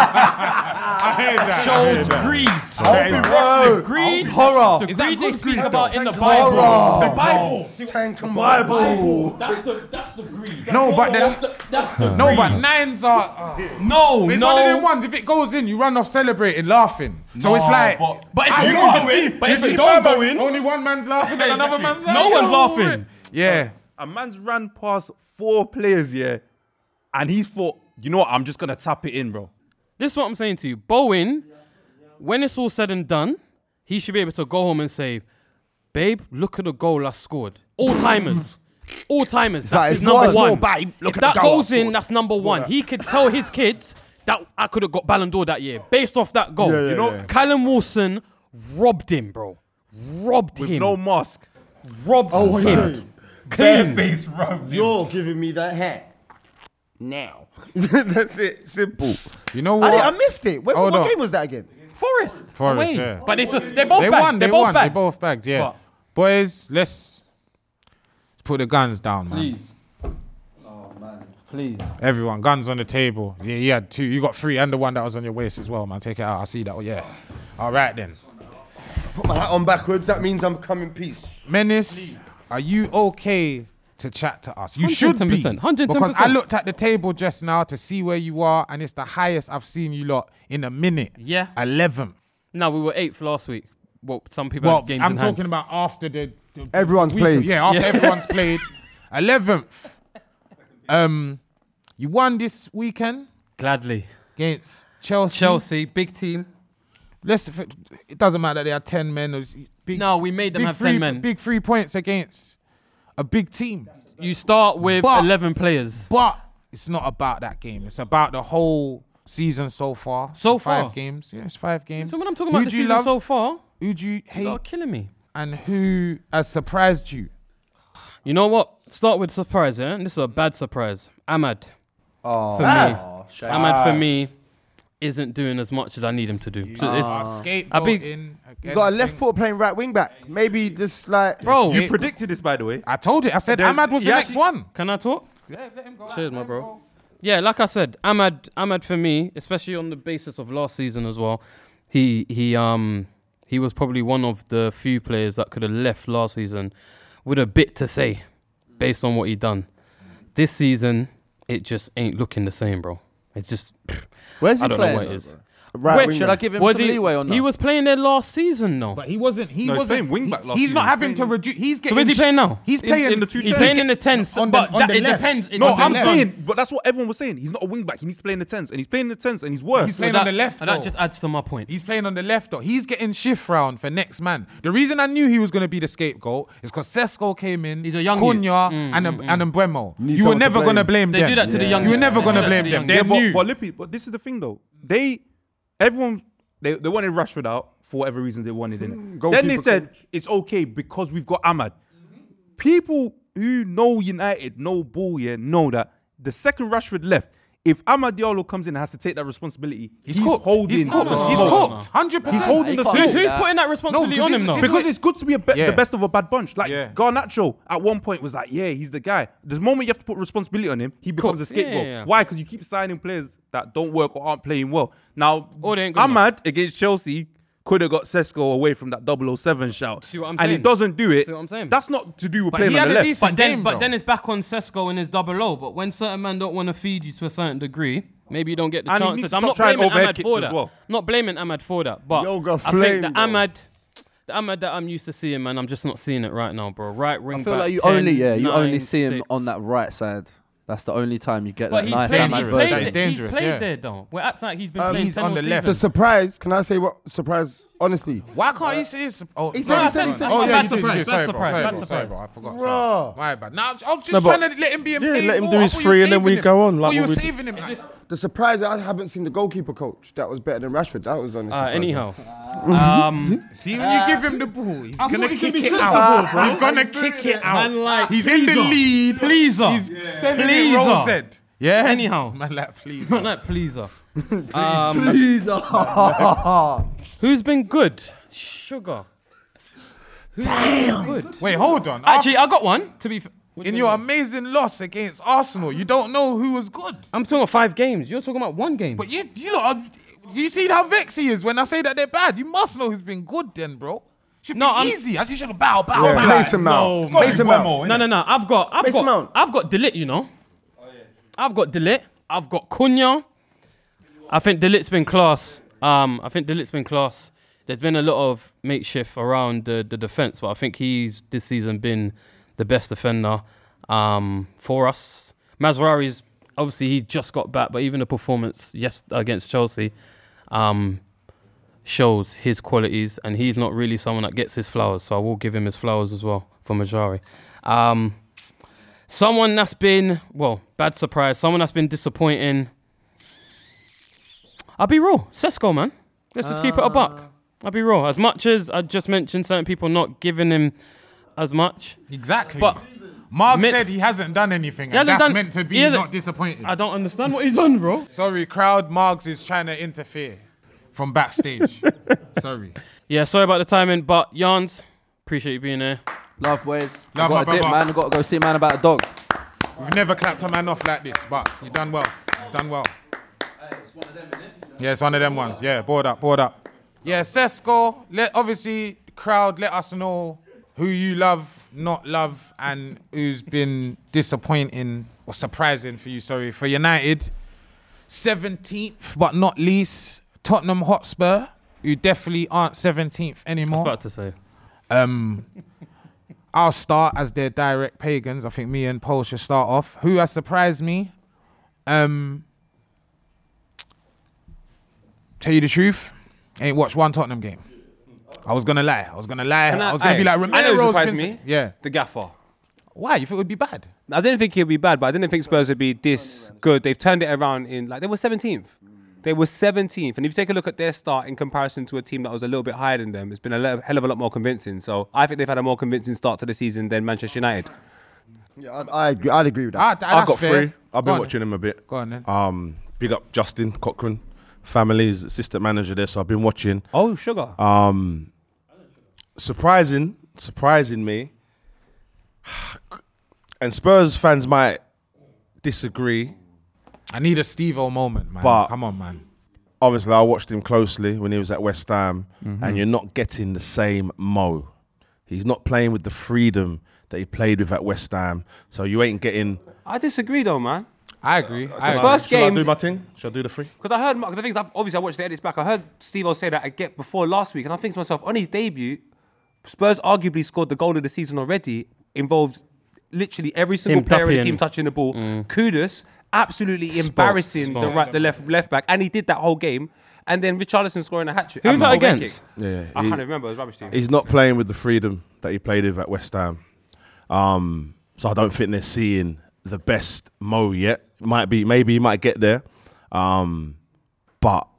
Speaker 2: I heard that.
Speaker 4: showed greed.
Speaker 6: Bro,
Speaker 4: Greed.
Speaker 6: horror.
Speaker 4: The
Speaker 2: Is that
Speaker 4: greed they
Speaker 2: good
Speaker 4: speak
Speaker 2: greed,
Speaker 4: about
Speaker 2: though?
Speaker 4: in the Bible. The Bible.
Speaker 1: Tank and Bible.
Speaker 4: That's the that's the greed.
Speaker 2: No, but then,
Speaker 4: That's the
Speaker 2: no,
Speaker 4: greed.
Speaker 2: but nines are. Uh,
Speaker 4: No,
Speaker 2: it's
Speaker 4: no.
Speaker 2: one of them ones. If it goes in, you run off celebrating, laughing. So it's like,
Speaker 4: But if
Speaker 2: I
Speaker 4: you
Speaker 2: know,
Speaker 4: can see, but if it don't go in,
Speaker 2: only one man's laughing and another man's like,
Speaker 4: no one's
Speaker 2: yo,
Speaker 4: laughing.
Speaker 2: Yeah.
Speaker 5: A man's ran past four players, yeah, and he thought, you know what, I'm just gonna tap it in, bro.
Speaker 4: This is what I'm saying to you. Bowen, when it's all said and done, he should be able to go home and say, babe, look at the goal I scored. All timers. All timers. That's
Speaker 1: like,
Speaker 4: his
Speaker 1: it's not
Speaker 4: number
Speaker 1: a small
Speaker 4: one.
Speaker 1: babe, look
Speaker 4: If
Speaker 1: at the
Speaker 4: that
Speaker 1: goal I
Speaker 4: goes in,
Speaker 1: scored.
Speaker 4: that's number one. He could tell his kids that I could have got Ballon d'Or that year based off that goal.
Speaker 1: Yeah, yeah,
Speaker 4: you know,
Speaker 1: yeah.
Speaker 4: Callum Wilson robbed him, bro. Robbed
Speaker 5: With
Speaker 4: him.
Speaker 5: no mask.
Speaker 4: robbed
Speaker 1: Oh, what you
Speaker 4: him.
Speaker 1: saying?
Speaker 4: Clean.
Speaker 5: Face rubbed.
Speaker 1: You're giving me that hat. Now. That's it. Simple.
Speaker 2: You know
Speaker 1: I,
Speaker 2: what?
Speaker 1: I missed it. When,
Speaker 2: Hold
Speaker 1: what
Speaker 2: on.
Speaker 1: game was that again?
Speaker 4: Forest.
Speaker 2: Forest,
Speaker 4: away.
Speaker 2: yeah.
Speaker 4: But they, so, they both
Speaker 2: They
Speaker 4: bagged.
Speaker 2: won.
Speaker 4: They
Speaker 2: They
Speaker 4: both
Speaker 2: won. They
Speaker 4: bagged.
Speaker 2: both bagged. Yeah.
Speaker 4: But-
Speaker 2: Boys, let's put the guns down, man.
Speaker 4: Please. Please.
Speaker 2: Everyone, guns on the table. Yeah, you had two. You got three and the one that was on your waist as well, man. Take it out. I see that. Oh, yeah. All right, then.
Speaker 1: Put my hat on backwards. That means I'm coming peace.
Speaker 2: Menace, are you okay to chat to us? You should be.
Speaker 4: one hundred ten percent. one hundred ten percent.
Speaker 2: Because I looked at the table just now to see where you are, and it's the highest I've seen you lot in a minute.
Speaker 4: Yeah.
Speaker 2: eleventh.
Speaker 4: No, we were eighth last week. Well, some people
Speaker 2: Well,
Speaker 4: had games
Speaker 2: I'm
Speaker 4: in
Speaker 2: talking
Speaker 4: hand.
Speaker 2: about after the... the
Speaker 1: Everyone's
Speaker 2: week-
Speaker 1: played.
Speaker 2: Yeah, after
Speaker 4: Yeah.
Speaker 2: everyone's played. eleventh. Um, you won this weekend
Speaker 4: Gladly.
Speaker 2: against Chelsea.
Speaker 4: Chelsea, big team.
Speaker 2: Let's, it doesn't matter that they had ten men. It was Big,
Speaker 4: No, we made them
Speaker 2: big
Speaker 4: have
Speaker 2: three,
Speaker 4: ten men.
Speaker 2: Big three points against a big team.
Speaker 4: You start with
Speaker 2: But-
Speaker 4: eleven players.
Speaker 2: But it's not about that game. It's about the whole season so far.
Speaker 4: So
Speaker 2: The five
Speaker 4: far?
Speaker 2: games. Yeah, it's five games.
Speaker 4: So when I'm talking
Speaker 2: Who
Speaker 4: about the
Speaker 2: do you
Speaker 4: season
Speaker 2: love?
Speaker 4: so far,
Speaker 2: Who do you
Speaker 4: you
Speaker 2: hate?
Speaker 4: are killing me.
Speaker 2: And who has surprised you?
Speaker 4: You know what? Start with surprise, yeah? And this is a bad surprise. Ahmad.
Speaker 6: Oh,
Speaker 4: For
Speaker 6: oh,
Speaker 4: me.
Speaker 6: shame.
Speaker 4: Ahmad, for me, isn't doing as much as I need him to do. So it's,
Speaker 2: Scapegoat
Speaker 4: I big-
Speaker 2: in
Speaker 1: You got a left foot playing right wing back. Maybe just like.
Speaker 4: bro,
Speaker 5: You predicted this, by the way.
Speaker 2: I told it. I said
Speaker 5: There's-
Speaker 2: Ahmad was the
Speaker 5: he
Speaker 2: next
Speaker 5: actually-
Speaker 2: one.
Speaker 4: can I talk?
Speaker 2: Yeah, let him go.
Speaker 4: Cheers, my bro. Yeah, like I said, Ahmad, Ahmad for me, especially on the basis of last season as well, he he um he was probably one of the few players that could have left last season with a bit to say, based on what he done. This season, it just ain't looking the same, bro. It's just
Speaker 6: Where's he
Speaker 4: I don't
Speaker 6: playing?
Speaker 4: know what it
Speaker 6: though,
Speaker 4: is.
Speaker 6: bro?
Speaker 1: Right
Speaker 4: Wait,
Speaker 1: wing
Speaker 6: Should
Speaker 1: back.
Speaker 6: I give him
Speaker 4: Was
Speaker 6: some
Speaker 4: he,
Speaker 6: leeway on that?
Speaker 4: he was playing there last season, though.
Speaker 2: But he wasn't. He
Speaker 5: No, he's
Speaker 2: wasn't.
Speaker 5: playing wing
Speaker 2: he-
Speaker 5: back last
Speaker 2: He's not
Speaker 5: season.
Speaker 2: having to reduce. He's getting.
Speaker 4: So where's he
Speaker 2: sh-
Speaker 4: playing now?
Speaker 2: He's
Speaker 5: In-
Speaker 2: playing
Speaker 5: in the two
Speaker 4: He's
Speaker 5: ten.
Speaker 4: playing in the tens,
Speaker 2: on the-
Speaker 4: but
Speaker 2: on
Speaker 4: that,
Speaker 2: the
Speaker 4: it
Speaker 2: left.
Speaker 4: depends. It
Speaker 5: No,
Speaker 4: depends
Speaker 5: I'm
Speaker 4: on-
Speaker 5: saying, but that's what everyone was saying. He's not a wing back. He needs to play in the tens, and he's playing in the tens, and he's worse.
Speaker 2: He's playing
Speaker 4: that,
Speaker 2: on the left.
Speaker 4: and that
Speaker 2: though.
Speaker 4: just adds to my point.
Speaker 2: He's playing on the left though. He's getting shift round for next man. The reason I knew he was going to be the scapegoat is because Sesko came in,
Speaker 4: He's a young
Speaker 2: Cunha
Speaker 4: youth.
Speaker 2: and mm, and Mbeumo.
Speaker 1: Need
Speaker 2: You were
Speaker 1: someone to
Speaker 2: never
Speaker 1: blame.
Speaker 2: going to blame
Speaker 4: They
Speaker 2: them.
Speaker 4: do that to the young
Speaker 2: You were
Speaker 4: youth.
Speaker 2: never
Speaker 4: They
Speaker 2: going to
Speaker 4: do that
Speaker 2: blame
Speaker 4: to the
Speaker 2: them.
Speaker 4: young
Speaker 2: They
Speaker 5: Yeah,
Speaker 2: knew.
Speaker 5: but, but, Lippy, but this is the thing though. They, everyone, they, they wanted Rashford out for whatever reason they wanted in it.
Speaker 1: Goalkeeper
Speaker 5: Then they said it's okay because we've got Ahmad. People who know United, know ball, yeah, know that the second Rashford left, if Ahmad Diallo comes in and has to take that responsibility,
Speaker 2: He's,
Speaker 5: he's,
Speaker 2: cooked.
Speaker 5: holding.
Speaker 2: He's cooked.
Speaker 5: the
Speaker 2: He's
Speaker 5: smoke.
Speaker 2: cooked. Hundred percent.
Speaker 5: He's holding the
Speaker 6: can't
Speaker 4: Who's,
Speaker 5: smoke.
Speaker 4: who's putting that responsibility
Speaker 2: No,
Speaker 4: on
Speaker 2: this
Speaker 4: him
Speaker 2: is-
Speaker 4: though?
Speaker 2: this
Speaker 5: Because it's good to be a be-
Speaker 2: Yeah.
Speaker 5: the best of a bad bunch. Like
Speaker 2: Yeah.
Speaker 5: Garnacho at one point was like, yeah, he's the guy. The moment you have to put responsibility on him, he becomes
Speaker 4: Cool.
Speaker 5: a scapegoat.
Speaker 4: Yeah, yeah, yeah.
Speaker 5: Why? Because you keep signing players that don't work or aren't playing well. Now,
Speaker 4: Or they ain't good
Speaker 5: Ahmad against Chelsea could have got Sesko away from that double oh seven shout.
Speaker 4: See what I'm
Speaker 5: and he
Speaker 4: saying?
Speaker 5: doesn't do it.
Speaker 4: See what I'm saying?
Speaker 5: That's not to do with
Speaker 2: But
Speaker 5: playing
Speaker 2: he
Speaker 5: on
Speaker 2: had
Speaker 5: the
Speaker 2: a
Speaker 5: left.
Speaker 2: decent
Speaker 4: But then,
Speaker 2: game,
Speaker 4: but
Speaker 2: though.
Speaker 4: then it's back on Sesko and his double O. But when certain men don't want to feed you to a certain degree, maybe you don't get the
Speaker 5: And he needs
Speaker 4: chances.
Speaker 5: to
Speaker 4: I'm
Speaker 5: stop
Speaker 4: not
Speaker 5: trying
Speaker 4: blaming
Speaker 5: overhead
Speaker 4: Ahmad
Speaker 5: kicks
Speaker 4: for
Speaker 5: as
Speaker 4: that.
Speaker 5: well.
Speaker 4: Not blaming Ahmad for that. But
Speaker 1: Yoga
Speaker 4: I
Speaker 1: flame,
Speaker 4: think the
Speaker 1: bro.
Speaker 4: Ahmad, the Ahmad that I'm used to seeing, man, I'm just not seeing it right now, bro. Right wing
Speaker 6: I feel
Speaker 4: back,
Speaker 6: like you
Speaker 4: ten,
Speaker 6: only, yeah, you
Speaker 4: nine,
Speaker 6: only see him
Speaker 4: six.
Speaker 6: on that right side. That's the only time you get
Speaker 4: But
Speaker 6: that
Speaker 4: he's
Speaker 6: nice
Speaker 4: played,
Speaker 6: Ahmad
Speaker 4: he's
Speaker 2: dangerous.
Speaker 4: played,
Speaker 6: version.
Speaker 2: He's
Speaker 4: he's
Speaker 2: dangerous,
Speaker 4: played
Speaker 2: yeah.
Speaker 4: there though. We're acting like he's been
Speaker 1: Um,
Speaker 4: playing
Speaker 2: he's
Speaker 4: ten
Speaker 2: on
Speaker 4: all
Speaker 2: the
Speaker 4: season.
Speaker 2: left.
Speaker 1: The surprise. Can I say what surprise? Honestly,
Speaker 2: Why can't he say his? Oh,
Speaker 1: He said-
Speaker 2: no,
Speaker 1: he said- he said-
Speaker 2: Oh,
Speaker 4: Bad
Speaker 2: yeah, you did,
Speaker 4: surprise,
Speaker 2: you did.
Speaker 4: bad
Speaker 2: Sorry, bro.
Speaker 4: surprise,
Speaker 2: Sorry,
Speaker 4: bad
Speaker 2: bro. Sorry,
Speaker 4: surprise.
Speaker 2: bro. I forgot.
Speaker 1: Bruh.
Speaker 2: Sorry. My bad. Now I was just
Speaker 3: No, but-
Speaker 2: trying to let him be in
Speaker 3: Yeah,
Speaker 2: pain.
Speaker 3: let him
Speaker 2: more.
Speaker 3: do
Speaker 2: I
Speaker 3: his
Speaker 2: thought you were
Speaker 3: three and then
Speaker 2: saving
Speaker 3: we
Speaker 2: him.
Speaker 3: go on,
Speaker 2: I
Speaker 3: like
Speaker 2: thought you were
Speaker 3: what we
Speaker 2: saving him.
Speaker 1: the surprise. I haven't seen the goalkeeper coach. That was better than Rashford. That was honestly.
Speaker 4: Uh, anyhow, um,
Speaker 2: See, when you give him the ball, he's
Speaker 4: I
Speaker 2: gonna
Speaker 4: thought he could
Speaker 2: kick
Speaker 4: be
Speaker 2: it
Speaker 4: sensible,
Speaker 2: out.
Speaker 4: bro.
Speaker 2: He's gonna kick it out.
Speaker 4: Man, like,
Speaker 2: He's in the
Speaker 4: pleaser.
Speaker 2: lead.
Speaker 4: Pleaser.
Speaker 2: He's sending it
Speaker 4: Pleaser.
Speaker 2: Rosette. Yeah.
Speaker 4: Anyhow.
Speaker 2: Man, like please.
Speaker 4: not that pleaser. Um,
Speaker 1: Please.
Speaker 4: who's been good? Sugar. Who's Damn. Been good?
Speaker 2: Wait, hold on.
Speaker 4: Actually, I got one. To be. F-
Speaker 2: in your amazing loss against Arsenal, you don't know who was good.
Speaker 4: I'm talking about five games. You're talking about one game.
Speaker 2: But you, you lot, are- you see how vexed he is when I say that they're bad. You must know who's been good, then, bro. Should
Speaker 4: No,
Speaker 2: be
Speaker 4: I'm-
Speaker 2: easy. You should bow, bow,
Speaker 1: Yeah,
Speaker 2: bow.
Speaker 1: Mason Mount.
Speaker 4: No,
Speaker 1: Mason Mount.
Speaker 4: No, no, no. I've got, I've
Speaker 1: Mason
Speaker 4: got,
Speaker 1: Mount.
Speaker 4: I've got Delit. You know. I've got Delit. I've got Cunha. I think Delit's been class. Um, I think Delit's been class. There's been a lot of makeshift around the, the defense, but I think he's this season been the best defender um, for us. Mazraoui's obviously he just got back, but even the performance yes against Chelsea um, shows his qualities, and he's not really someone that gets his flowers. So I will give him his flowers as well for Mazraoui. Um, someone that's been well bad surprise. Someone that's been disappointing. I'll be real. Sesko, man. Let's just keep it a buck. I'll be real. As much as I just mentioned certain people not giving him as much,
Speaker 2: Exactly.
Speaker 4: but
Speaker 2: Mark
Speaker 4: Min-
Speaker 2: said he hasn't done anything,
Speaker 4: He
Speaker 2: and
Speaker 4: hasn't
Speaker 2: that's
Speaker 4: done-
Speaker 2: meant to be
Speaker 4: he hasn't-
Speaker 2: not disappointed.
Speaker 4: I don't understand what he's done, bro.
Speaker 2: Sorry, crowd. Marks is trying to interfere from backstage. Sorry.
Speaker 4: Yeah, sorry about the timing, but Jans, appreciate you being there.
Speaker 6: Love, boys.
Speaker 2: Love,
Speaker 6: got
Speaker 2: my
Speaker 6: a dip,
Speaker 2: brother.
Speaker 6: man. Got to go see a man about a dog.
Speaker 2: We've never clapped a man off like this, but you done well. You done well. Yeah, it's one of them ones. Yeah, board up, board up. Yeah, Sesko, let obviously crowd let us know who you love, not love, and who's been disappointing or surprising for you. Sorry, for United. seventeenth, but not least, Tottenham Hotspur, who definitely aren't seventeenth
Speaker 4: I was
Speaker 2: anymore.
Speaker 4: about to say.
Speaker 2: Um, I'll start as their direct pagans. I think me and Paul should start off. Who has surprised me? Um, tell you the truth, ain't watched one Tottenham game. I was gonna lie. I was gonna lie.
Speaker 7: And
Speaker 2: I was gonna
Speaker 7: aye,
Speaker 2: be like,
Speaker 7: I know
Speaker 2: Romero's
Speaker 7: who surprised
Speaker 2: been-
Speaker 7: me.
Speaker 2: Yeah.
Speaker 7: The gaffer.
Speaker 2: Why? You think it would be bad?
Speaker 7: I didn't think it'd be bad, but I didn't think Spurs would be this good. They've turned it around in like they were seventeenth. They were seventeenth, and if you take a look at their start in comparison to a team that was a little bit higher than them, it's been a le- hell of a lot more convincing. So I think they've had a more convincing start to the season than Manchester United.
Speaker 1: Yeah, I, I agree. I'd agree with that.
Speaker 2: Ah,
Speaker 3: I
Speaker 2: that's
Speaker 3: got
Speaker 2: fair.
Speaker 3: three. I've
Speaker 2: Go
Speaker 3: been
Speaker 2: on
Speaker 3: watching him a bit.
Speaker 2: Go on then.
Speaker 3: Um, big up Justin Cochran, family's assistant manager there. So I've been watching.
Speaker 7: Oh, sugar.
Speaker 3: Um, surprising, surprising me. And Spurs fans might disagree.
Speaker 2: I need a Steve-O moment, man.
Speaker 3: But-
Speaker 2: Come on, man.
Speaker 3: Obviously, I watched him closely when he was at West Ham,
Speaker 2: Mm-hmm.
Speaker 3: and you're not getting the same Mo. He's not playing with the freedom that he played with at West Ham. So you ain't getting.
Speaker 7: I disagree though, man.
Speaker 2: I agree. I agree.
Speaker 7: first
Speaker 3: Shall
Speaker 7: game-
Speaker 3: I do my thing? Shall I do the free?
Speaker 7: Because I heard, the thing is, I've, obviously I watched the edits back. I heard Steve-O say that again before last week, and I think to myself, on his debut, Spurs arguably scored the goal of the season already, involved literally every single
Speaker 4: Him
Speaker 7: player in the
Speaker 4: tapping.
Speaker 7: team touching the ball. Kudus, absolutely
Speaker 4: Spot,
Speaker 7: embarrassing the
Speaker 4: spot.
Speaker 7: right, the left, left back, and he did that whole game. And then Richarlison scoring a hat trick.
Speaker 4: Who was
Speaker 7: um,
Speaker 4: that
Speaker 7: a goal
Speaker 4: against?
Speaker 7: kick.
Speaker 3: Yeah,
Speaker 7: I
Speaker 3: he-
Speaker 7: can't remember. It was a rubbish team.
Speaker 3: He's not playing with the freedom that he played with at West Ham. Um, so I don't think they're seeing the best Mo yet. Might be, maybe he might get there. Um, but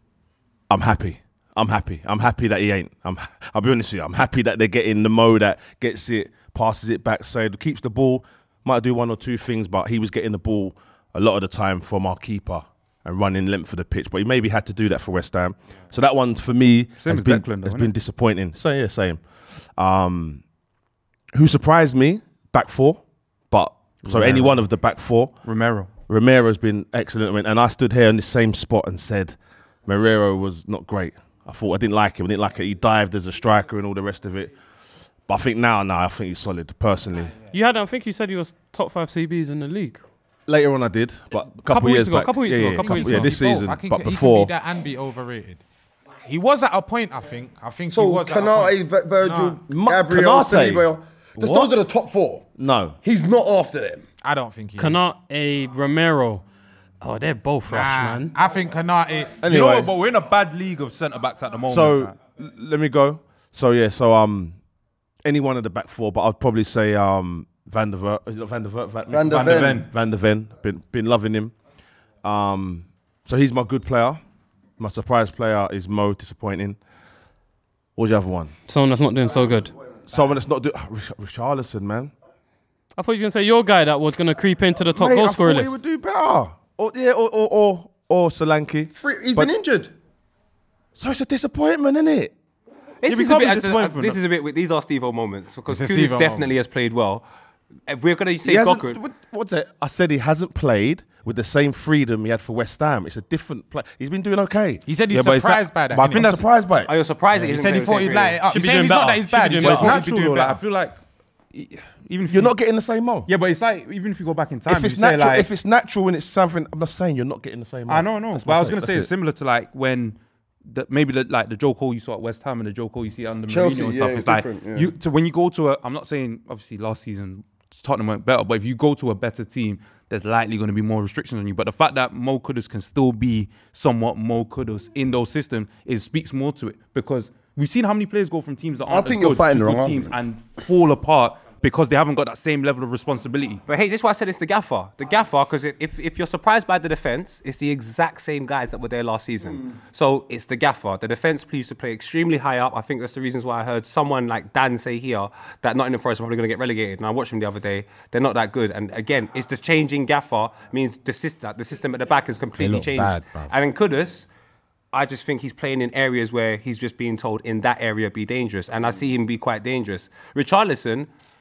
Speaker 3: I'm happy. I'm happy. I'm happy that he ain't. I'm, I'll be honest with you. I'm happy that they're getting the Mo that gets it, passes it back, so keeps the ball. Might do one or two things, but he was getting the ball a lot of the time from our keeper and running length for the pitch. But he maybe had to do that for West Ham. So that one for me
Speaker 5: Same
Speaker 3: has
Speaker 5: as
Speaker 3: been,
Speaker 5: Declan though,
Speaker 3: has
Speaker 5: isn't
Speaker 3: been
Speaker 5: it?
Speaker 3: disappointing. So yeah, same. Um, who surprised me? Back four, but so any one of the back four.
Speaker 5: Romero.
Speaker 3: Romero's been excellent, and I stood here in the same spot and said Moreira was not great. I thought I didn't like him. I didn't like it. He dived as a striker and all the rest of it. But I think now, now I think he's solid. Personally,
Speaker 4: You had, I think you said he was top five C Bs in the league.
Speaker 3: later on I did, but a couple,
Speaker 4: Couple
Speaker 3: years
Speaker 4: weeks ago,
Speaker 3: back.
Speaker 4: couple weeks
Speaker 3: yeah,
Speaker 4: ago,
Speaker 3: yeah,
Speaker 4: couple weeks
Speaker 3: yeah,
Speaker 4: ago.
Speaker 3: this
Speaker 2: Both.
Speaker 3: season.
Speaker 2: I think
Speaker 3: But
Speaker 2: he
Speaker 3: before,
Speaker 2: can be that and be overrated. He was at a point, I think. I think he
Speaker 1: So
Speaker 2: was at a
Speaker 1: Canate,
Speaker 2: point.
Speaker 1: Vir- Virgil,
Speaker 3: Ma-
Speaker 1: Gabriel,
Speaker 3: Canate?
Speaker 1: Saliba. Those
Speaker 3: What?
Speaker 1: are the top four.
Speaker 3: no.
Speaker 1: He's not after them.
Speaker 2: I don't think he is.
Speaker 4: Canate, Romero. Oh, they're both rush,
Speaker 2: Nah,
Speaker 4: man.
Speaker 2: I think Canate.
Speaker 5: You know
Speaker 3: Anyway,
Speaker 5: what, but we're in a bad league of centre backs at the moment.
Speaker 3: so
Speaker 5: man.
Speaker 3: l- let me go. So yeah, so um, any one of the back four, but I'd probably say um, Van der Ver. Is it not Van der Ver? Van,
Speaker 1: Van der
Speaker 5: Van der
Speaker 1: Ven.
Speaker 5: Ven.
Speaker 3: Van der Ven. Been been loving him. Um, so he's my good player. My surprise player is Mo. Disappointing. What's the other one?
Speaker 4: Someone that's not doing so good.
Speaker 3: Someone that's not doing. Rich- Richarlison, man.
Speaker 4: I thought you were going to say your guy that was going to creep into the top
Speaker 3: Mate,
Speaker 4: goal
Speaker 3: I
Speaker 4: scorer
Speaker 3: thought he would
Speaker 4: list.
Speaker 3: do better. Or yeah, or or or, or Solanke.
Speaker 1: Free, he's
Speaker 3: But-
Speaker 1: been injured.
Speaker 3: So it's a disappointment, isn't it?
Speaker 7: This
Speaker 5: Yeah,
Speaker 7: is a
Speaker 5: we
Speaker 7: bit.
Speaker 5: can't be
Speaker 7: uh,
Speaker 5: disappointed
Speaker 7: this
Speaker 5: from
Speaker 7: is a bit. These are Steve-O moments because
Speaker 2: It's a
Speaker 7: Kudus
Speaker 2: Steve-O
Speaker 7: definitely
Speaker 2: moment.
Speaker 7: has played well. If we're going to say
Speaker 3: He hasn't-
Speaker 7: Cochran,
Speaker 3: what- what's it? I said he hasn't played with the same freedom he had for West Ham. It's a different play. He's been doing okay.
Speaker 2: He said he's
Speaker 5: Yeah, but it's
Speaker 2: surprised
Speaker 5: not-
Speaker 2: by that.
Speaker 5: but I
Speaker 2: innit?
Speaker 5: think
Speaker 3: I'm
Speaker 5: that's-
Speaker 3: surprised by it.
Speaker 7: are you surprised? that
Speaker 2: He
Speaker 7: he
Speaker 2: said he
Speaker 7: doesn't
Speaker 2: thought
Speaker 7: play
Speaker 2: he'd
Speaker 7: with
Speaker 2: light
Speaker 7: the
Speaker 2: it up.
Speaker 4: Should
Speaker 2: He's
Speaker 4: be
Speaker 2: saying
Speaker 4: doing
Speaker 2: he's not
Speaker 4: better.
Speaker 2: that he's
Speaker 4: Should be
Speaker 2: bad.
Speaker 4: doing
Speaker 2: He
Speaker 5: But
Speaker 2: just
Speaker 5: it's
Speaker 2: thought he'd be
Speaker 5: natural
Speaker 2: doing
Speaker 5: though. Like, I
Speaker 2: better.
Speaker 5: feel like even if
Speaker 3: You're
Speaker 5: you,
Speaker 3: not getting the same Mo.
Speaker 5: Yeah, but it's like even if you go back in time,
Speaker 3: If it's
Speaker 5: you say
Speaker 3: natural,
Speaker 5: like,
Speaker 3: if it's natural and it's something, I'm not saying you're not getting the same Mo.
Speaker 5: I know, no.
Speaker 3: That's
Speaker 5: But
Speaker 3: my
Speaker 5: I was
Speaker 3: take.
Speaker 5: gonna say
Speaker 3: That's
Speaker 5: it's
Speaker 3: it.
Speaker 5: similar to like when the, maybe the, like the Joe Cole you saw at West Ham and the Joe Cole you see under
Speaker 1: Chelsea,
Speaker 5: Mourinho and
Speaker 1: yeah,
Speaker 5: stuff.
Speaker 1: it was
Speaker 5: It's like
Speaker 1: different, yeah.
Speaker 5: you so when you go to a. I'm not saying obviously last season Tottenham went better, but if you go to a better team, there's likely going to be more restrictions on you. But the fact that Mo Kudus can still be somewhat Mo Kudus in those systems is speaks more to it because we've seen how many players go from teams that aren't
Speaker 1: think
Speaker 5: as
Speaker 1: you're
Speaker 5: good
Speaker 1: fighting
Speaker 5: to
Speaker 1: the
Speaker 5: good
Speaker 1: wrong
Speaker 5: teams and fall apart because they haven't got that same level of responsibility.
Speaker 7: But hey, this is why I said it's the gaffer. The gaffer, because if, if you're surprised by the defence, it's the exact same guys that were there last season. So it's the gaffer. The defence pleased to play extremely high up. I think that's the reasons why I heard someone like Dan say here that Nottingham Forest are probably going to get relegated. And I watched them the other day. They're not that good. And again, it's the changing gaffer means the system, the system at the back has completely
Speaker 2: look
Speaker 7: changed.
Speaker 2: bad, bruv.
Speaker 7: And then Kudus, I just think he's playing in areas where he's just being told in that area be dangerous. And I see him be quite dangerous. Richarlison,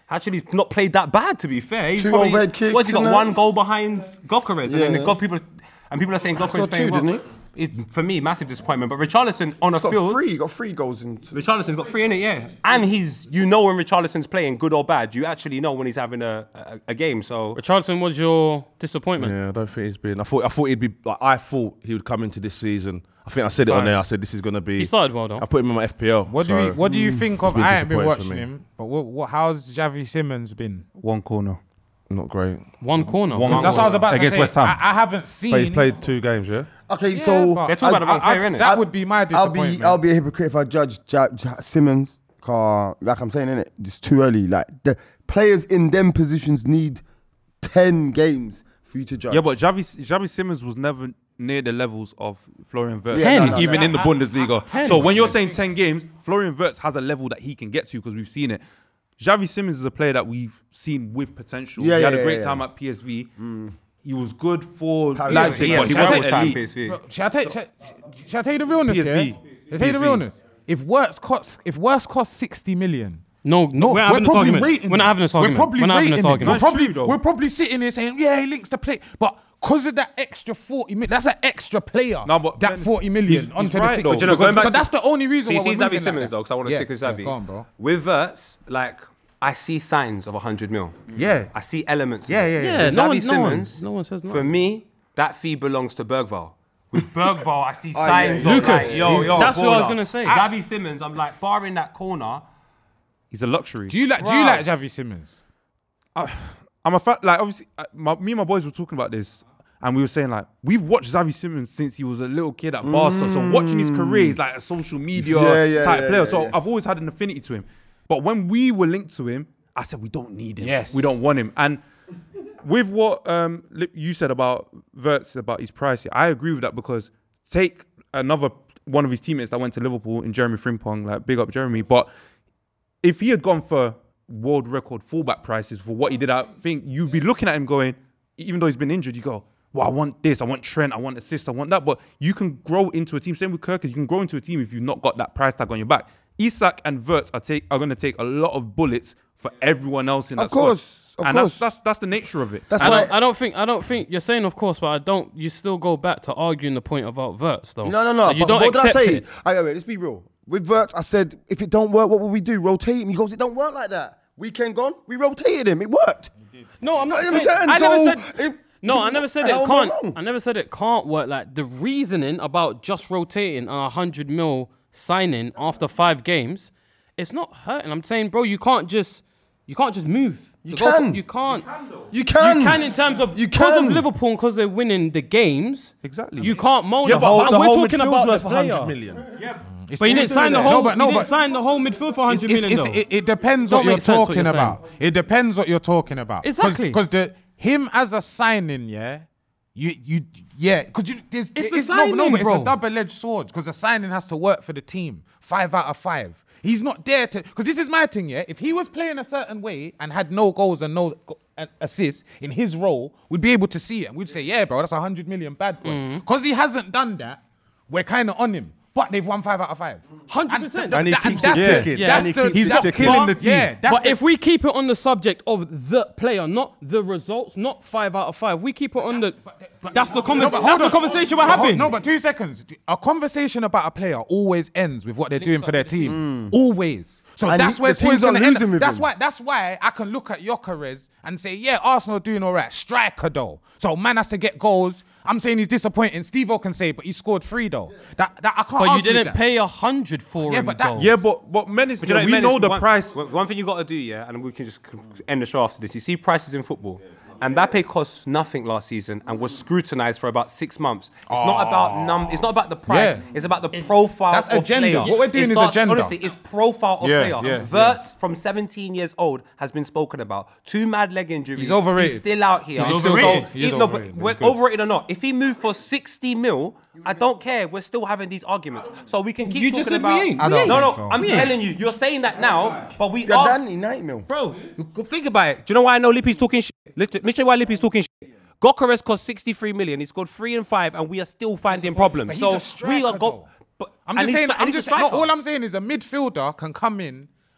Speaker 7: actually not played that bad, to be fair. He's
Speaker 1: Two
Speaker 7: probably,
Speaker 1: overhead kicks
Speaker 7: what's he got?
Speaker 1: and that.
Speaker 7: One goal behind Gokares, and then
Speaker 1: Yeah.
Speaker 7: they got people, and people are saying Gokares
Speaker 1: got
Speaker 7: playing
Speaker 1: two,
Speaker 7: well.
Speaker 1: didn't
Speaker 7: It, for me, massive disappointment. But Richarlison on a
Speaker 1: He's got
Speaker 7: field,
Speaker 1: three. He got three goals in.
Speaker 7: Richarlison's got three in it, yeah. And he's, you know, when Richarlison's playing, good or bad, you actually know when he's having a a, a game. So
Speaker 4: Richarlison was your disappointment.
Speaker 3: Yeah, I don't think he's been. I thought. I thought he'd be. Like, I thought he would come into this season. I think I said it on
Speaker 4: Fine.
Speaker 3: there. I said this is gonna be.
Speaker 4: He started well though.
Speaker 3: I put him in my F P L.
Speaker 2: What do
Speaker 3: so
Speaker 2: we? What do you think of?
Speaker 3: been
Speaker 2: I ain't been
Speaker 3: disappointing for
Speaker 2: watching
Speaker 3: me.
Speaker 2: him, but what, what? How's Javi Simmons been?
Speaker 5: One corner.
Speaker 3: Not great.
Speaker 4: One corner.
Speaker 5: One
Speaker 2: That's what I was about
Speaker 5: Against
Speaker 2: to say.
Speaker 5: West Ham.
Speaker 2: I, I haven't seen.
Speaker 3: But he's played two games, yeah.
Speaker 1: Okay,
Speaker 2: Yeah,
Speaker 1: so
Speaker 2: but
Speaker 7: They're talking about the wrong
Speaker 2: I- I-
Speaker 7: player, innit?
Speaker 2: That would be my
Speaker 1: I'll
Speaker 2: disappointment.
Speaker 1: be I'll be a hypocrite if I judge ja- Ja- Simmons. Cause like I'm saying, innit, it's too early. Like the players in them positions need ten games for you to judge.
Speaker 5: Yeah, but Javi, Javi Simmons was never near the levels of Florian Wirtz,
Speaker 1: Yeah, no, no,
Speaker 5: even
Speaker 1: no.
Speaker 5: in the Bundesliga.
Speaker 4: ten.
Speaker 5: So when you're saying ten games, Florian Wirtz has a level that he can get to because we've seen it. Javi Simmons is a player that we've seen with potential.
Speaker 1: Yeah,
Speaker 5: he had
Speaker 1: yeah,
Speaker 5: a great
Speaker 1: yeah,
Speaker 5: time
Speaker 1: yeah.
Speaker 5: at P S V. He was good for
Speaker 1: Paris
Speaker 5: Leipzig,
Speaker 7: yeah,
Speaker 5: but he
Speaker 7: shall I
Speaker 5: wasn't
Speaker 7: take time,
Speaker 5: elite.
Speaker 7: P S V?
Speaker 2: Bro, Shall I take? Shall, shall I tell you the realness?
Speaker 5: P S V.
Speaker 2: Yeah. Shall I tell you the
Speaker 5: P S V.
Speaker 2: realness? If Wirtz costs, if Wirtz costs sixty million.
Speaker 4: No, no, we're, having this
Speaker 2: probably
Speaker 4: argument.
Speaker 2: rating
Speaker 4: We're not
Speaker 2: him.
Speaker 4: having this
Speaker 2: We're
Speaker 4: argument.
Speaker 2: probably
Speaker 4: We're not having
Speaker 2: rating
Speaker 4: this
Speaker 2: him.
Speaker 4: argument.
Speaker 2: We're
Speaker 5: That's
Speaker 2: probably,
Speaker 5: true, though.
Speaker 2: we're probably sitting here saying, yeah, he links the play. But because of that extra forty million, that's an extra player.
Speaker 5: No, but
Speaker 2: that
Speaker 5: then
Speaker 2: forty million
Speaker 5: he's-
Speaker 2: onto
Speaker 5: he's
Speaker 2: the
Speaker 5: right,
Speaker 2: six.
Speaker 5: though.
Speaker 7: But you know, going back
Speaker 2: so
Speaker 7: to-
Speaker 2: that's the only reason
Speaker 7: See,
Speaker 2: why
Speaker 7: see
Speaker 2: we're
Speaker 7: Xavi
Speaker 2: moving
Speaker 7: Simmons
Speaker 2: like
Speaker 7: though, because I want to
Speaker 2: Yeah,
Speaker 7: stick with
Speaker 2: yeah,
Speaker 7: Xavi.
Speaker 2: go on, bro.
Speaker 7: With Wirtz, like I see signs of a hundred mil.
Speaker 5: Yeah.
Speaker 7: I see elements.
Speaker 5: Yeah, yeah,
Speaker 4: Yeah,
Speaker 7: With
Speaker 4: no
Speaker 7: Xavi
Speaker 4: one, no one,
Speaker 7: Simmons,
Speaker 4: no one says no.
Speaker 7: for me, that fee belongs to Bergvall. With Bergvall, I see
Speaker 1: yeah,
Speaker 7: signs
Speaker 1: yeah.
Speaker 7: of
Speaker 4: Lucas,
Speaker 7: like, yo, yo,
Speaker 4: that's what I was
Speaker 7: baller.
Speaker 4: gonna say.
Speaker 7: Xavi Simmons, I'm like, barring that corner,
Speaker 5: He's a luxury.
Speaker 2: Do you like? Do you
Speaker 7: Bruv.
Speaker 2: like Javi Simmons?
Speaker 5: I'm a fact, like obviously, uh, my, me and my boys were talking about this, and we were saying like we've watched Xavi Simmons since he was a little kid at Barca. So watching his career is like a social media
Speaker 1: Yeah, yeah,
Speaker 5: type
Speaker 1: yeah,
Speaker 5: player.
Speaker 1: yeah,
Speaker 5: so
Speaker 1: yeah.
Speaker 5: I've always had an affinity to him. But when we were linked to him, I said we don't need him.
Speaker 2: Yes.
Speaker 5: we don't want him. And with what um, Lip- you said about Wirtz about his price, yeah, I agree with that because take another one of his teammates that went to Liverpool in Jeremy Frimpong, like big up Jeremy, but if he had gone for world record fullback prices for what he did, I think you'd be looking at him going, even though he's been injured, you go, well, I want this, I want Trent, I want assist, I want that. But you can grow into a team. Same with Kirk, you can grow into a team if you've not got that price tag on your back. Isak and Wirtz are take are going to take a lot of bullets for everyone else in that
Speaker 1: Of course,
Speaker 5: squad.
Speaker 1: of
Speaker 5: and
Speaker 1: course.
Speaker 5: that's that's that's the nature of it.
Speaker 1: That's
Speaker 4: I
Speaker 1: why.
Speaker 4: don't, I don't think I don't think you're saying of course, but I don't. You still go back to arguing the point about Wirtz though.
Speaker 1: No, no, no.
Speaker 4: Like, you
Speaker 1: but
Speaker 4: don't
Speaker 1: what did I
Speaker 4: accept
Speaker 1: say?
Speaker 4: it.
Speaker 1: Hey, wait, wait, let's be real. With Wirtz, I said, if it don't work, what will we do? Rotate him? He goes, it don't work like that. Weekend gone, we rotated him. It worked.
Speaker 4: No, I'm not
Speaker 1: You know
Speaker 4: saying.
Speaker 1: what I'm
Speaker 4: I
Speaker 1: saying?
Speaker 4: never
Speaker 1: So,
Speaker 4: said.
Speaker 1: if-
Speaker 4: No, I never said
Speaker 1: how
Speaker 4: it
Speaker 1: am I
Speaker 4: can't.
Speaker 1: wrong?
Speaker 4: I never said it can't work. Like the reasoning about just rotating a hundred mil signing after five games, it's not hurting. I'm saying, bro, you can't just, you can't just move.
Speaker 1: You
Speaker 4: To go-
Speaker 1: can.
Speaker 4: you can't.
Speaker 1: You can.
Speaker 4: You can in terms of
Speaker 1: You
Speaker 4: because of
Speaker 1: can.
Speaker 4: Liverpool because they're winning the games.
Speaker 5: Exactly.
Speaker 4: You can't mold
Speaker 5: Yeah,
Speaker 4: it.
Speaker 5: but
Speaker 4: But
Speaker 5: the
Speaker 4: we're
Speaker 5: whole
Speaker 4: talking
Speaker 5: midfield's
Speaker 4: about the
Speaker 5: worth one hundred
Speaker 4: player.
Speaker 5: million.
Speaker 2: It's
Speaker 4: But he
Speaker 2: too-
Speaker 4: didn't sign the
Speaker 2: No,
Speaker 4: whole.
Speaker 2: but- no,
Speaker 4: he didn't
Speaker 2: but-
Speaker 4: sign the whole midfield for one hundred
Speaker 2: It's-
Speaker 4: million
Speaker 2: it's-
Speaker 4: though.
Speaker 2: it, it depends
Speaker 4: Don't
Speaker 2: what you're
Speaker 4: make sense what
Speaker 2: talking
Speaker 4: you're
Speaker 2: about.
Speaker 4: saying.
Speaker 2: It depends what you're talking about.
Speaker 4: Exactly.
Speaker 2: Because the him as a signing, yeah, you you yeah, because you there's
Speaker 4: It's
Speaker 2: it's,
Speaker 4: the
Speaker 2: no, no,
Speaker 4: signing,
Speaker 2: but it's
Speaker 4: bro.
Speaker 2: a double-edged sword because the signing has to work for the team. Five out of five. He's not there to because this is my thing, yeah. If he was playing a certain way and had no goals and no go- and assists in his role, we'd be able to see it and we'd say, yeah, bro, that's a hundred million bad boy.
Speaker 4: Mm.
Speaker 2: Because he hasn't done that, we're kind of on him. But they've won five out of five.
Speaker 4: Hundred percent.
Speaker 3: And he
Speaker 2: That-
Speaker 3: keeps
Speaker 2: that's
Speaker 3: it
Speaker 2: the-
Speaker 3: ticking.
Speaker 4: Yeah.
Speaker 2: That's
Speaker 3: And he
Speaker 2: the,
Speaker 3: keeps it
Speaker 2: that's
Speaker 3: ticking.
Speaker 2: killing
Speaker 4: But-
Speaker 2: the team. Yeah, that's
Speaker 4: but
Speaker 2: the,
Speaker 4: if we keep it on the subject of the player, not the results, not five out of five, we keep it on the. That's the conver-
Speaker 2: No, but
Speaker 4: That's
Speaker 2: hold
Speaker 4: the
Speaker 2: on.
Speaker 4: conversation we're
Speaker 2: But hold-
Speaker 4: having.
Speaker 2: No, but two seconds. A conversation about a player always ends with what they're doing for their team. Always. So
Speaker 1: And
Speaker 2: that's
Speaker 1: he-
Speaker 2: where
Speaker 1: the
Speaker 2: it's always
Speaker 1: team's not
Speaker 2: going to end.
Speaker 1: losing with
Speaker 2: That's
Speaker 1: him.
Speaker 2: why. That's why I can look at Gyökeres and say, yeah, Arsenal are doing all right. Striker though. So man has to get goals. I'm saying he's disappointing. Steve-O can say, but he scored three though. That that I can't.
Speaker 4: But you
Speaker 2: argue
Speaker 4: didn't
Speaker 2: that.
Speaker 4: pay a hundred for
Speaker 2: Yeah,
Speaker 4: him.
Speaker 2: but that-
Speaker 4: though.
Speaker 5: Yeah, but but Menace,
Speaker 7: But you know,
Speaker 5: we
Speaker 7: Menace,
Speaker 5: know the
Speaker 7: one,
Speaker 5: price.
Speaker 7: One, one thing you got to do, yeah, and we can just end the show after this. You see prices in football. Mbappe cost nothing last season and was scrutinised for about six months. It's not about num. It's not about the price.
Speaker 2: Yeah.
Speaker 7: It's about the profile
Speaker 2: That's
Speaker 7: of
Speaker 2: agenda.
Speaker 7: player.
Speaker 2: What we're doing
Speaker 7: It
Speaker 2: is
Speaker 7: starts-
Speaker 2: agenda.
Speaker 7: Honestly, it's profile of
Speaker 2: Yeah,
Speaker 7: player.
Speaker 2: yeah,
Speaker 7: Wirtz from seventeen years old has been spoken about. Two mad leg injuries.
Speaker 2: He's overrated.
Speaker 7: He's still out here.
Speaker 2: He's
Speaker 7: So,
Speaker 2: overrated. He is
Speaker 7: even- no, but
Speaker 2: overrated, but
Speaker 7: we're
Speaker 2: he's good.
Speaker 7: overrated or not. If he moved for sixty mil, I don't care. We're still having these arguments. So we can keep
Speaker 4: You
Speaker 7: talking
Speaker 4: just said we
Speaker 7: about.
Speaker 4: ain't.
Speaker 2: I
Speaker 4: We
Speaker 2: don't
Speaker 4: ain't.
Speaker 7: No, no.
Speaker 2: think so.
Speaker 7: I'm
Speaker 4: We ain't.
Speaker 7: telling you. You're saying that now, but we
Speaker 1: Yeah,
Speaker 7: are.
Speaker 1: Danny, ninety mil.
Speaker 7: Bro, you go think about it. Do you know why I know Lippy's talking shit? Let me show you why Lippy's talking shit. Gyökeres cost sixty-three million. He scored three and five, and we are still finding problems.
Speaker 2: But he's
Speaker 7: So
Speaker 2: a striker,
Speaker 7: we are
Speaker 2: though.
Speaker 7: go. But
Speaker 2: I'm
Speaker 7: and
Speaker 2: just
Speaker 7: he's
Speaker 2: saying.
Speaker 7: st- and
Speaker 2: I'm
Speaker 7: he's a
Speaker 2: just. No,
Speaker 7: striker.
Speaker 2: all I'm saying is a midfielder can come in,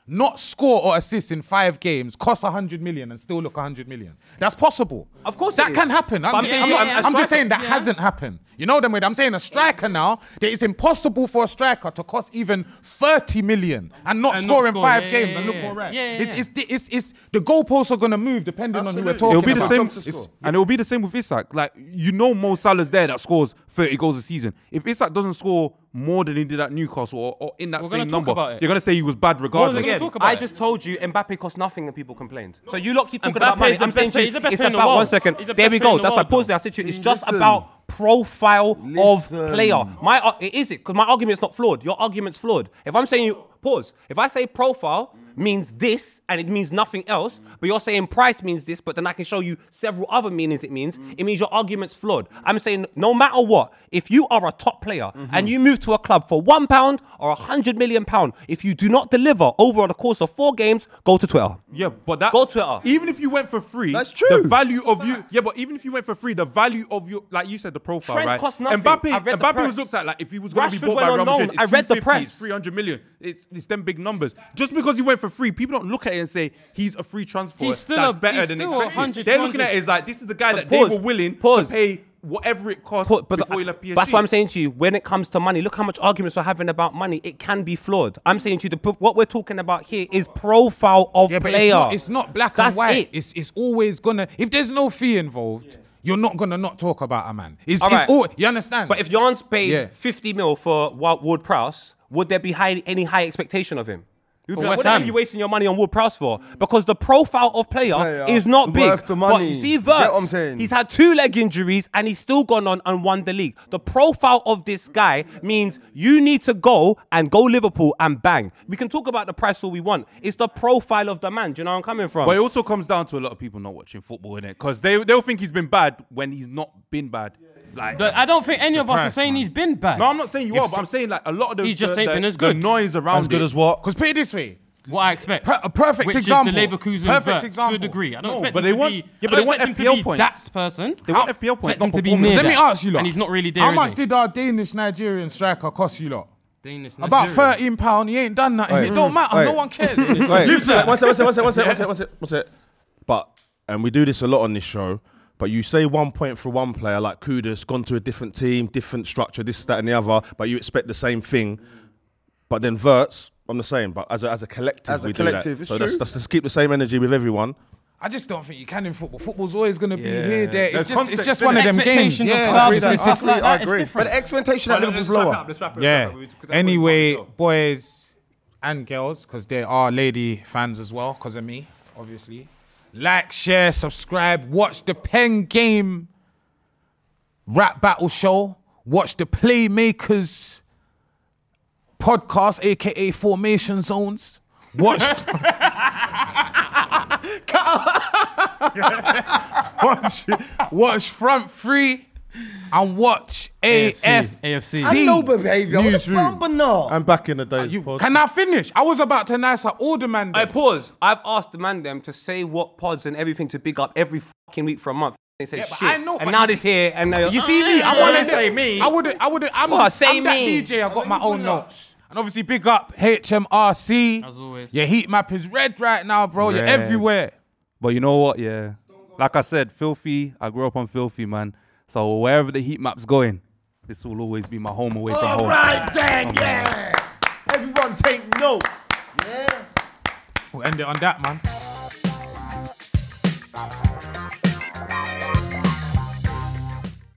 Speaker 2: not score or assist in five games, cost one hundred million and still look one hundred million. That's possible.
Speaker 7: Of course
Speaker 2: that
Speaker 7: it
Speaker 2: can
Speaker 7: is.
Speaker 2: happen. I'm,
Speaker 7: But I'm
Speaker 2: just-
Speaker 7: saying
Speaker 2: I'm
Speaker 7: to you,
Speaker 2: not-
Speaker 7: I'm- a
Speaker 2: I'm just
Speaker 7: striker-
Speaker 2: saying that
Speaker 4: yeah.
Speaker 2: hasn't happened. You know them way. I'm saying a striker now, that it's impossible for a striker to cost even thirty million and not
Speaker 4: And
Speaker 2: score
Speaker 4: not
Speaker 2: in
Speaker 4: score.
Speaker 2: five
Speaker 4: Yeah,
Speaker 2: games
Speaker 4: yeah,
Speaker 2: and look
Speaker 4: yeah.
Speaker 2: all right.
Speaker 4: Yeah, yeah,
Speaker 2: It's,
Speaker 4: yeah.
Speaker 2: it's, it's, it's, it's, the goalposts are going to move depending on who we're
Speaker 1: Absolutely.
Speaker 2: talking
Speaker 5: It'll be the
Speaker 2: about.
Speaker 5: same,
Speaker 1: Jumps to
Speaker 5: it's-
Speaker 1: score.
Speaker 5: and it'll be the same with Isak. Like you know, Mo Salah's there that scores thirty goals a season. If Isak doesn't score more than he did at Newcastle or, or in that
Speaker 4: We're gonna
Speaker 5: same
Speaker 4: talk
Speaker 5: number,
Speaker 4: about it.
Speaker 5: you're gonna say he was bad
Speaker 7: Once
Speaker 5: regardless.
Speaker 7: again,
Speaker 4: talk about
Speaker 7: I
Speaker 4: it.
Speaker 7: just told you Mbappe cost nothing and people complained. So you lot keep talking
Speaker 4: Mbappe
Speaker 7: about money.
Speaker 4: is the
Speaker 7: I'm saying
Speaker 4: best
Speaker 7: to
Speaker 4: player-
Speaker 7: you,
Speaker 4: he's the best
Speaker 7: it's
Speaker 4: player in the
Speaker 7: about
Speaker 4: world.
Speaker 7: one second.
Speaker 4: He's the
Speaker 7: There
Speaker 4: best
Speaker 7: we
Speaker 4: player
Speaker 7: go.
Speaker 4: in the
Speaker 7: That's why I
Speaker 4: world,
Speaker 7: paused
Speaker 4: though.
Speaker 7: there. I said to you, it's just
Speaker 1: Listen.
Speaker 7: about profile of
Speaker 1: Listen.
Speaker 7: player. My ar- it is it because my argument's not flawed. Your argument's flawed. If I'm saying you pause, if I say profile means this and it means nothing else, but you're saying price means this, but then I can show you several other meanings it means, it means your argument's flawed. I'm saying no matter what, if you are a top player and you move to a club for one pound or a hundred million pound, if you do not deliver over the course of four games, go to Twitter.
Speaker 5: Yeah, but that
Speaker 7: Go Twitter.
Speaker 5: Even if you went for free,
Speaker 1: That's true.
Speaker 5: The value of you, yeah, but even if you went for free, the value of your, like you said, the profile,
Speaker 7: Trent
Speaker 5: right?
Speaker 7: cost nothing.
Speaker 5: Mbappe,
Speaker 7: I read the
Speaker 5: Mbappe
Speaker 7: press.
Speaker 5: was looked at like if he was going to be
Speaker 7: Rashford
Speaker 5: bought by
Speaker 7: went
Speaker 5: Real
Speaker 7: on
Speaker 5: Madrid,
Speaker 7: loan.
Speaker 5: it's
Speaker 7: I read the
Speaker 5: two fifty,
Speaker 7: press.
Speaker 5: it's three hundred million. It's, it's them big numbers. Just because he went for free, people don't look at it and say he's a free transfer.
Speaker 4: He's still
Speaker 5: that's
Speaker 4: a-
Speaker 5: better
Speaker 4: he's
Speaker 5: than
Speaker 4: still a
Speaker 5: expected.
Speaker 4: hundred,
Speaker 5: They're looking
Speaker 4: two hundred.
Speaker 5: at it as like this is the guy that
Speaker 7: pause,
Speaker 5: they were willing
Speaker 7: pause.
Speaker 5: to pay whatever it cost
Speaker 7: But, but
Speaker 5: before he left P S G.
Speaker 7: that's what I'm saying to you. When it comes to money, look how much arguments we're having about money. It can be flawed. I'm saying to you, the, what we're talking about here is profile of
Speaker 2: Yeah, but
Speaker 7: player.
Speaker 2: it's not, it's not black
Speaker 7: That's
Speaker 2: and white.
Speaker 7: it.
Speaker 2: It's it's always gonna. If there's no fee involved, you're not gonna not talk about a man. It's,
Speaker 7: All
Speaker 2: it's
Speaker 7: right.
Speaker 2: all. You understand?
Speaker 7: But if Jan's paid
Speaker 2: Yeah.
Speaker 7: fifty mil for Wa- Ward Prowse, would there be high, any high expectation of him? You'd
Speaker 4: For
Speaker 7: be like,
Speaker 4: West
Speaker 7: what are
Speaker 4: Ham?
Speaker 7: you wasting your money on Ward Prowse for? Because the profile of player
Speaker 1: Player
Speaker 7: is not big.
Speaker 1: worth the
Speaker 7: But
Speaker 1: money.
Speaker 7: you see,
Speaker 1: You get what I'm
Speaker 7: Wirtz,
Speaker 1: saying?
Speaker 7: he's had two leg injuries and he's still gone on and won the league. The profile of this guy means you need to go and go Liverpool and bang. We can talk about the price all we want. It's the profile of the man. Do you know where I'm coming from?
Speaker 5: But it also comes down to a lot of people not watching football, innit? Because they they'll think he's been bad when he's not been bad. Like,
Speaker 4: But I don't think any of us are
Speaker 2: price,
Speaker 4: saying
Speaker 2: man.
Speaker 4: he's been bad.
Speaker 5: no, I'm not saying you are, but I'm saying like a lot of the
Speaker 4: He's just
Speaker 5: the,
Speaker 4: ain't
Speaker 5: the,
Speaker 4: been as
Speaker 5: the
Speaker 4: good.
Speaker 5: noise around
Speaker 1: As good
Speaker 5: it.
Speaker 1: as what?
Speaker 2: because put it this way,
Speaker 4: What I expect.
Speaker 2: Per- a perfect
Speaker 4: which
Speaker 2: example.
Speaker 4: Is the Leverkusen
Speaker 2: Perfect
Speaker 4: Wirtz
Speaker 2: example.
Speaker 4: to a degree. I don't
Speaker 5: No,
Speaker 4: expect
Speaker 5: but
Speaker 4: him
Speaker 5: they
Speaker 4: to
Speaker 5: want-
Speaker 4: be.
Speaker 5: yeah,
Speaker 4: I
Speaker 5: but
Speaker 4: don't
Speaker 5: they want
Speaker 4: expect him
Speaker 5: F P L
Speaker 4: to be
Speaker 5: points.
Speaker 4: that person.
Speaker 5: They want F P L points,
Speaker 4: Expect him
Speaker 5: not
Speaker 4: to be
Speaker 5: performance.
Speaker 4: near
Speaker 2: Let me
Speaker 4: that.
Speaker 2: ask you lot.
Speaker 4: And he's not really there.
Speaker 2: How
Speaker 4: is
Speaker 2: much
Speaker 4: he?
Speaker 2: did our Danish Nigerian striker cost you lot?
Speaker 4: Danish
Speaker 2: About
Speaker 4: Nigeria.
Speaker 2: thirteen pound. He ain't done nothing.
Speaker 1: Wait.
Speaker 2: It don't matter.
Speaker 1: Wait.
Speaker 2: No one cares.
Speaker 3: Wait,
Speaker 2: Listen.
Speaker 3: one sec, one sec, one sec, one sec, one sec, one sec, one sec. But, and we do this a lot on this show, but you say one point for one player like Kudus, gone to a different team, different structure, this, that, and the other, but you expect the same thing. But then Wirtz, I'm the same, but as a, as a collective,
Speaker 1: As a
Speaker 3: we
Speaker 1: collective,
Speaker 3: do that.
Speaker 1: it's
Speaker 3: so
Speaker 1: true.
Speaker 3: Let's, let's, let's keep the same energy with everyone.
Speaker 2: I just don't think you can in football. Football's always going to be
Speaker 5: Yeah.
Speaker 2: here, there. It's
Speaker 5: There's
Speaker 2: just, it's
Speaker 5: context,
Speaker 2: just
Speaker 5: innit?
Speaker 2: one of them games.
Speaker 4: Expectations of
Speaker 2: Yeah,
Speaker 4: clubs,
Speaker 2: it's-
Speaker 4: it's
Speaker 2: it's-
Speaker 4: just like
Speaker 1: I
Speaker 4: that, it's
Speaker 1: agree.
Speaker 4: different.
Speaker 1: But the expectation at
Speaker 7: Let's
Speaker 1: Liverpool's
Speaker 7: wrap it
Speaker 1: lower.
Speaker 7: up, let's wrap it up,
Speaker 2: Yeah.
Speaker 7: let's wrap it up. That's what we
Speaker 2: Anyway,
Speaker 7: wanna do.
Speaker 2: boys and girls, because there are lady fans as well, because of me, obviously. Like, share, subscribe, watch the Pen Game Rap Battle Show, watch the Playmakers podcast, aka Formation Zones. Watch. watch, watch Front Three and watch A F
Speaker 4: A F C.
Speaker 1: I know behaviour. What the
Speaker 2: Newsroom.
Speaker 1: bumper now?
Speaker 3: I'm back in the days.
Speaker 2: You,
Speaker 3: pod.
Speaker 2: can I finish? I was about to nice up all the man.
Speaker 7: I
Speaker 2: them.
Speaker 7: pause. I've asked the man them to say what pods and everything to big up every fucking week for a month. They say
Speaker 2: Yeah, but
Speaker 7: shit.
Speaker 2: I know, but
Speaker 7: and now
Speaker 2: you
Speaker 7: this
Speaker 2: see-
Speaker 7: here and now
Speaker 2: You see me? I'm
Speaker 7: Oh,
Speaker 2: one
Speaker 7: you
Speaker 2: of them.
Speaker 7: say me.
Speaker 2: I wouldn't. I wouldn't. I'm,
Speaker 7: Fuck, say
Speaker 2: I'm that
Speaker 7: me.
Speaker 2: D J. I got my own notes. And obviously, big up H M R C.
Speaker 4: As always.
Speaker 2: Your heat map is red right now, bro. You're
Speaker 5: Red.
Speaker 2: everywhere.
Speaker 5: But you know what? Yeah, like I said, filthy. I grew up on filthy, man. So wherever the heat map's going, this will always be my home away from
Speaker 1: All
Speaker 5: home.
Speaker 1: right then, yeah. Everyone take note. Yeah.
Speaker 2: We'll end it on that, man.